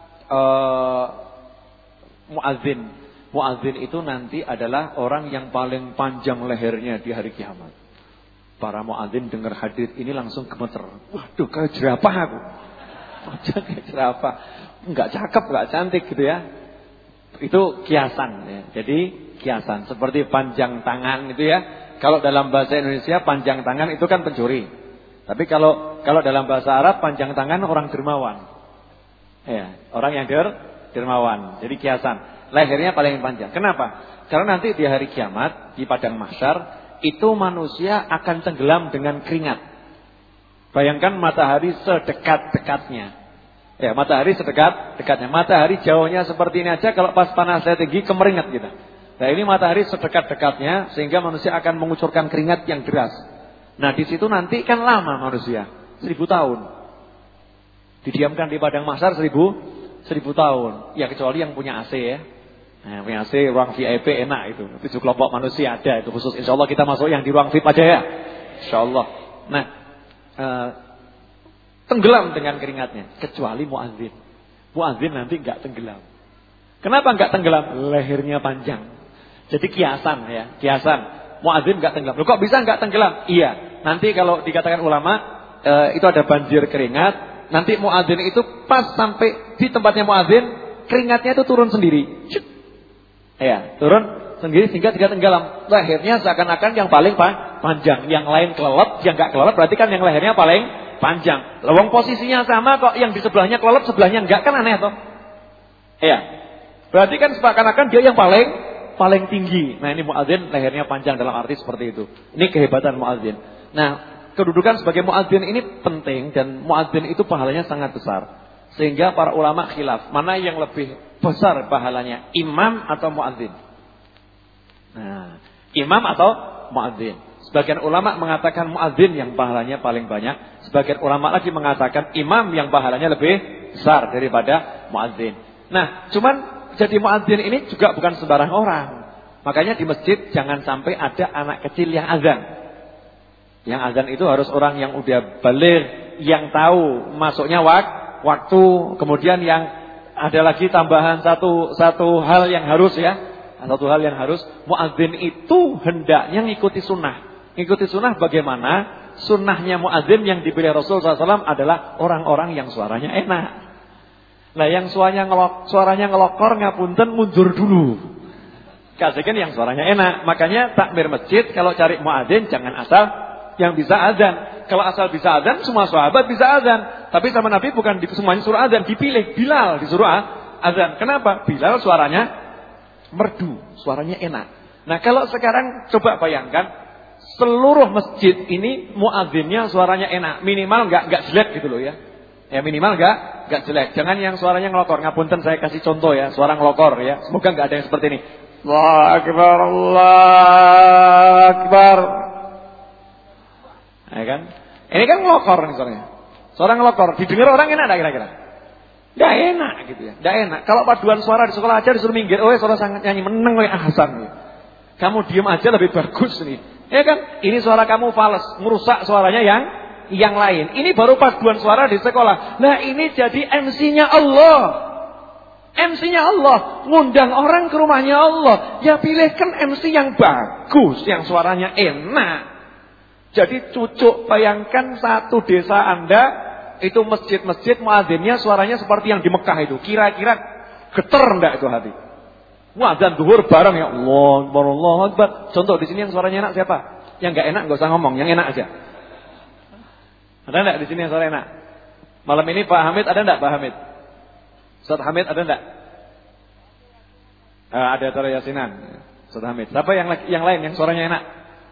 muadzin. Muadzin itu nanti adalah orang yang paling panjang lehernya di hari kiamat. Para muadzin dengar hadis ini langsung gemeter. Waduh, kayak jerapah aku. Panjang kayak jerapah. Enggak cakep, enggak cantik gitu ya. Itu kiasan ya. Jadi kiasan seperti panjang tangan itu ya. Kalau dalam bahasa Indonesia panjang tangan itu kan pencuri. Tapi kalau dalam bahasa Arab panjang tangan orang dermawan. Ya, orang yang dermawan. Jadi kiasan. Lehernya paling panjang. Kenapa? Karena nanti di hari kiamat, di padang mahsyar, itu manusia akan tenggelam dengan keringat. Bayangkan matahari sedekat-dekatnya. Ya, matahari sedekat-dekatnya. Matahari jauhnya seperti ini aja, kalau pas panasnya tinggi, kemeringat gitu. Nah ini matahari sedekat-dekatnya, sehingga manusia akan mengucurkan keringat yang deras. Nah di situ nanti kan lama manusia, 1000 tahun. Didiamkan di padang mahsyar 1000 tahun. Ya kecuali yang punya AC ya. Nah, punya AC, ruang VIP enak itu. 7 kelompok manusia ada itu khusus. Insya Allah kita masuk yang di ruang VIP aja ya. Insya Allah. Nah, tenggelam dengan keringatnya. Kecuali muadzin. Muadzin nanti enggak tenggelam. Kenapa enggak tenggelam? Lehernya panjang. Jadi kiasan ya, kiasan. Muadzin enggak tenggelam. Loh, kok bisa enggak tenggelam? Iya. Nanti kalau dikatakan ulama, itu ada banjir keringat. Nanti muadzin itu pas sampai di tempatnya muadzin, keringatnya itu turun sendiri. Ya, turun sendiri sehingga tidak tenggelam. Lehernya seakan-akan yang paling panjang, yang lain kelelep, yang enggak kelelep berarti kan yang lehernya paling panjang. Lawang posisinya sama kok, yang di sebelahnya kelelep, sebelahnya enggak, kan aneh toh? Iya. Berarti kan seakan-akan dia yang paling tinggi. Nah, ini muadzin lehernya panjang dalam arti seperti itu. Ini kehebatan muadzin. Nah, kedudukan sebagai muadzin ini penting dan muadzin itu pahalanya sangat besar. Sehingga para ulama khilaf, mana yang lebih besar pahalanya, imam atau muadzin? Nah, imam atau muadzin. Sebagian ulama mengatakan muadzin yang pahalanya paling banyak. Sebagian ulama lagi mengatakan imam yang pahalanya lebih besar daripada muadzin. Nah, cuman jadi muadzin ini juga bukan sembarang orang. Makanya di masjid jangan sampai ada anak kecil yang azan. Yang azan itu harus orang yang udah baligh, yang tahu masuknya waktu. Kemudian yang ada lagi tambahan satu hal yang harus ya. Satu hal yang harus, muadzin itu hendaknya ngikuti sunnah. Ngikuti sunnah bagaimana? Sunnahnya muadzin yang dipilih Rasulullah SAW adalah orang-orang yang suaranya enak. Nah, yang suaranya ngelokor ngapunten mundur dulu. Kasihkan yang suaranya enak. Makanya takmir masjid kalau cari muadzin jangan asal yang bisa azan. Kalau asal bisa azan, semua sahabat bisa azan. Tapi sama Nabi bukan semuanya suruh azan, dipilih Bilal disuruh azan. Kenapa? Bilal suaranya merdu, suaranya enak. Nah, kalau sekarang coba bayangkan seluruh masjid ini muadzinnya suaranya enak, minimal enggak jelek gitu loh ya. Ya minimal enggak jelek. Jangan yang suaranya ngelokor. Ngapunten saya kasih contoh ya, suara ngelokor ya. Semoga enggak ada yang seperti ini. Allahu akbar, Allahu akbar. Ya kan? Ini kan ngelokor nih suaranya. Suara ngelokor, didengar orang enak enggak kira-kira? Enggak enak gitu ya. Enggak enak. Kalau paduan suara di sekolah aja disuruh minggir, oh suara sangat nyanyi meneng oleh Hasan nih. Kamu diam aja lebih bagus nih. Ya kan? Ini suara kamu fals, merusak suaranya yang lain. Ini baru paduan suara di sekolah. Nah, ini jadi MC-nya Allah. MC-nya Allah, ngundang orang ke rumahnya Allah. Ya pilihkan MC yang bagus, yang suaranya enak. Jadi cucuk bayangkan satu desa Anda itu masjid-masjid muadzinnya suaranya seperti yang di Mekah itu. Kira-kira geter enggak itu hati? Muadzin zuhur bareng ya Allah, Allahu Akbar. Contoh di sini yang suaranya enak siapa? Yang enggak enak enggak usah ngomong, yang enak aja. Ada enggak di sini yang suara enak? Malam ini Pak Hamid ada enggak Pak Hamid? Ustaz Hamid ada enggak? Ada Tara Yasinan. Ustaz Hamid. Siapa yang lain yang suaranya enak?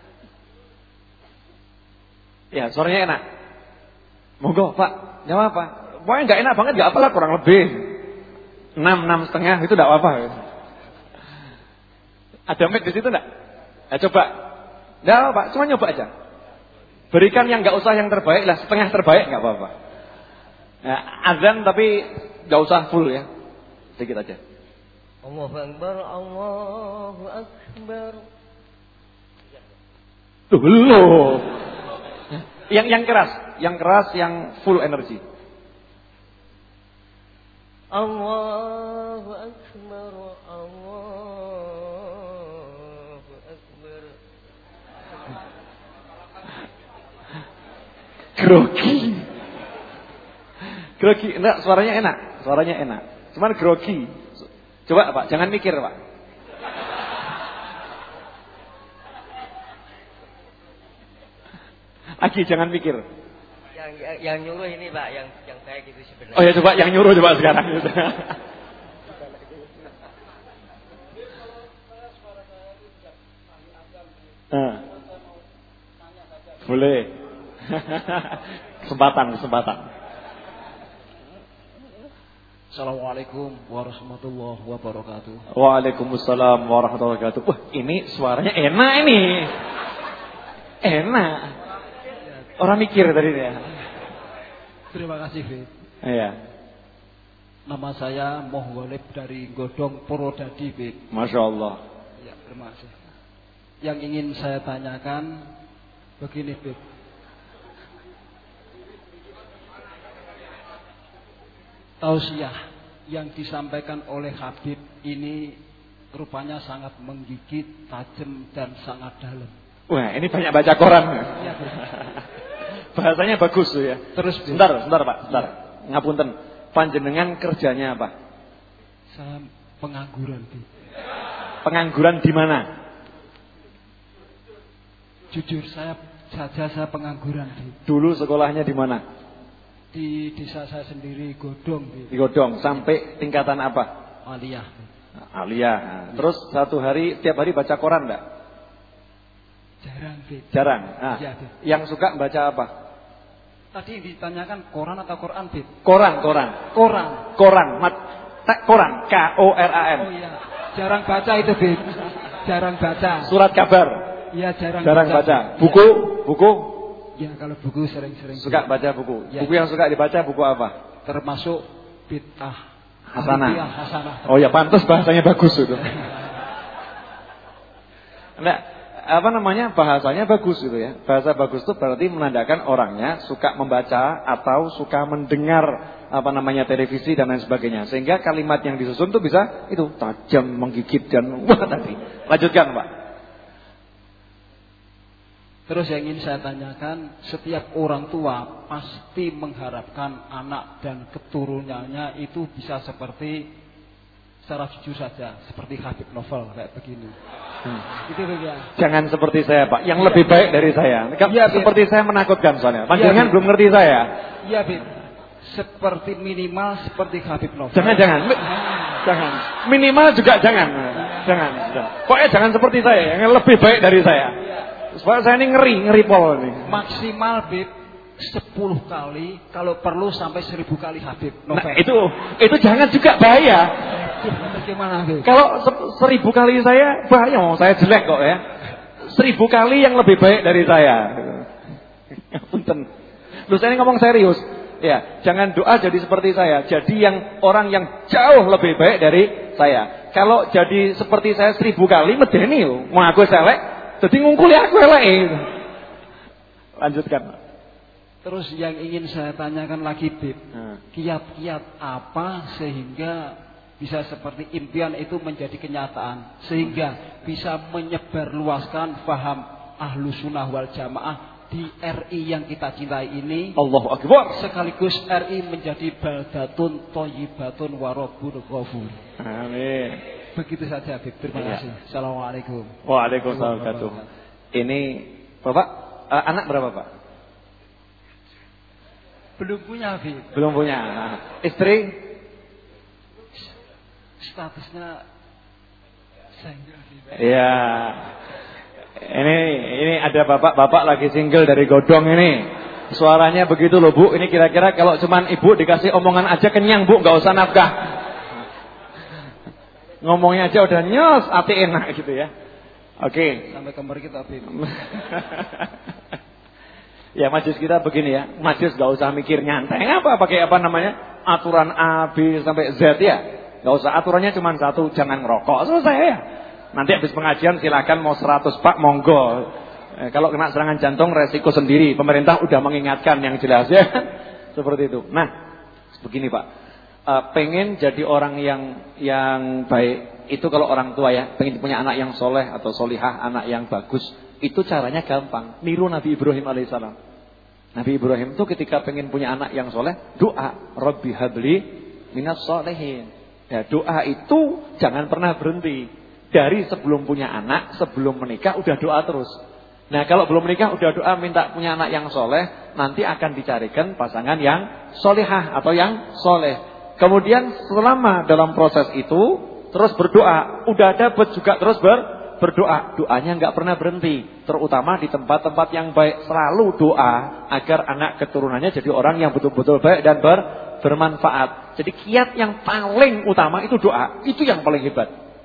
Ya, suaranya enak. Monggo Pak, jawab apa? Pokoknya enggak enak banget enggak apalah, kurang lebih 6,5 itu enggak apa-apa. Ada mic di situ enggak? Ya coba. Enggak apa-apa, cuma nyoba aja. Berikan yang enggak usah yang terbaik lah, setengah terbaik enggak apa-apa. Nah, azan tapi enggak usah full ya. Sedikit aja. Allahu Akbar, Allahu Akbar. Loh. Yang keras, yang full energi. Allahu Akbar, Allahu Akbar. Grogi, enggak, suaranya enak. Cuman grogi. Coba Pak, jangan mikir Pak. Aki, jangan mikir. Yang nyuruh ini Pak, yang kayak gitu sebenarnya. Oh ya coba yang nyuruh coba sekarang. Boleh. Kesempatan. Assalamualaikum warahmatullahi wabarakatuh. Waalaikumsalam warahmatullahi wabarakatuh. Wah, ini suaranya enak ini. Enak. Orang mikir tadi ya. Terima kasih, Fit. Iya. Nama saya Moh Golib dari Godong Purwodadi, Fit. Masya Allah. Ya, terima kasih. Yang ingin saya tanyakan begini, Fit. Tausiah yang disampaikan oleh Habib ini rupanya sangat menggigit, tajam dan sangat dalam. Wah, ini banyak baca koran. Ya, bahasanya bagus tuh ya. Terus, sebentar Pak, sebentar. Ngapunten. Panjenengan kerjanya apa? Saya pengangguran, Fit. Pengangguran di mana? Jujur saya pengangguran, Fit. Dulu sekolahnya di mana? Di desa saya sendiri, Godong, Fit. Di Godong. Sampai tingkatan apa? Aliyah. Aliyah. Terus tiap hari baca koran enggak? Jarang, Fit. Jarang. Nah, ya, Fit. Yang suka baca apa? Tadi ditanyakan koran atau Quran, Fit? Koran. Koran. Koran. K-O-R-A-N. Oh iya. Jarang baca itu, Fit. Jarang baca. Surat kabar. Ya jarang baca. Buku? Ya kalau buku sering-sering. Suka baca buku. Ya. Buku yang suka dibaca buku apa? Termasuk bid'ah hasanah. Oh ya, pantas bahasanya bagus itu. Enggak, bahasanya bagus gitu ya. Bahasa bagus itu berarti menandakan orangnya suka membaca atau suka mendengar televisi dan lain sebagainya. Sehingga kalimat yang disusun tuh bisa itu tajam, menggigit dan wah tadi. Lanjutkan, Pak. Terus yang ingin saya tanyakan, setiap orang tua pasti mengharapkan anak dan keturunannya itu bisa secara jujur saja, seperti Habib Novel kayak begini. Itu ya. Jangan seperti saya, Pak. Yang lebih baik dari saya. Seperti saya menakutkan soalnya. Panjenengan belum ngerti saya. Iya, Bib. Seperti minimal seperti Habib Novel. Jangan. Minimal juga jangan. Pokoknya jangan seperti saya, yang lebih baik dari saya. Supaya saya ini ngeri pol ini. Maksimal, Bib, 10 kali, kalau perlu sampai 1000 kali Habib Novel. Nah, itu jangan juga bahaya. Bagaimana, Bib? Kalau 1000 kali saya bahaya, saya jelek kok ya. 1000 kali yang lebih baik dari saya. Punten. Loh, saya ini ngomong serius. Ya, jangan doa jadi seperti saya. Jadi orang yang jauh lebih baik dari saya. Kalau jadi seperti saya 1000 kali medeni lho. Mau aku selek, jadi ngungkuli aku elek. Lanjutkan. Terus yang ingin saya tanyakan lagi, Bib. Kiat-kiat apa sehingga bisa seperti impian itu menjadi kenyataan, sehingga bisa menyebarluaskan paham Ahlus Sunnah wal Jamaah di RI yang kita cintai ini. Allahu Akbar. Sekaligus RI menjadi baldatun thayyibatun wa rabbun ghafur. Amin. Begitu saja, Habib. Terima kasih. Assalamualaikum. Waalaikumsalam warahmatullahi wabarakatuh. Ini Bapak anak berapa, Pak? Belum punya, Habib. Belum punya. Nah, istri? Statusnya single, Habib. Iya. Ini ada bapak-bapak lagi single dari Godong ini. Suaranya begitu loh, Bu. Ini kira-kira kalau cuman Ibu dikasih omongan aja kenyang, Bu, enggak usah nafkah. Ngomongnya aja udah nyos, hati enak gitu ya. Oke. Sampai kemari kita, Habib. Ya, majelis kita begini ya. Majelis gak usah mikir nyantai apa pakai aturan A, B sampai Z ya. Gak usah, aturannya cuma satu, jangan ngerokok. Selesai ya. Nanti habis pengajian silakan mau 100 Pak, monggo. Kalau kena serangan jantung resiko sendiri. Pemerintah udah mengingatkan yang jelas ya. Seperti itu. Nah, begini Pak. Pengen jadi orang yang baik itu kalau orang tua ya, pengen punya anak yang soleh atau solihah, anak yang bagus, itu caranya gampang, niru Nabi Ibrahim alaihissalam. Nabi Ibrahim itu ketika pengen punya anak yang soleh, doa Rabbi habli minas solehin. Ya, doa itu jangan pernah berhenti. Dari sebelum punya anak, sebelum menikah udah doa terus. Nah, kalau belum menikah udah doa minta punya anak yang soleh, nanti akan dicarikan pasangan yang solihah atau yang soleh. Kemudian selama dalam proses itu terus berdoa, udah dapat juga terus berdoa. Doanya nggak pernah berhenti, terutama di tempat-tempat yang baik. Selalu doa agar anak keturunannya jadi orang yang betul-betul baik dan bermanfaat. Jadi kiat yang paling utama itu doa, itu yang paling hebat.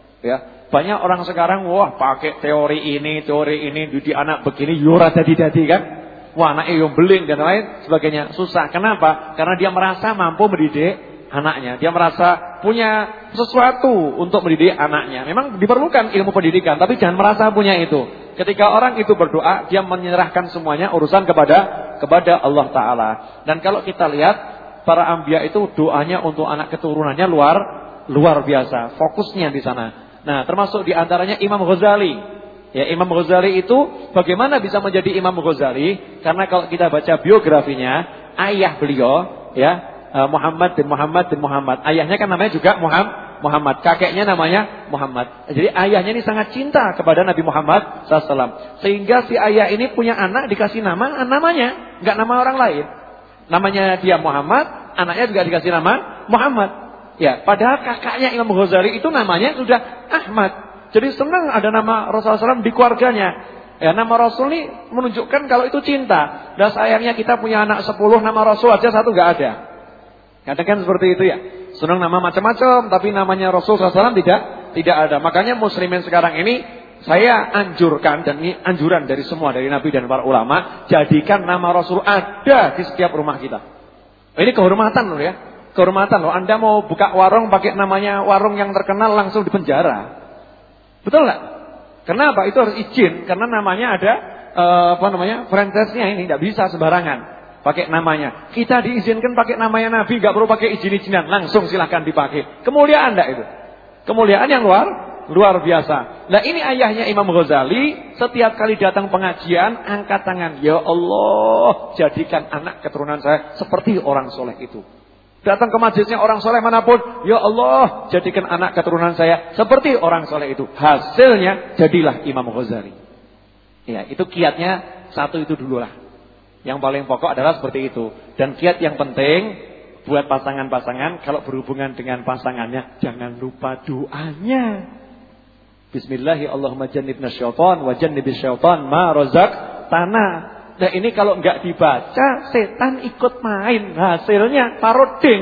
Ya, banyak orang sekarang pakai teori ini didik anak begini, yura dadi kan. Wah, anaknya yang beling dan lain sebagainya. Susah. Kenapa? Karena dia merasa mampu mendidik anaknya, dia merasa punya sesuatu untuk mendidik anaknya. Memang diperlukan ilmu pendidikan, tapi jangan merasa punya itu. Ketika orang itu berdoa, dia menyerahkan semuanya urusan kepada Allah Ta'ala. Dan kalau kita lihat para anbiya itu doanya untuk anak keturunannya luar biasa. Fokusnya di sana. Nah, termasuk di antaranya Imam Ghazali. Ya, Imam Ghazali itu bagaimana bisa menjadi Imam Ghazali? Karena kalau kita baca biografinya, ayah beliau ya Muhammad bin Muhammad. Ayahnya kan namanya juga Muhammad. Kakeknya namanya Muhammad. Jadi ayahnya ini sangat cinta kepada Nabi Muhammad SAW. Sehingga si ayah ini punya anak dikasih namanya. Enggak nama orang lain. Namanya dia Muhammad. Anaknya juga dikasih nama Muhammad. Ya, padahal kakaknya Imam Ghazali itu namanya sudah Ahmad. Jadi senang ada nama Rasulullah SAW di keluarganya. Ya, nama Rasul ini menunjukkan kalau itu cinta. Dan sayangnya kita punya anak 10, nama Rasul aja satu enggak ada. Katakan seperti itu ya. Senang nama macam-macam, tapi namanya Rasul SAW tidak ada. Makanya muslimin sekarang ini saya anjurkan, dan ini anjuran dari semua, dari Nabi dan para ulama, jadikan nama Rasul ada di setiap rumah kita. Ini kehormatan loh ya. Kehormatan loh. Anda mau buka warung pakai namanya warung yang terkenal langsung dipenjara. Betul nggak? Kenapa? Itu harus izin karena namanya ada franchise-nya ini tidak bisa sembarangan pakai namanya. Kita diizinkan pakai namanya Nabi, nggak perlu pakai izin-izinan, langsung silahkan dipakai. Kemuliaan enggak itu? Kemuliaan yang luar biasa. Nah, ini ayahnya Imam Ghazali, setiap kali datang pengajian angkat tangan, ya Allah, jadikan anak keturunan saya seperti orang soleh itu. Datang ke majelisnya orang soleh manapun, ya Allah, jadikan anak keturunan saya seperti orang soleh itu. Hasilnya jadilah Imam Ghazali. Ya, itu kiatnya satu itu dulu lah. Yang paling pokok adalah seperti itu. Dan kiat yang penting buat pasangan-pasangan, kalau berhubungan dengan pasangannya, jangan lupa doanya. Bismillahi Allahumma jannibna syaitan wa jannibish syaitan ma razaqtana. Nah, ini kalau enggak dibaca, setan ikut main. Hasilnya paroding.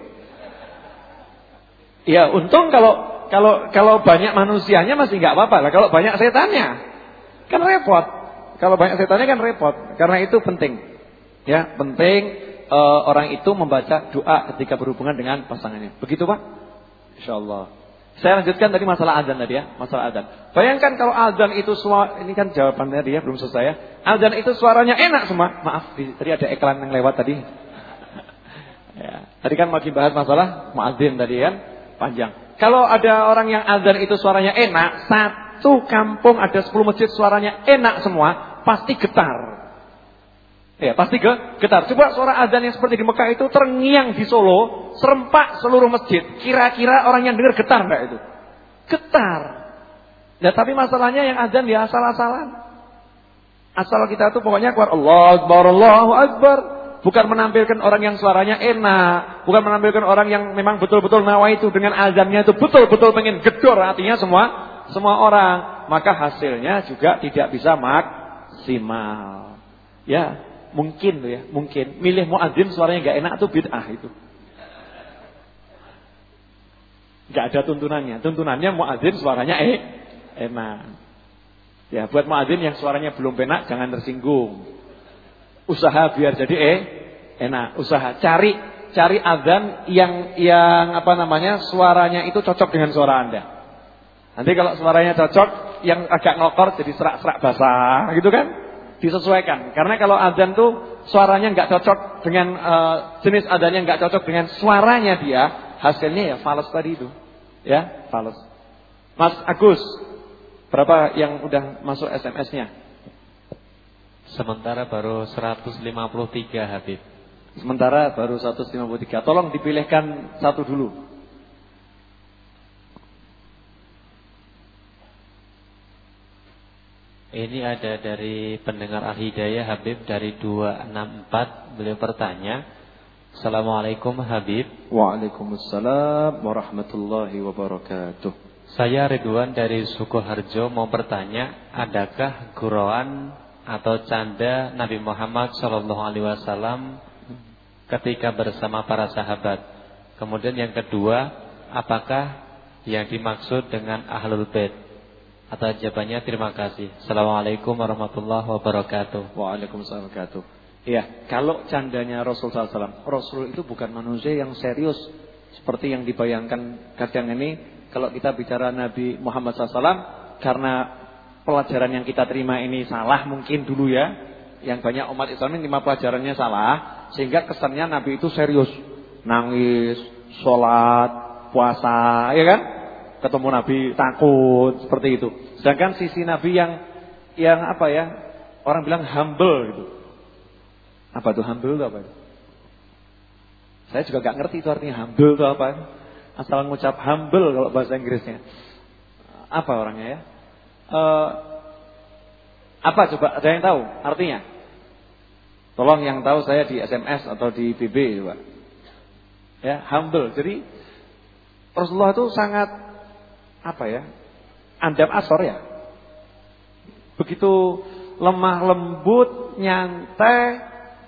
Ya, untung kalau banyak manusianya masih enggak apa-apa lah. Kalau banyak setannya kan repot. Kalau banyak setannya kan repot. Karena itu penting. Ya, penting orang itu membaca doa ketika berhubungan dengan pasangannya. Begitu, Pak? Insyaallah. Saya lanjutkan tadi masalah azan tadi ya, masalah azan. Bayangkan kalau azan itu ini kan jawabannya dia belum selesai ya. Azan itu suaranya enak semua. Maaf, tadi ada iklan yang lewat tadi. Ya, tadi kan lagi bahas masalah muadzin tadi kan, panjang. Kalau ada orang yang azan itu suaranya enak, satu kampung ada 10 masjid suaranya enak semua, pasti getar. Ya, pasti getar. Coba suara azan yang seperti di Mekah itu terngiang di Solo, serempak seluruh masjid. Kira-kira orang yang dengar getar enggak itu? Getar. Ya, tapi masalahnya yang azan ya asal-asalan. Asal kita tuh pokoknya keluar Allahu Akbar. Bukan menampilkan orang yang suaranya enak, bukan menampilkan orang yang memang betul-betul nawaitu dengan azannya itu betul-betul pengen gedor hatinya semua orang. Maka hasilnya juga tidak bisa maksimal. Ya, mungkin tuh ya, mungkin milih muadzin suaranya enggak enak tuh bid'ah itu. Enggak ada tuntunannya. Tuntunannya muadzin suaranya enak. Ya, buat muadzin yang suaranya belum enak jangan tersinggung. Usaha biar jadi enak. Usaha cari azan yang suaranya itu cocok dengan suara Anda. Nanti kalau suaranya cocok, yang agak ngokor jadi serak-serak basah gitu kan? Disesuaikan. Karena kalau azan tuh suaranya enggak cocok dengan jenis azannya enggak cocok dengan suaranya dia, hasilnya ya fals tadi itu. Ya, fals. Mas Agus, berapa yang udah masuk SMS-nya? Sementara baru 153 Habib. Sementara baru 153. Tolong dipilihkan satu dulu. Ini ada dari pendengar Al-Hidayah Habib dari 264. Beliau bertanya, Assalamualaikum Habib. Waalaikumsalam warahmatullahi wabarakatuh. Saya Ridwan dari Sukoharjo mau bertanya, adakah gurauan atau canda Nabi Muhammad SAW ketika bersama para sahabat? Kemudian yang kedua, apakah yang dimaksud dengan Ahlul Bait? Atau jawabannya terima kasih. Assalamualaikum warahmatullahi wabarakatuh. Waalaikumsalam warahmatullahi wabarakatuh. Iya, kalau candanya Rasul SAW, Rasul itu bukan manusia yang serius seperti yang dibayangkan kadang ini. Kalau kita bicara Nabi Muhammad SAW, karena pelajaran yang kita terima ini salah mungkin dulu ya. Yang banyak umat Islam ini 5 pelajarannya salah, sehingga kesannya Nabi itu serius. Nangis, sholat, puasa, ya kan? Ketemu Nabi takut, seperti itu. Sedangkan sisi Nabi yang apa ya? Orang bilang humble gitu. Apa itu humble itu apa itu? Saya juga gak ngerti itu artinya humble itu apa. Asal ngucap humble kalau bahasa Inggrisnya. Apa orangnya ya? Apa coba ada yang tahu artinya? Tolong yang tahu saya di SMS atau di BB coba. Ya, humble. Jadi Rasulullah itu sangat apa ya? Andam asor ya. Begitu lemah lembut, nyantai,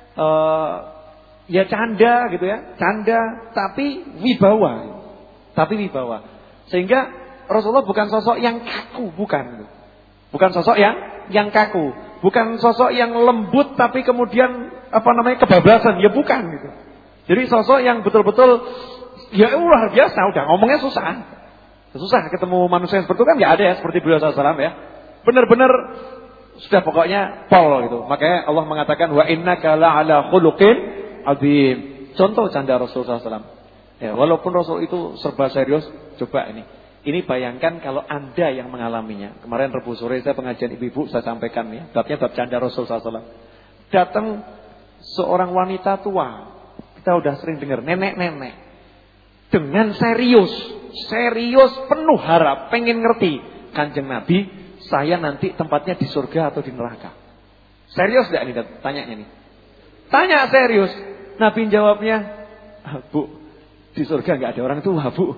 ya canda gitu ya. Canda tapi wibawa. Sehingga Rasulullah bukan sosok yang kaku, bukan. Bukan sosok yang kaku, bukan sosok yang lembut tapi kemudian kebablasan, ya bukan gitu. Jadi sosok yang betul-betul ya luar biasa, udah ngomongnya susah. Susah ketemu manusia yang seperti itu kan enggak ada ya seperti beliau sallallahu ya. Benar-benar sudah pokoknya pol gitu. Makanya Allah mengatakan wa innaka la'ala khuluqin azim. Contoh canda Rasulullah SAW. Ya, walaupun Rasul itu serba serius, coba ini. Ini bayangkan kalau Anda yang mengalaminya. Kemarin Rabu sore saya pengajian ibu-ibu saya sampaikan ya, babnya bab canda Rasulullah SAW. Datang seorang wanita tua. Kita udah sering dengar nenek-nenek. Dengan serius penuh harap, pengen ngerti Kanjeng Nabi, saya nanti tempatnya di surga atau di neraka. Serius enggak nih tanyanya nih? Tanya serius. Nabi jawabnya, Bu, di surga enggak ada orang tua, Bu.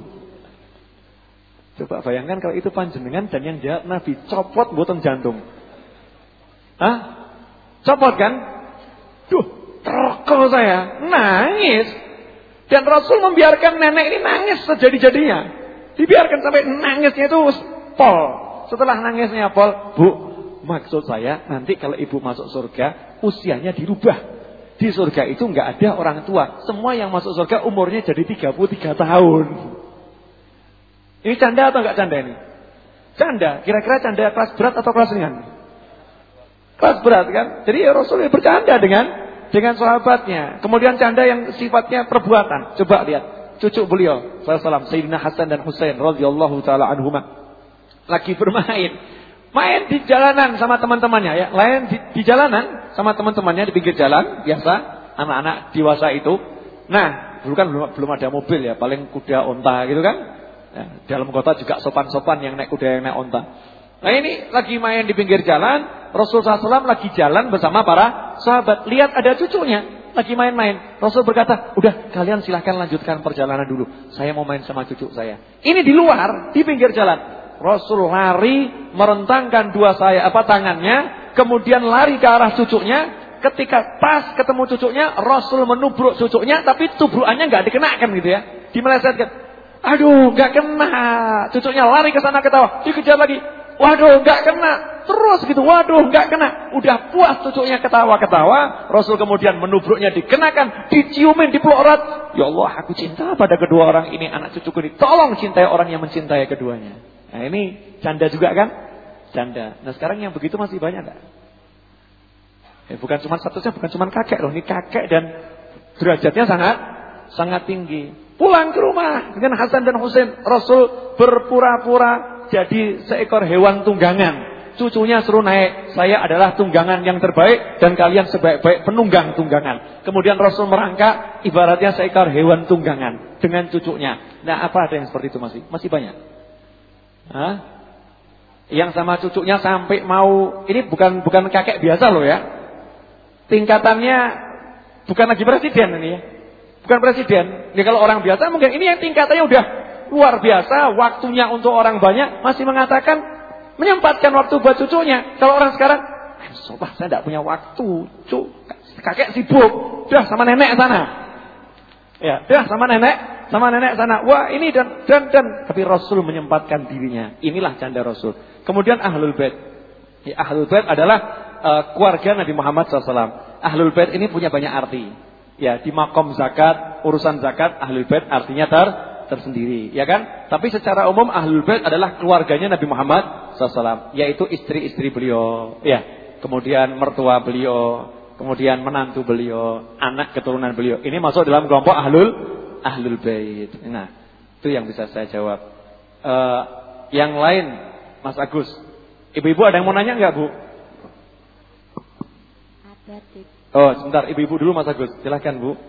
Coba bayangkan kalau itu panjenengan dan yang jawab Nabi, copot boten jantung. Hah? Copot kan? Duh, teroko saya, nangis. Dan Rasul membiarkan nenek ini nangis sejadi-jadinya. Dibiarkan sampai nangisnya itu pol. Setelah nangisnya pol, Bu, maksud saya nanti kalau ibu masuk surga, usianya dirubah. Di surga itu enggak ada orang tua. Semua yang masuk surga umurnya jadi 33 tahun. Ini canda atau enggak canda ini? Canda. Kira-kira canda kelas berat atau kelas ringan? Kelas berat kan? Jadi ya Rasul bercanda dengan sahabatnya. Kemudian canda yang sifatnya perbuatan. Coba lihat cucu beliau sallallahu Sayyidina Hasan dan Husain radhiyallahu taala anhuma. Lagi bermain. Main di jalanan sama teman-temannya ya. Di jalanan sama teman-temannya di pinggir jalan, biasa anak-anak dewasa itu. Nah, dulu kan belum ada mobil ya, paling kuda onta gitu kan. Ya, dalam kota juga sopan-sopan yang naik kuda yang naik onta. Nah ini lagi main di pinggir jalan, Rasulullah SAW lagi jalan bersama para sahabat. Lihat ada cucunya, lagi main-main. Rasul berkata, udah kalian silahkan lanjutkan perjalanan dulu. Saya mau main sama cucu saya. Ini di luar, di pinggir jalan. Rasul lari, merentangkan tangannya, kemudian lari ke arah cucunya. Ketika pas ketemu cucunya, Rasul menubruk cucunya, tapi tubrukannya nggak dikenakan gitu ya, dimelesetkan. Aduh, nggak kena. Cucunya lari ke sana ketawa, dikejar lagi. Waduh, nggak kena. Terus gitu, waduh, nggak kena. Udah puas cucunya ketawa-ketawa, Rasul kemudian menubruknya dikenakan, diciumin, dipeluk erat. Ya Allah, aku cinta pada kedua orang ini, anak cucuku ini. Tolong cintai orang yang mencintai keduanya. Nah ini canda juga kan? Canda. Nah sekarang yang begitu masih banyak nggak? Bukan cuma statusnya, bukan cuma kakek loh. Ini kakek dan derajatnya sangat tinggi. Pulang ke rumah dengan Hasan dan Husain, Rasul berpura-pura jadi seekor hewan tunggangan. Cucunya suruh naik, saya adalah tunggangan yang terbaik dan kalian sebaik-baik penunggang tunggangan. Kemudian Rasul merangkak ibaratnya seekor hewan tunggangan dengan cucunya. Nah, apa ada yang seperti itu masih banyak? Hah? Yang sama cucunya sampai mau, ini bukan kakek biasa loh ya. Tingkatannya bukan lagi presiden ini ya. Bukan presiden. Ya kalau orang biasa mungkin ini yang tingkatannya udah luar biasa, waktunya untuk orang banyak, masih mengatakan menyempatkan waktu buat cucunya. Kalau orang sekarang, sobat saya tidak punya waktu, kakek sibuk, dah sama nenek sana. Ya, dah sama nenek sana. Wah, ini dan tapi Rasul menyempatkan dirinya. Inilah canda Rasul. Kemudian Ahlul Bait. Ya, Ahlul Bait adalah keluarga Nabi Muhammad SAW. Ahlul Bait ini punya banyak arti. Ya, di makom zakat, urusan zakat, Ahlul Bait artinya tersendiri, ya kan? Tapi secara umum Ahlul Bait adalah keluarganya Nabi Muhammad SAW, yaitu istri-istri beliau, ya, kemudian mertua beliau, kemudian menantu beliau, anak keturunan beliau. Ini masuk dalam kelompok Ahlul Bait. Nah, itu yang bisa saya jawab. Yang lain, Mas Agus, ibu-ibu ada yang mau nanya nggak, Bu? Ada, Dik. Oh, sebentar, ibu-ibu dulu Mas Agus. Silakan, Bu.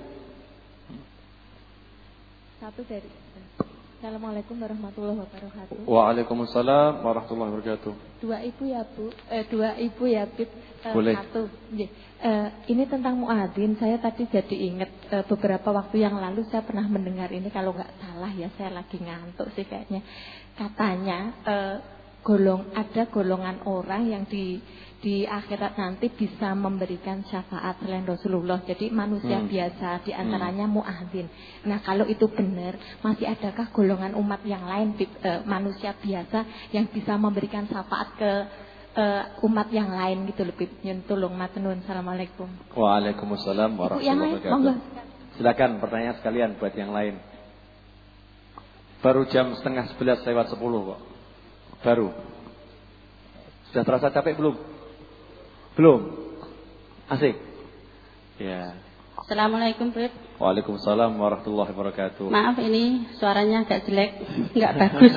Satu dari Assalamualaikum warahmatullahi wabarakatuh. Waalaikumsalam warahmatullahi wabarakatuh. Dua ibu ya, Bu. Dua ibu ya, Bib. Boleh. Satu. Ini tentang muadzin. Saya tadi jadi ingat beberapa waktu yang lalu saya pernah mendengar ini, kalau nggak salah ya, saya lagi ngantuk sih kayaknya. Katanya ada golongan orang yang di akhirat nanti bisa memberikan syafaat selain Rasulullah. Jadi manusia biasa, di antaranya muadzin. Nah, kalau itu benar, masih adakah golongan umat yang lain manusia biasa yang bisa memberikan syafaat ke umat yang lain gitu lebih nyun tulung matenun. Assalamualaikum. Waalaikumsalam warahmatullahi wabarakatuh. Silakan pertanyaan sekalian buat yang lain. Baru jam 10:30 lewat 10 kok. Baru. Sudah terasa capek belum? Belum. Asik. Ya. Assalamualaikum, Beb. Waalaikumsalam warahmatullahi wabarakatuh. Maaf ini suaranya agak jelek, enggak bagus.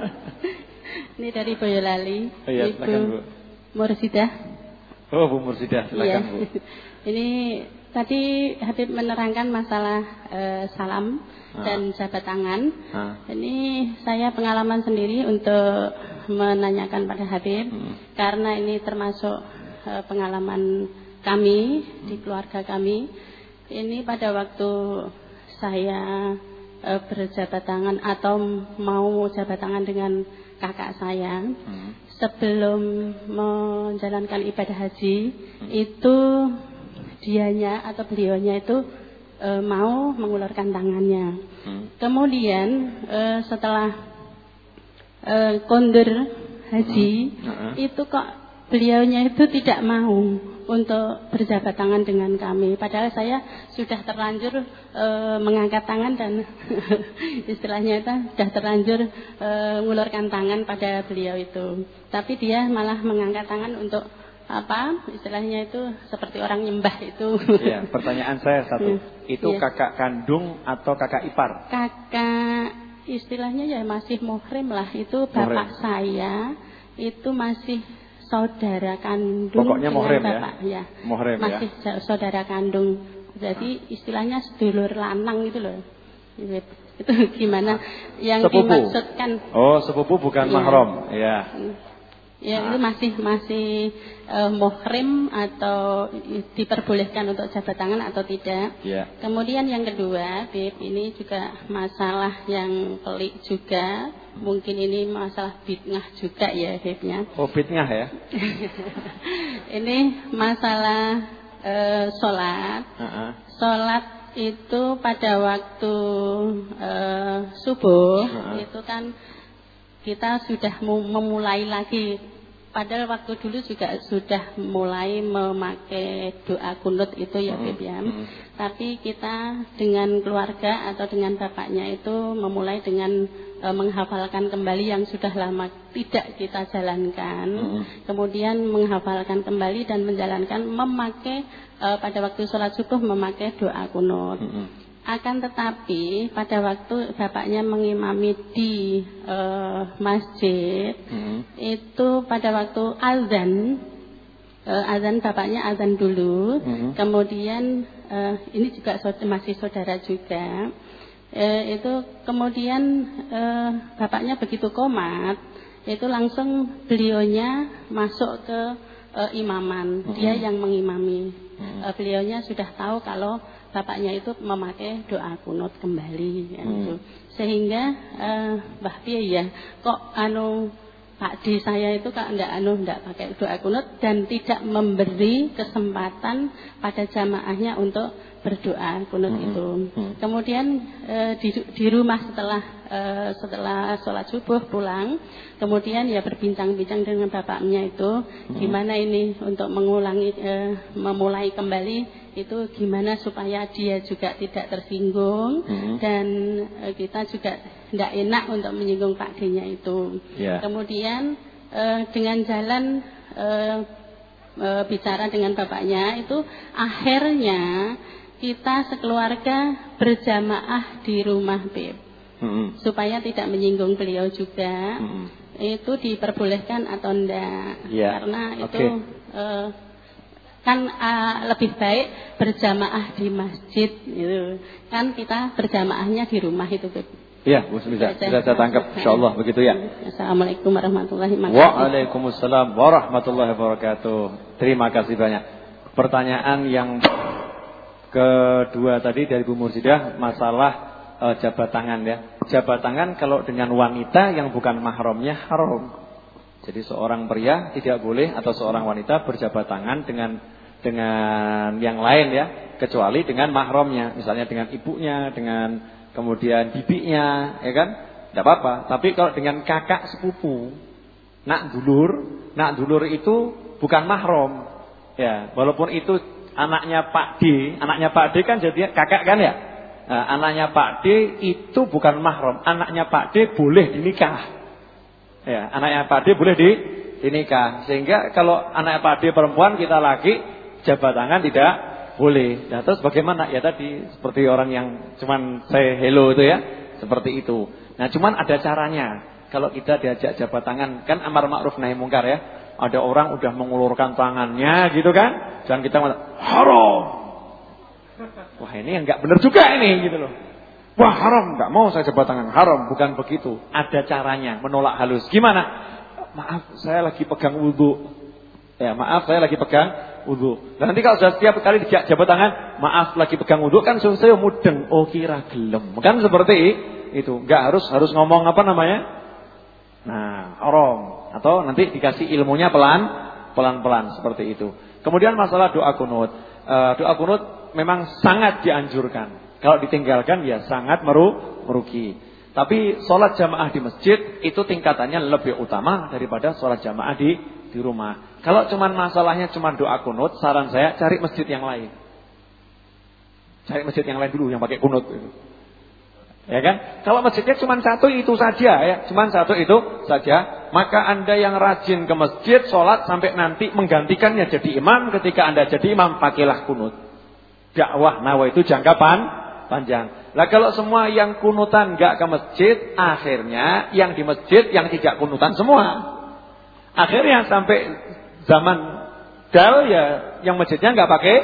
Ini dari Boyolali. Iya, Ibu silakan, Bu. Mursidah. Oh, Bu Mursidah, silakan, Bu. Ini tadi Habib menerangkan masalah salam dan jabat tangan. Ini saya pengalaman sendiri untuk menanyakan pada Habib karena ini termasuk pengalaman kami di keluarga kami. Ini pada waktu saya berjabat tangan atau mau jabat tangan dengan kakak saya sebelum menjalankan ibadah haji itu dianya atau beliaunya itu mau mengulurkan tangannya. Kemudian setelah kondur haji itu kok beliaunya itu tidak mau untuk berjabat tangan dengan kami. Padahal saya sudah terlanjur mengangkat tangan dan istilahnya itu sudah terlanjur mengulurkan tangan pada beliau itu. Tapi dia malah mengangkat tangan untuk apa? Istilahnya itu seperti orang nyembah itu. Iya, pertanyaan saya satu. Itu kakak kandung atau kakak ipar? Kakak istilahnya ya masih muhrim lah. Itu bapak saya itu masih saudara kandung. Pokoknya muhrim ya. Muhrim masih ya. Saudara kandung. Jadi istilahnya sedulur lanang gitu loh. Itu gimana yang sepupu dimaksudkan? Oh, sepupu bukan mahram. Ya. Ya, itu masih muhrim atau diperbolehkan untuk jabat tangan atau tidak. Ya. Kemudian yang kedua, Bib, ini juga masalah yang pelik juga. Mungkin ini masalah bid'ah juga ya, Bibnya. Oh, bid'ah ya. Ini masalah sholat. Sholat itu pada waktu subuh itu kan kita sudah memulai lagi. Padahal waktu dulu juga sudah mulai memakai doa kunut itu ya Bib ya. Tapi kita dengan keluarga atau dengan bapaknya itu memulai dengan menghafalkan kembali yang sudah lama tidak kita jalankan. Kemudian menghafalkan kembali dan menjalankan memakai pada waktu sholat subuh memakai doa kunut. Akan tetapi pada waktu bapaknya mengimami di masjid itu pada waktu azan bapaknya azan dulu. Kemudian ini juga masih saudara juga. Itu kemudian bapaknya begitu komat itu langsung beliaunya masuk ke imaman. Dia yang mengimami. Beliaunya sudah tahu kalau bapaknya itu memakai doa kunut kembali gitu. Sehingga Mbah piye ya kok Pak D saya itu kok enggak pakai doa kunut dan tidak memberi kesempatan pada jamaahnya untuk berdoa kunut itu. Kemudian di rumah setelah sholat subuh pulang, kemudian ya berbincang-bincang dengan bapaknya itu gimana ini untuk memulai kembali itu gimana supaya dia juga tidak tersinggung dan kita juga tidak enak untuk menyinggung Pak D-nya itu. Kemudian dengan jalan bicara dengan bapaknya itu akhirnya kita sekeluarga berjamaah di rumah Beb supaya tidak menyinggung beliau juga. Itu diperbolehkan atau enggak? Karena itu kan lebih baik berjamaah di masjid gitu. Kan kita berjamaahnya di rumah itu Beb. Iya, bisa saya tangkap insyaallah begitu ya. Assalamualaikum warahmatullahi wabarakatuh. Waalaikumsalam warahmatullahi wabarakatuh. Terima kasih banyak. Pertanyaan yang kedua tadi dari Bu Mursidah masalah jabat tangan ya. Jabat tangan kalau dengan wanita yang bukan mahramnya haram. Jadi seorang pria tidak boleh atau seorang wanita berjabat tangan dengan yang lain ya, kecuali dengan mahramnya, misalnya dengan ibunya, dengan kemudian bibinya, ya kan? Tidak apa-apa. Tapi kalau dengan kakak sepupu Nak dulur itu bukan mahram. Ya, walaupun itu anaknya Pak D kan jadi kakak kan ya. Nah, anaknya Pak D itu bukan mahram. Anaknya Pak D boleh dinikah. Ya, anaknya Pak D boleh dinikah. Sehingga kalau anaknya Pak D perempuan, kita laki, jabat tangan tidak boleh. Nah, terus bagaimana? Ya tadi seperti orang yang cuman say hello itu ya, seperti itu. Nah, cuman ada caranya. Kalau kita diajak jabat tangan, kan amar ma'ruf nahi mungkar ya. Ada orang udah mengulurkan tangannya gitu kan. Jangan kita ngomong haram. Wah, ini enggak benar juga ini gitu loh. Wah, haram, enggak mau saya jabat tangan. Haram, bukan begitu. Ada caranya menolak halus. Gimana? Maaf, saya lagi pegang wudu. Ya, maaf, saya lagi pegang wudu. Dan nanti kalau sudah setiap kali dijak jabat tangan, maaf lagi pegang wudu, kan saya mudeng. Oh, kira gelem. Kan seperti itu. Enggak harus ngomong apa namanya? Nah, haram. Atau nanti dikasih ilmunya pelan-pelan seperti itu. Kemudian masalah doa kunut. Doa kunut memang sangat dianjurkan. Kalau ditinggalkan ya sangat merugi. Tapi sholat jamaah di masjid itu tingkatannya lebih utama daripada sholat jamaah di rumah. Kalau cuman masalahnya cuman doa kunut, saran saya cari masjid yang lain. Cari masjid yang lain dulu yang pakai kunut itu. Ya kan? Kalau masjidnya cuma satu itu saja ya, cuma satu itu saja, maka Anda yang rajin ke masjid sholat sampai nanti menggantikannya jadi imam, ketika Anda jadi imam pakailah kunut. Dakwah nawa itu jangka panjang. Lah kalau semua yang kunutan enggak ke masjid, akhirnya yang di masjid yang tidak kunutan semua. Akhirnya sampai zaman dal ya yang masjidnya enggak pakai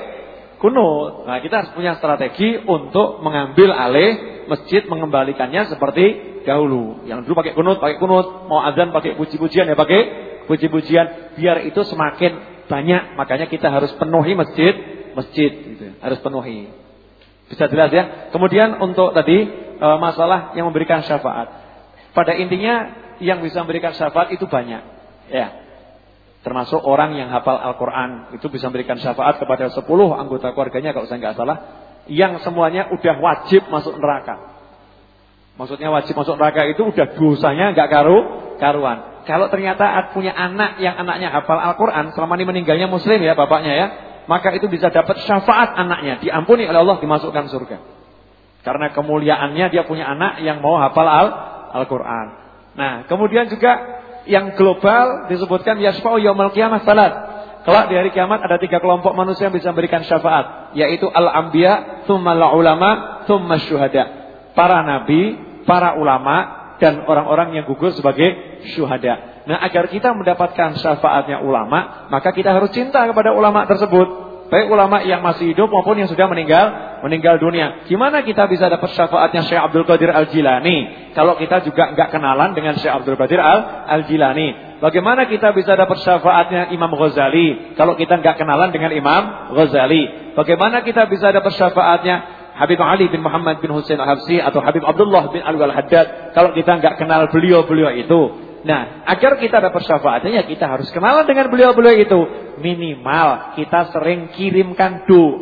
kunut. Nah, kita harus punya strategi untuk mengambil alih masjid, mengembalikannya seperti dahulu. Yang dulu pakai kunut, mau azan pakai puji-pujian ya pakai puji-pujian, biar itu semakin banyak. Makanya kita harus penuhi masjid gitu. Harus penuhi. Bisa jelas ya? Kemudian untuk tadi masalah yang memberikan syafaat. Pada intinya yang bisa memberikan syafaat itu banyak. Ya. Termasuk orang yang hafal Al-Quran itu bisa memberikan syafaat kepada 10 anggota keluarganya kalau saya nggak salah, yang semuanya udah wajib masuk neraka. Maksudnya wajib masuk neraka itu udah dosanya nggak karuan. Kalau ternyata punya anak yang anaknya hafal Al-Quran, selama ini meninggalnya muslim ya bapaknya ya, maka itu bisa dapat syafaat anaknya, diampuni oleh Allah, dimasukkan surga. Karena kemuliaannya dia punya anak yang mau hafal Al-Quran. Nah, kemudian juga yang global disebutkan yasfa'u yaumil qiyamah salat. Kelak di hari kiamat ada 3 kelompok manusia yang bisa memberikan syafaat, yaitu al-anbiya, tsumma al-ulama, tsumma syuhada. Para nabi, para ulama dan orang-orang yang gugur sebagai syuhada. Nah, agar kita mendapatkan syafaatnya ulama, maka kita harus cinta kepada ulama tersebut. Baik ulama yang masih hidup maupun yang sudah meninggal dunia. Gimana kita bisa dapat syafaatnya Syekh Abdul Qadir Al-Jilani kalau kita juga enggak kenalan dengan Syekh Abdul Qadir Al-Jilani? Bagaimana kita bisa dapat syafaatnya Imam Ghazali kalau kita enggak kenalan dengan Imam Ghazali? Bagaimana kita bisa dapat syafaatnya Habib Ali bin Muhammad bin Husain Al-Habsyi atau Habib Abdullah bin Alwi Al-Haddad kalau kita enggak kenal beliau-beliau itu? Nah, agar kita dapat syafaatnya kita harus kenalan dengan beliau-beliau itu. Minimal kita sering kirimkan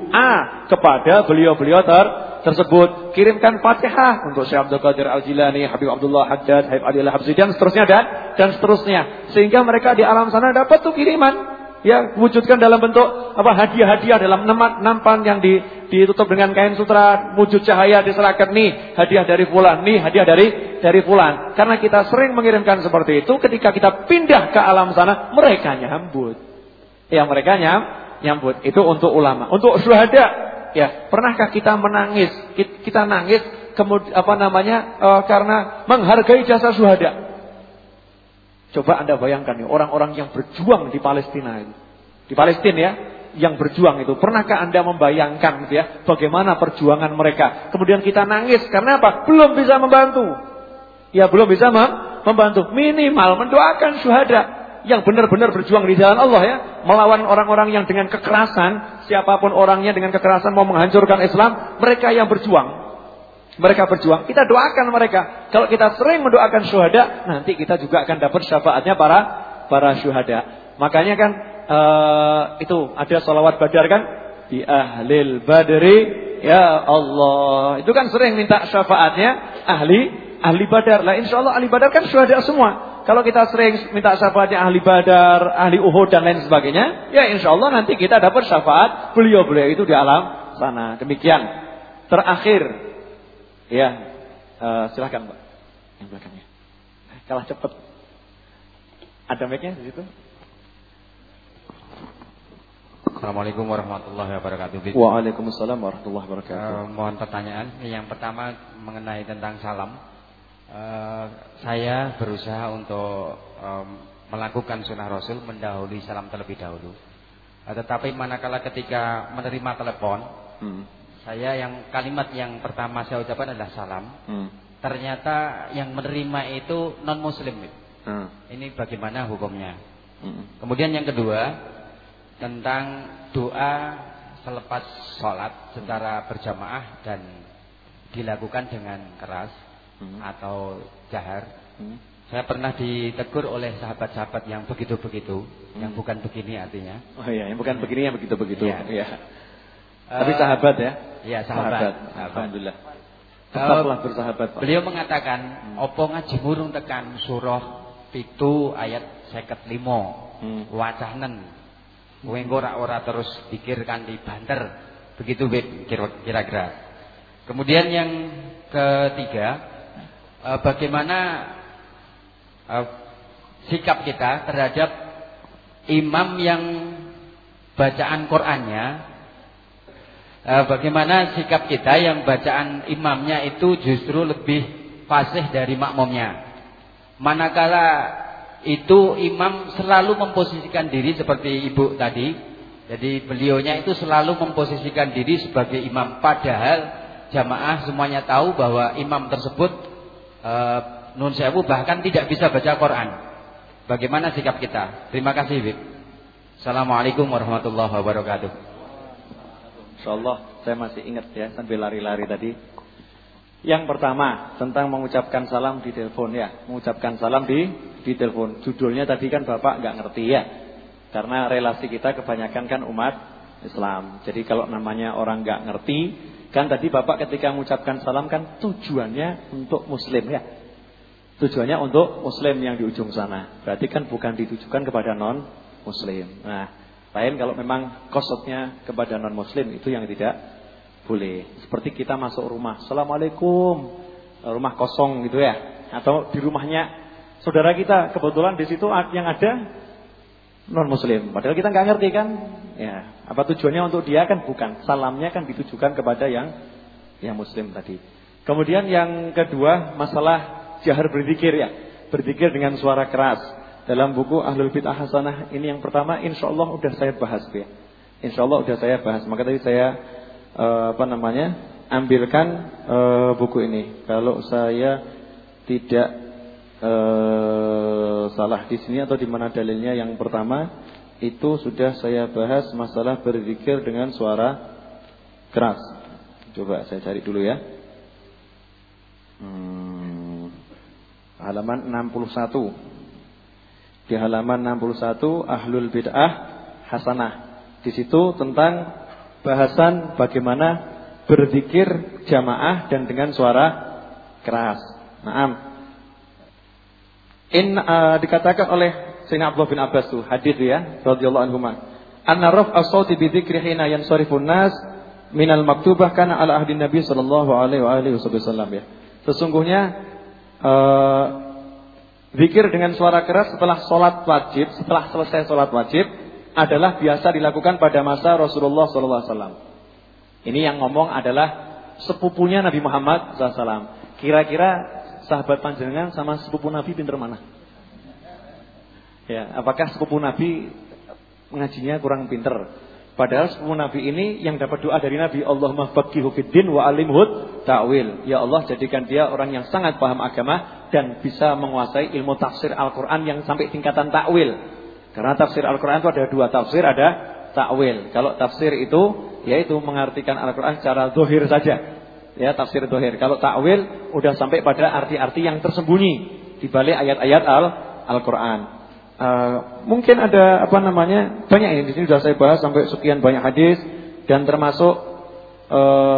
doa kepada beliau-beliau tersebut. Kirimkan Fatihah untuk Syekh Abdul Qadir Al-Jilani, Habib Abdullah Haddad, Habib Ali Al-Habsyi dan seterusnya dan seterusnya. Sehingga mereka di alam sana dapat tuh kiriman. Ya, wujudkan dalam bentuk hadiah-hadiah dalam nampan yang ditutup dengan kain sutra, wujud cahaya diserahkan, nih hadiah dari fulan, nih hadiah dari fulan. Karena kita sering mengirimkan seperti itu, ketika kita pindah ke alam sana mereka nyambut. Ya, mereka nyambut. Itu untuk ulama. Untuk syuhada, ya, pernahkah kita menangis? Kita nangis karena menghargai jasa syuhada. Coba Anda bayangkan nih, orang-orang yang berjuang di Palestina itu. Di Palestina ya, yang berjuang itu. Pernahkah Anda membayangkan gitu ya, bagaimana perjuangan mereka? Kemudian kita nangis karena apa? Belum bisa membantu. Ya, belum bisa membantu. Minimal mendoakan syuhada yang benar-benar berjuang di jalan Allah ya, melawan orang-orang yang dengan kekerasan, siapapun orangnya dengan kekerasan mau menghancurkan Islam, mereka yang berjuang. Mereka berjuang, kita doakan mereka. Kalau kita sering mendoakan syuhada, nanti kita juga akan dapat syafaatnya para syuhada. Makanya kan itu ada salawat badar kan, di ahlil badri ya Allah. Itu kan sering minta syafaatnya ahli badar. Lah insyaallah ahli badar kan syuhada semua. Kalau kita sering minta syafaatnya ahli Badar, ahli Uhud dan lain sebagainya, ya insya Allah nanti kita dapat syafaat beliau-beliau itu di alam sana. Demikian. Terakhir, ya silakan Mbak yang belakangnya. Kalah cepat. Ada mic-nya di situ. Assalamualaikum warahmatullahi wabarakatuh. Waalaikumsalam warahmatullahi wabarakatuh. Mohon pertanyaan. Yang pertama mengenai tentang salam. Saya berusaha untuk melakukan sunnah Rasul, mendahului salam terlebih dahulu. Tetapi manakala ketika menerima telepon, saya kalimat yang pertama saya ucapkan adalah salam. Ternyata yang menerima itu non muslim. Ini bagaimana hukumnya? Kemudian yang kedua, tentang doa selepas sholat secara berjamaah dan dilakukan dengan keras atau jahar. Saya pernah ditegur oleh sahabat-sahabat yang begitu-begitu, yang bukan begini artinya. Oh iya, yang bukan begini, yang begitu-begitu. Ya. Tapi sahabat ya? Iya, sahabat. Alhamdulillah. Tetaplah bersahabat, Pak. Beliau mengatakan, opo ngaji murung tekan surah 7 ayat 55. Wacanen. Kowe ora terus pikirkan di banter. Begitu kira-kira. Kemudian yang ketiga, bagaimana sikap kita terhadap imam yang bacaan Qur'annya, bagaimana sikap kita yang bacaan imamnya itu justru lebih fasih dari makmumnya. Manakala itu imam selalu memposisikan diri seperti ibu tadi. Jadi beliaunya itu selalu memposisikan diri sebagai imam. Padahal jamaah semuanya tahu bahwa imam tersebut nun sewu bahkan tidak bisa baca Quran. Bagaimana sikap kita? Terima kasih, Bib. Assalamualaikum warahmatullahi wabarakatuh. Insyaallah saya masih ingat ya sambil lari-lari tadi. Yang pertama tentang mengucapkan salam di telepon ya. Mengucapkan salam di telepon. Judulnya tadi kan Bapak nggak ngerti ya. Karena relasi kita kebanyakan kan umat Islam. Jadi kalau namanya orang nggak ngerti, kan tadi Bapak ketika mengucapkan salam kan tujuannya untuk muslim ya. Tujuannya untuk muslim yang di ujung sana. Berarti kan bukan ditujukan kepada non muslim. Nah, lain kalau memang qasdnya kepada non muslim, itu yang tidak boleh. Seperti kita masuk rumah, assalamualaikum, rumah kosong gitu ya, atau di rumahnya saudara kita kebetulan di situ yang ada non muslim, padahal kita nggak ngerti kan, ya apa tujuannya untuk dia kan bukan, salamnya kan ditujukan kepada yang muslim tadi. Kemudian yang kedua masalah jahar berzikir ya, berzikir dengan suara keras. Dalam buku Ahlul Bid'ah Hasanah ini yang pertama, insya Allah udah saya bahas ya, insya Allah udah saya bahas. Maka tadi saya ambilkan buku ini. Kalau saya tidak salah di sini atau di mana dalilnya, yang pertama itu sudah saya bahas masalah berzikir dengan suara keras. Coba saya cari dulu ya. Halaman 61. Di halaman 61 Ahlul Bid'ah Hasanah. Di situ tentang bahasan bagaimana berzikir jamaah dan dengan suara keras. Naam. Dikatakan oleh Sayyidina Abdullah bin Abbas tuh hadis ya radhiyallahu anhuma. Anna raf'a shauti bi dzikri hina yansarifun nas minal maktubah kana ala ahdi Nabi sallallahu alaihi wasallam ya. Sesungguhnya zikir dengan suara keras setelah salat wajib, setelah selesai salat wajib adalah biasa dilakukan pada masa Rasulullah SAW. Ini yang ngomong adalah sepupunya Nabi Muhammad SAW. Kira-kira sahabat panjenengan sama sepupu Nabi pinter mana? Ya, apakah sepupu Nabi mengajinya kurang pinter? Padahal sepupu Nabi ini yang dapat doa dari Nabi, Allahumma faqihu fiddin wa alimhud ta'wil. Ya Allah, jadikan dia orang yang sangat paham agama dan bisa menguasai ilmu tafsir Al-Quran yang sampai tingkatan ta'wil. Karena tafsir Al-Quran itu ada dua tafsir, ada ta'wil. Kalau tafsir itu yaitu mengartikan Al-Quran secara zahir saja, ya tafsir zahir. Kalau ta'wil udah sampai pada arti-arti yang tersembunyi di balik ayat-ayat Al-Quran. Mungkin ada banyak ini. Di sini sudah saya bahas sampai sekian banyak hadis dan termasuk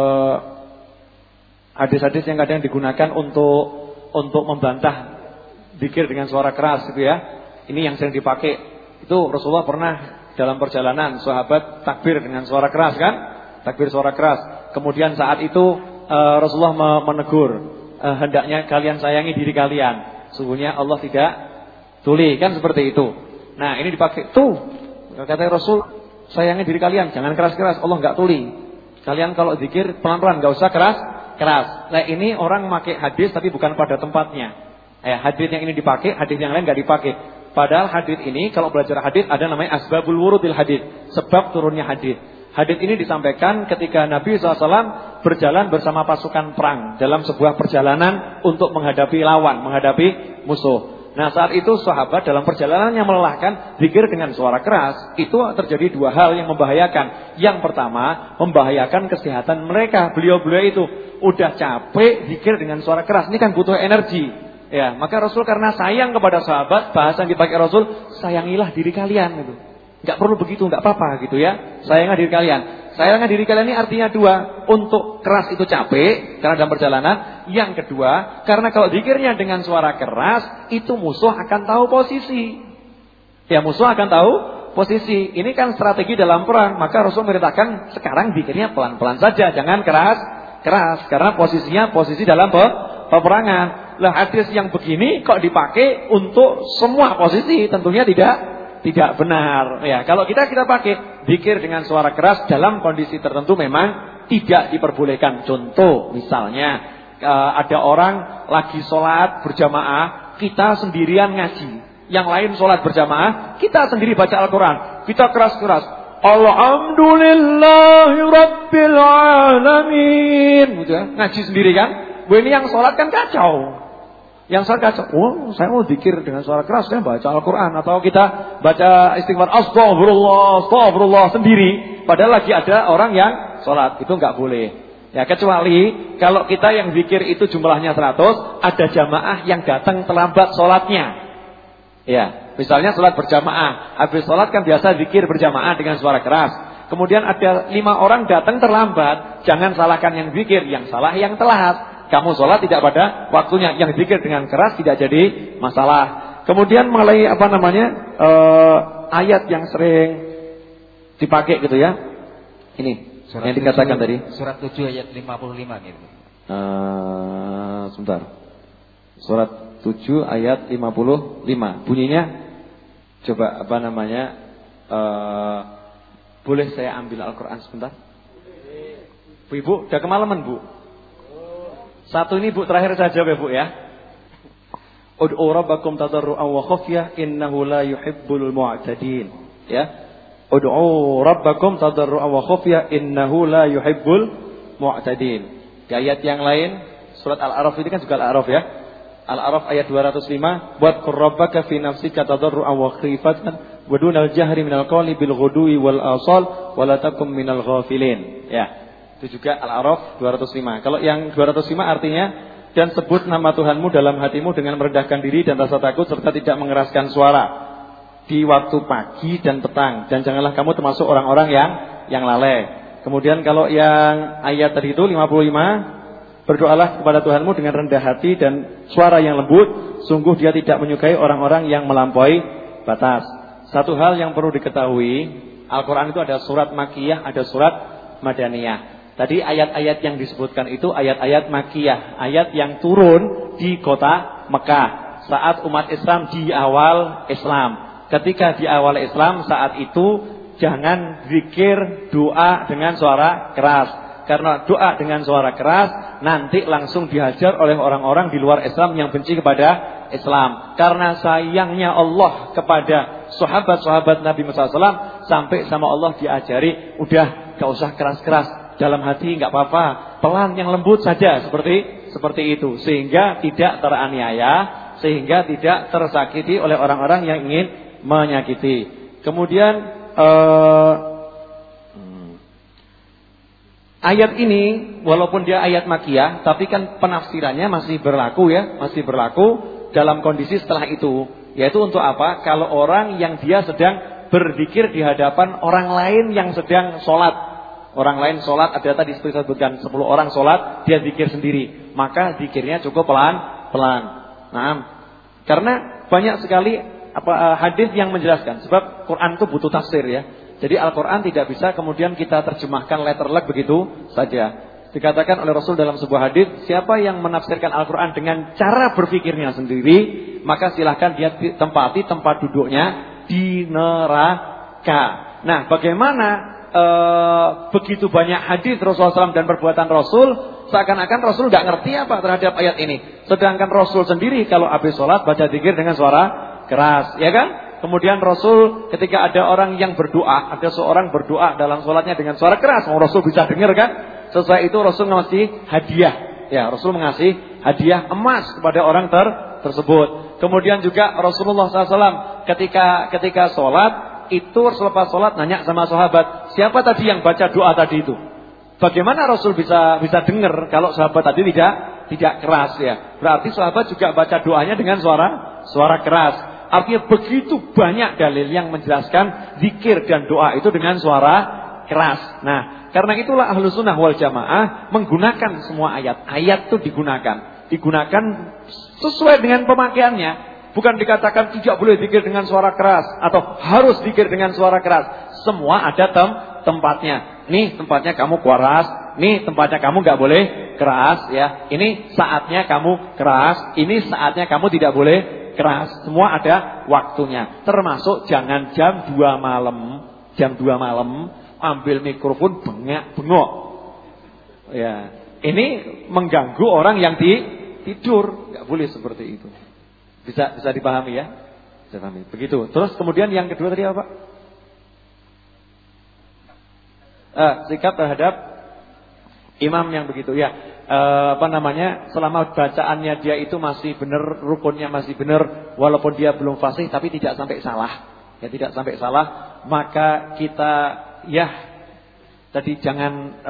hadis-hadis yang kadang digunakan untuk membantah zikir dengan suara keras gitu ya. Ini yang sering dipakai. Itu Rasulullah pernah dalam perjalanan sahabat takbir dengan suara keras kan? Takbir suara keras. Kemudian saat itu Rasulullah menegur, hendaknya kalian sayangi diri kalian. Sungguhnya Allah tidak tuli, kan seperti itu. Nah, ini dipakai tuh. Kata Rasul, sayangi diri kalian, jangan keras-keras, Allah enggak tuli. Kalian kalau zikir pelan-pelan, enggak usah keras. Nah, ini orang memakai hadis tapi bukan pada tempatnya. Hadis yang ini dipakai, hadis yang lain enggak dipakai. Padahal hadis ini kalau belajar hadis ada namanya asbabul wurudil hadis, sebab turunnya hadis. Hadis ini disampaikan ketika Nabi SAW berjalan bersama pasukan perang dalam sebuah perjalanan untuk menghadapi lawan, menghadapi musuh. Nah, saat itu sahabat dalam perjalanan yang melelahkan zikir dengan suara keras. Itu terjadi dua hal yang membahayakan. Yang pertama, membahayakan kesehatan mereka. Beliau-beliau itu udah capek zikir dengan suara keras. Ini kan butuh energi. Ya, maka Rasul karena sayang kepada sahabat, bahasa yang dipakai Rasul, sayangilah diri kalian gitu. Enggak perlu begitu, enggak apa-apa gitu ya. Sayangilah diri kalian. Sayangilah diri kalian ini artinya dua. Untuk keras itu capek karena dalam perjalanan. Yang kedua, karena kalau zikirnya dengan suara keras, itu musuh akan tahu posisi. Ya, musuh akan tahu posisi. Ini kan strategi dalam perang. Maka Rasul merintahkan sekarang zikirnya pelan-pelan saja, jangan keras. Karena posisinya posisi dalam peperangan. Lah, hadis yang begini kok dipakai untuk semua posisi, tentunya tidak benar. Ya, kalau kita pakai zikir dengan suara keras dalam kondisi tertentu memang tidak diperbolehkan. Contoh, misalnya ada orang lagi sholat berjamaah, kita sendirian ngaji. Yang lain sholat berjamaah, kita sendiri baca Al-Quran. Kita keras-keras, Alhamdulillahi Rabbil Alamin, gitu ya. Ngaji sendiri kan. Ini yang sholat kan kacau. Yang sholat kacau, saya mau zikir dengan suara keras, saya baca Al-Quran. Atau kita baca istighfar, Astagfirullah sendiri. Padahal lagi ada orang yang sholat, itu nggak boleh. Ya, kecuali kalau kita yang zikir itu jumlahnya 100, ada jamaah yang datang terlambat sholatnya. Ya, misalnya sholat berjamaah, habis sholat kan biasa zikir berjamaah dengan suara keras. Kemudian ada 5 orang datang terlambat, jangan salahkan yang zikir, yang salah yang telat. Kamu sholat tidak pada waktunya, yang zikir dengan keras tidak jadi masalah. Kemudian mengenai ayat yang sering dipakai gitu ya. Ini surat yang dikatakan 7, tadi. Surat 7 ayat 55 gitu. Sebentar. Surat 7 ayat 55. Bunyinya coba boleh saya ambil Al-Qur'an sebentar? Bu, udah kemalaman, Bu. Satu ini Bu terakhir saja ya Bu ya. Ud'u rabbakum tadarru'an wa khufyah innahu la yuhibbul mu'tadin. Ya. Ud'u rabbakum tadarru'an wa khufyah innahu la yuhibbul mu'tadin. Di ayat yang lain surat Al-A'raf ini kan juga Al-A'raf ya. Al-A'raf ayat 205, "Wadhkur rabbaka fi nafsika tadarru'an wa khifatan wa dunal jahri minal qawli bil ghudwi wal asal wa la takum minal ghafilin." Ya. Itu juga Al-A'raf 205. Kalau yang 205 artinya, dan sebut nama Tuhanmu dalam hatimu dengan merendahkan diri dan rasa takut serta tidak mengeraskan suara di waktu pagi dan petang, dan janganlah kamu termasuk orang-orang yang lalai. Kemudian kalau yang ayat tadi itu 55, berdoalah kepada Tuhanmu dengan rendah hati dan suara yang lembut, sungguh Dia tidak menyukai orang-orang yang melampaui batas. Satu hal yang perlu diketahui, Al-Qur'an itu ada surat Makkiyah, ada surat Madaniyah. Tadi ayat-ayat yang disebutkan itu ayat-ayat Makkiyah, ayat yang turun di kota Mekah saat umat Islam di awal Islam. Ketika di awal Islam saat itu jangan zikir doa dengan suara keras. Karena doa dengan suara keras nanti langsung dihajar oleh orang-orang di luar Islam yang benci kepada Islam. Karena sayangnya Allah kepada sahabat-sahabat Nabi Muhammad SAW, sampai sama Allah diajari, udah gak usah keras-keras. Dalam hati enggak apa-apa, pelan yang lembut saja, seperti itu, sehingga tidak teraniaya, sehingga tidak tersakiti oleh orang-orang yang ingin menyakiti. Kemudian ayat ini walaupun dia ayat Makkiyah, tapi kan penafsirannya masih berlaku ya, masih berlaku dalam kondisi setelah itu. Yaitu untuk apa? Kalau orang yang dia sedang berzikir di hadapan orang lain yang sedang sholat. Orang lain sholat, ada tadi seperti sebutkan 10 orang sholat, dia zikir sendiri, maka zikirnya cukup pelan-pelan. Nah, Karena banyak sekali hadis yang menjelaskan. Sebab Quran itu butuh tafsir ya. Jadi Al-Quran tidak bisa kemudian kita terjemahkan letterlek begitu saja. Dikatakan oleh Rasul dalam sebuah hadis, siapa yang menafsirkan Al-Quran dengan cara berpikirnya sendiri, maka silahkan dia tempati tempat duduknya di neraka. Nah, bagaimana begitu banyak hadis Rasulullah SAW dan perbuatan Rasul, seakan-akan Rasul nggak ngerti apa terhadap ayat ini. Sedangkan Rasul sendiri kalau habis sholat baca zikir dengan suara keras, ya kan? Kemudian Rasul ketika ada orang yang berdoa, ada seorang berdoa dalam sholatnya dengan suara keras, Rasul bisa dengar kan? Setelah itu Rasul ngasih hadiah. Ya, Rasul mengasih hadiah emas kepada orang tersebut. Kemudian juga Rasulullah SAW ketika sholat itu selepas sholat nanya sama sahabat, siapa tadi yang baca doa tadi itu? Bagaimana Rasul bisa dengar kalau sahabat tadi tidak keras ya? Berarti sahabat juga baca doanya dengan suara keras. Artinya begitu banyak dalil yang menjelaskan zikir dan doa itu dengan suara keras. Nah, karena itulah Ahlus Sunnah wal Jamaah menggunakan semua ayat. Ayat itu digunakan sesuai dengan pemakaiannya. Bukan dikatakan tidak boleh zikir dengan suara keras atau harus zikir dengan suara keras. Semua ada tempatnya. Nih tempatnya kamu keras, nih tempatnya kamu nggak boleh keras ya. Ini saatnya kamu keras, ini saatnya kamu tidak boleh keras. Semua ada waktunya. Termasuk jangan jam 2 malam. Jam 2 malam ambil mikrofon bengok. Ya, ini mengganggu orang yang tidur. Enggak boleh seperti itu. Bisa dipahami ya? Bisa dipahami. Begitu. Terus kemudian yang kedua tadi apa? Sikap terhadap imam yang begitu ya. Selama bacaannya dia itu masih benar, rukunnya masih benar, walaupun dia belum fasih tapi tidak sampai salah. Ya, tidak sampai salah, maka kita ya tadi jangan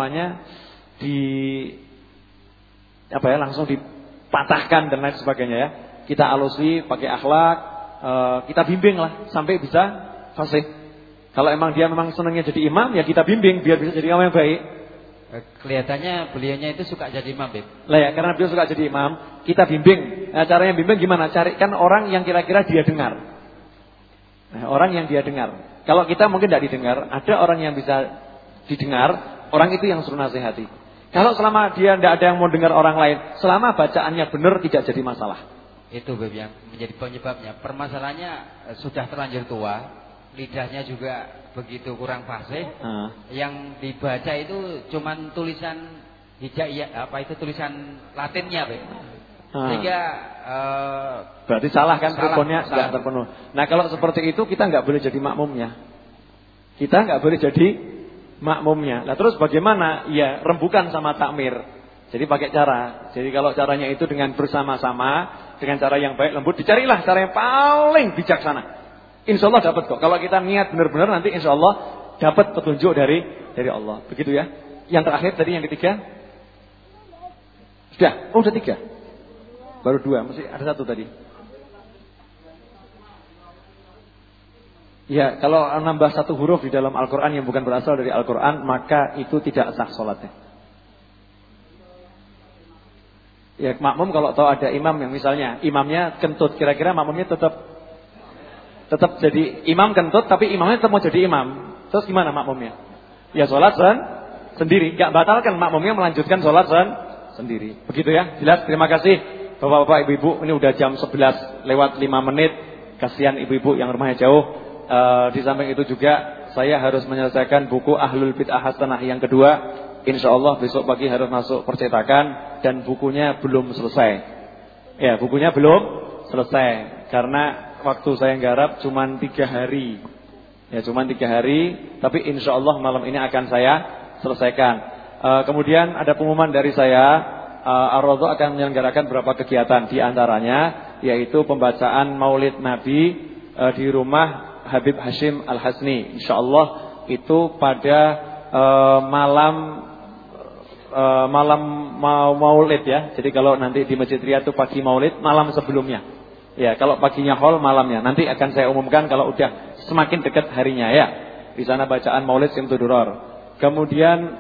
langsung dipatahkan dan lain sebagainya ya. Kita alusi pakai akhlak, kita bimbing lah sampai bisa fasih. Kalau dia memang senangnya jadi imam, ya kita bimbing biar bisa jadi imam yang baik. Kelihatannya beliaunya itu suka jadi imam, Beb. Lah ya, karena beliau suka jadi imam, kita bimbing. Nah, caranya bimbing gimana? Carikan orang yang kira-kira dia dengar. Nah, orang yang dia dengar. Kalau kita mungkin tidak didengar, ada orang yang bisa didengar, orang itu yang suruh nasihati. Kalau selama dia tidak ada yang mau dengar orang lain, selama bacaannya benar tidak jadi masalah. Itu, Beb, yang menjadi penyebabnya. Permasalahannya sudah terlanjur tua. Lidahnya juga begitu kurang fasih. Yang dibaca itu cuman tulisan hijaiyah, tulisan Latinnya, Beb. Sehingga berarti salah kan, rukunnya tidak terpenuh. Nah, kalau seperti itu kita nggak boleh jadi makmumnya. Kita nggak boleh jadi makmumnya. Nah, terus bagaimana? Ya, rembukan sama takmir. Jadi pakai cara. Jadi kalau caranya itu dengan bersama-sama, dengan cara yang baik, lembut, dicarilah cara yang paling bijaksana. Insya Allah dapat kok. Kalau kita niat benar-benar nanti insya Allah dapat petunjuk dari Allah. Begitu ya. Yang terakhir tadi yang ketiga. Sudah. Oh, sudah 3. Baru 2. Masih ada 1 tadi. Ya, kalau nambah 1 huruf di dalam Al-Quran yang bukan berasal dari Al-Quran, maka itu tidak sah sholatnya. Ya, makmum kalau tahu ada imam yang misalnya imamnya kentut, kira-kira makmumnya tetap jadi imam kentut, tapi imamnya tetap mau jadi imam. Terus gimana makmumnya? Ya sholat sendiri, gak batalkan, makmumnya melanjutkan sholat sendiri. Begitu ya, jelas. Terima kasih bapak-bapak, ibu-ibu. Ini udah jam 11 lewat 5 menit. Kasihan ibu-ibu yang rumahnya jauh. Di samping itu juga saya harus menyelesaikan buku Ahlul Bid'ah Hasanah yang kedua. Insya Allah besok pagi harus masuk percetakan. Dan bukunya belum selesai. Ya, bukunya belum selesai karena waktu saya nggarap cuma 3 hari. Ya, cuma 3 hari, tapi insya Allah malam ini akan saya selesaikan. Kemudian ada pengumuman dari saya, Ar-Raudhah akan menyelenggarakan beberapa kegiatan, di antaranya yaitu pembacaan Maulid Nabi di rumah Habib Hashim Al-Hasni. Insya Allah itu pada malam Maulid ya. Jadi kalau nanti di Masjid Riyadh itu pagi Maulid, malam sebelumnya. Ya, kalau paginya hol, malamnya. Nanti akan saya umumkan kalau udah semakin dekat harinya ya. Di sana bacaan Maulid Simtud Duror. Kemudian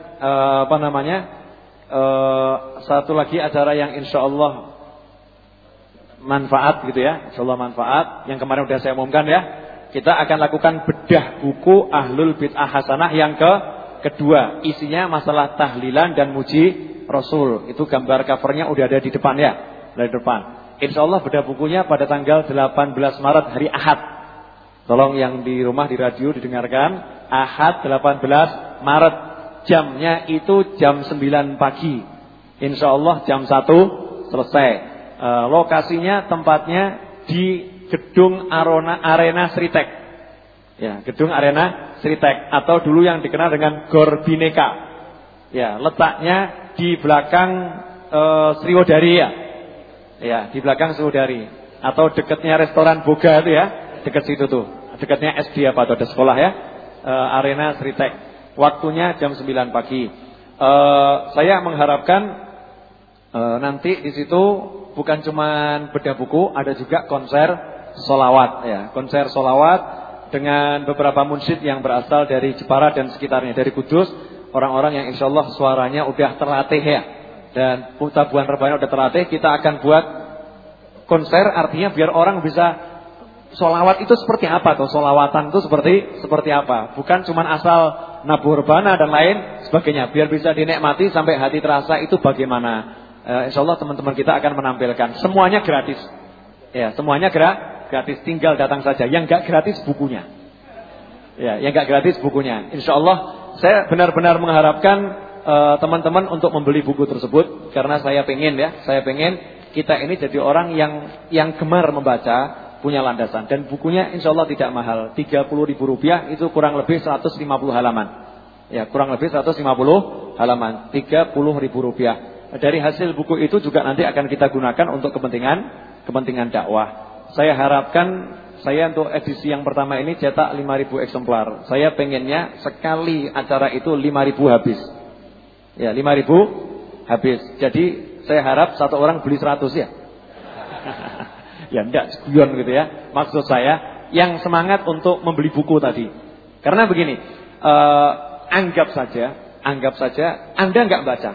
satu lagi acara yang insya Allah manfaat gitu ya. Insyaallah manfaat yang kemarin udah saya umumkan ya. Kita akan lakukan bedah buku Ahlul Bid'ah Hasanah yang kedua. Isinya masalah tahlilan dan muji Rasul. Itu gambar covernya udah ada di depan ya. Dari depan. Insyaallah bedah bukunya pada tanggal 18 Maret hari Ahad. Tolong yang di rumah di radio didengarkan. Ahad 18 Maret. Jamnya itu jam 9 pagi. Insyaallah jam 1 selesai. Lokasinya tempatnya di Gedung Arena Sritek. Ya, Gedung Arena Sritek atau dulu yang dikenal dengan Gor Bhinneka. Ya, letaknya di belakang Sriwodari ya. Ya, di belakang Sriwodari atau dekatnya restoran Boga itu ya, dekat situ tuh. Dekatnya SD apa atau ada sekolah ya. Arena Sritek. Waktunya jam 9 pagi. Saya mengharapkan nanti di situ bukan cuma bedah buku, ada juga konser solawat ya, konser solawat dengan beberapa munsyid yang berasal dari Jepara dan sekitarnya, dari Kudus, orang-orang yang insyaallah suaranya udah terlatih ya, dan tabuhan rebana udah terlatih. Kita akan buat konser, artinya biar orang bisa solawat itu seperti apa tuh, solawatan itu seperti apa, bukan cuma asal nabuh rebana dan lain sebagainya, biar bisa dinikmati sampai hati terasa itu bagaimana. Insyaallah teman-teman kita akan menampilkan, semuanya gratis ya, semuanya gratis, tinggal datang saja. Yang enggak gratis bukunya. Ya, yang enggak gratis bukunya. Insyaallah saya benar-benar mengharapkan teman-teman untuk membeli buku tersebut karena saya pengen kita ini jadi orang yang gemar membaca, punya landasan, dan bukunya insyaallah tidak mahal. Rp30.000 itu kurang lebih 150 halaman. Ya, kurang lebih 150 halaman, Rp30.000. Dari hasil buku itu juga nanti akan kita gunakan untuk kepentingan dakwah. Saya harapkan saya untuk edisi yang pertama ini cetak 5.000 eksemplar. Saya pengennya sekali acara itu 5.000 habis. Ya, 5.000 habis. Jadi saya harap satu orang beli 100 ya. Ya enggak guyon gitu ya. Maksud saya yang semangat untuk membeli buku tadi. Karena begini, anggap saja Anda enggak baca.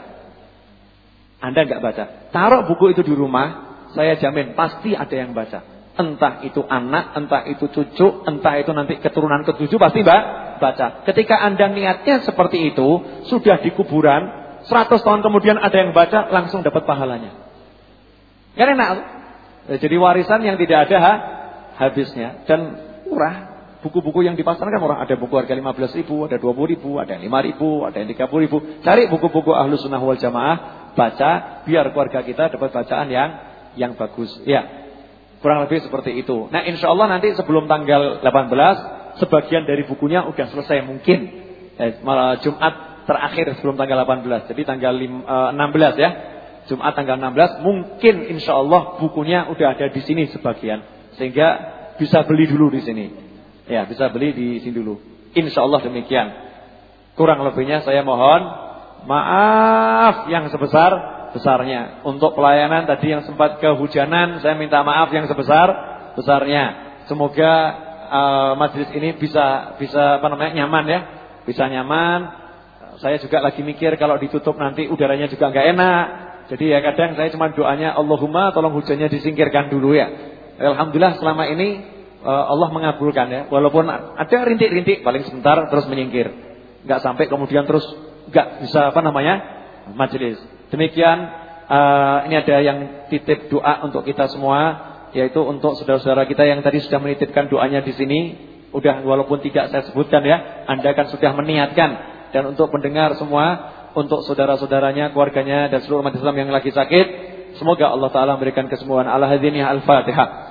Taruh buku itu di rumah, saya jamin pasti ada yang baca. Entah itu anak, entah itu cucu, entah itu nanti keturunan ketujuh pasti baca. Ketika Anda niatnya seperti itu, sudah di kuburan, 100 tahun kemudian ada yang baca, langsung dapat pahalanya. Kan enak. Jadi warisan yang tidak ada habisnya dan murah. Buku-buku yang di pasar kan murah. Ada buku harga 15.000, ada 20.000, ada yang 5.000, ada yang 30.000. Cari buku-buku Ahlus Sunnah wal Jamaah, baca biar keluarga kita dapat bacaan yang bagus. Ya, kurang lebih seperti itu. Nah, insyaallah nanti sebelum tanggal 18 sebagian dari bukunya udah selesai mungkin. Jumat terakhir sebelum tanggal 18. Jadi tanggal 16 ya. Jumat tanggal 16 mungkin insyaallah bukunya udah ada di sini sebagian. Sehingga bisa beli dulu di sini. Ya, bisa beli di sini dulu. Insyaallah demikian. Kurang lebihnya saya mohon maaf yang sebesar-besarnya. Untuk pelayanan tadi yang sempat kehujanan, saya minta maaf yang sebesar-besarnya. Semoga majelis ini bisa nyaman ya. Bisa nyaman. Saya juga lagi mikir kalau ditutup nanti udaranya juga enggak enak. Jadi ya kadang saya cuma doanya Allahumma tolong hujannya disingkirkan dulu ya. Alhamdulillah selama ini Allah mengabulkan ya. Walaupun ada rintik-rintik paling sebentar terus menyingkir. Enggak sampai kemudian terus enggak bisa majelis. Demikian ini ada yang titip doa untuk kita semua, yaitu untuk saudara-saudara kita yang tadi sudah menitipkan doanya di sini. Udah walaupun tidak saya sebutkan ya, Anda kan sudah meniatkan. Dan untuk pendengar semua, untuk saudara-saudaranya, keluarganya dan seluruh umat Islam yang lagi sakit, semoga Allah Ta'ala memberikan kesembuhan. Al-Hadiniyah Al-Fatihah.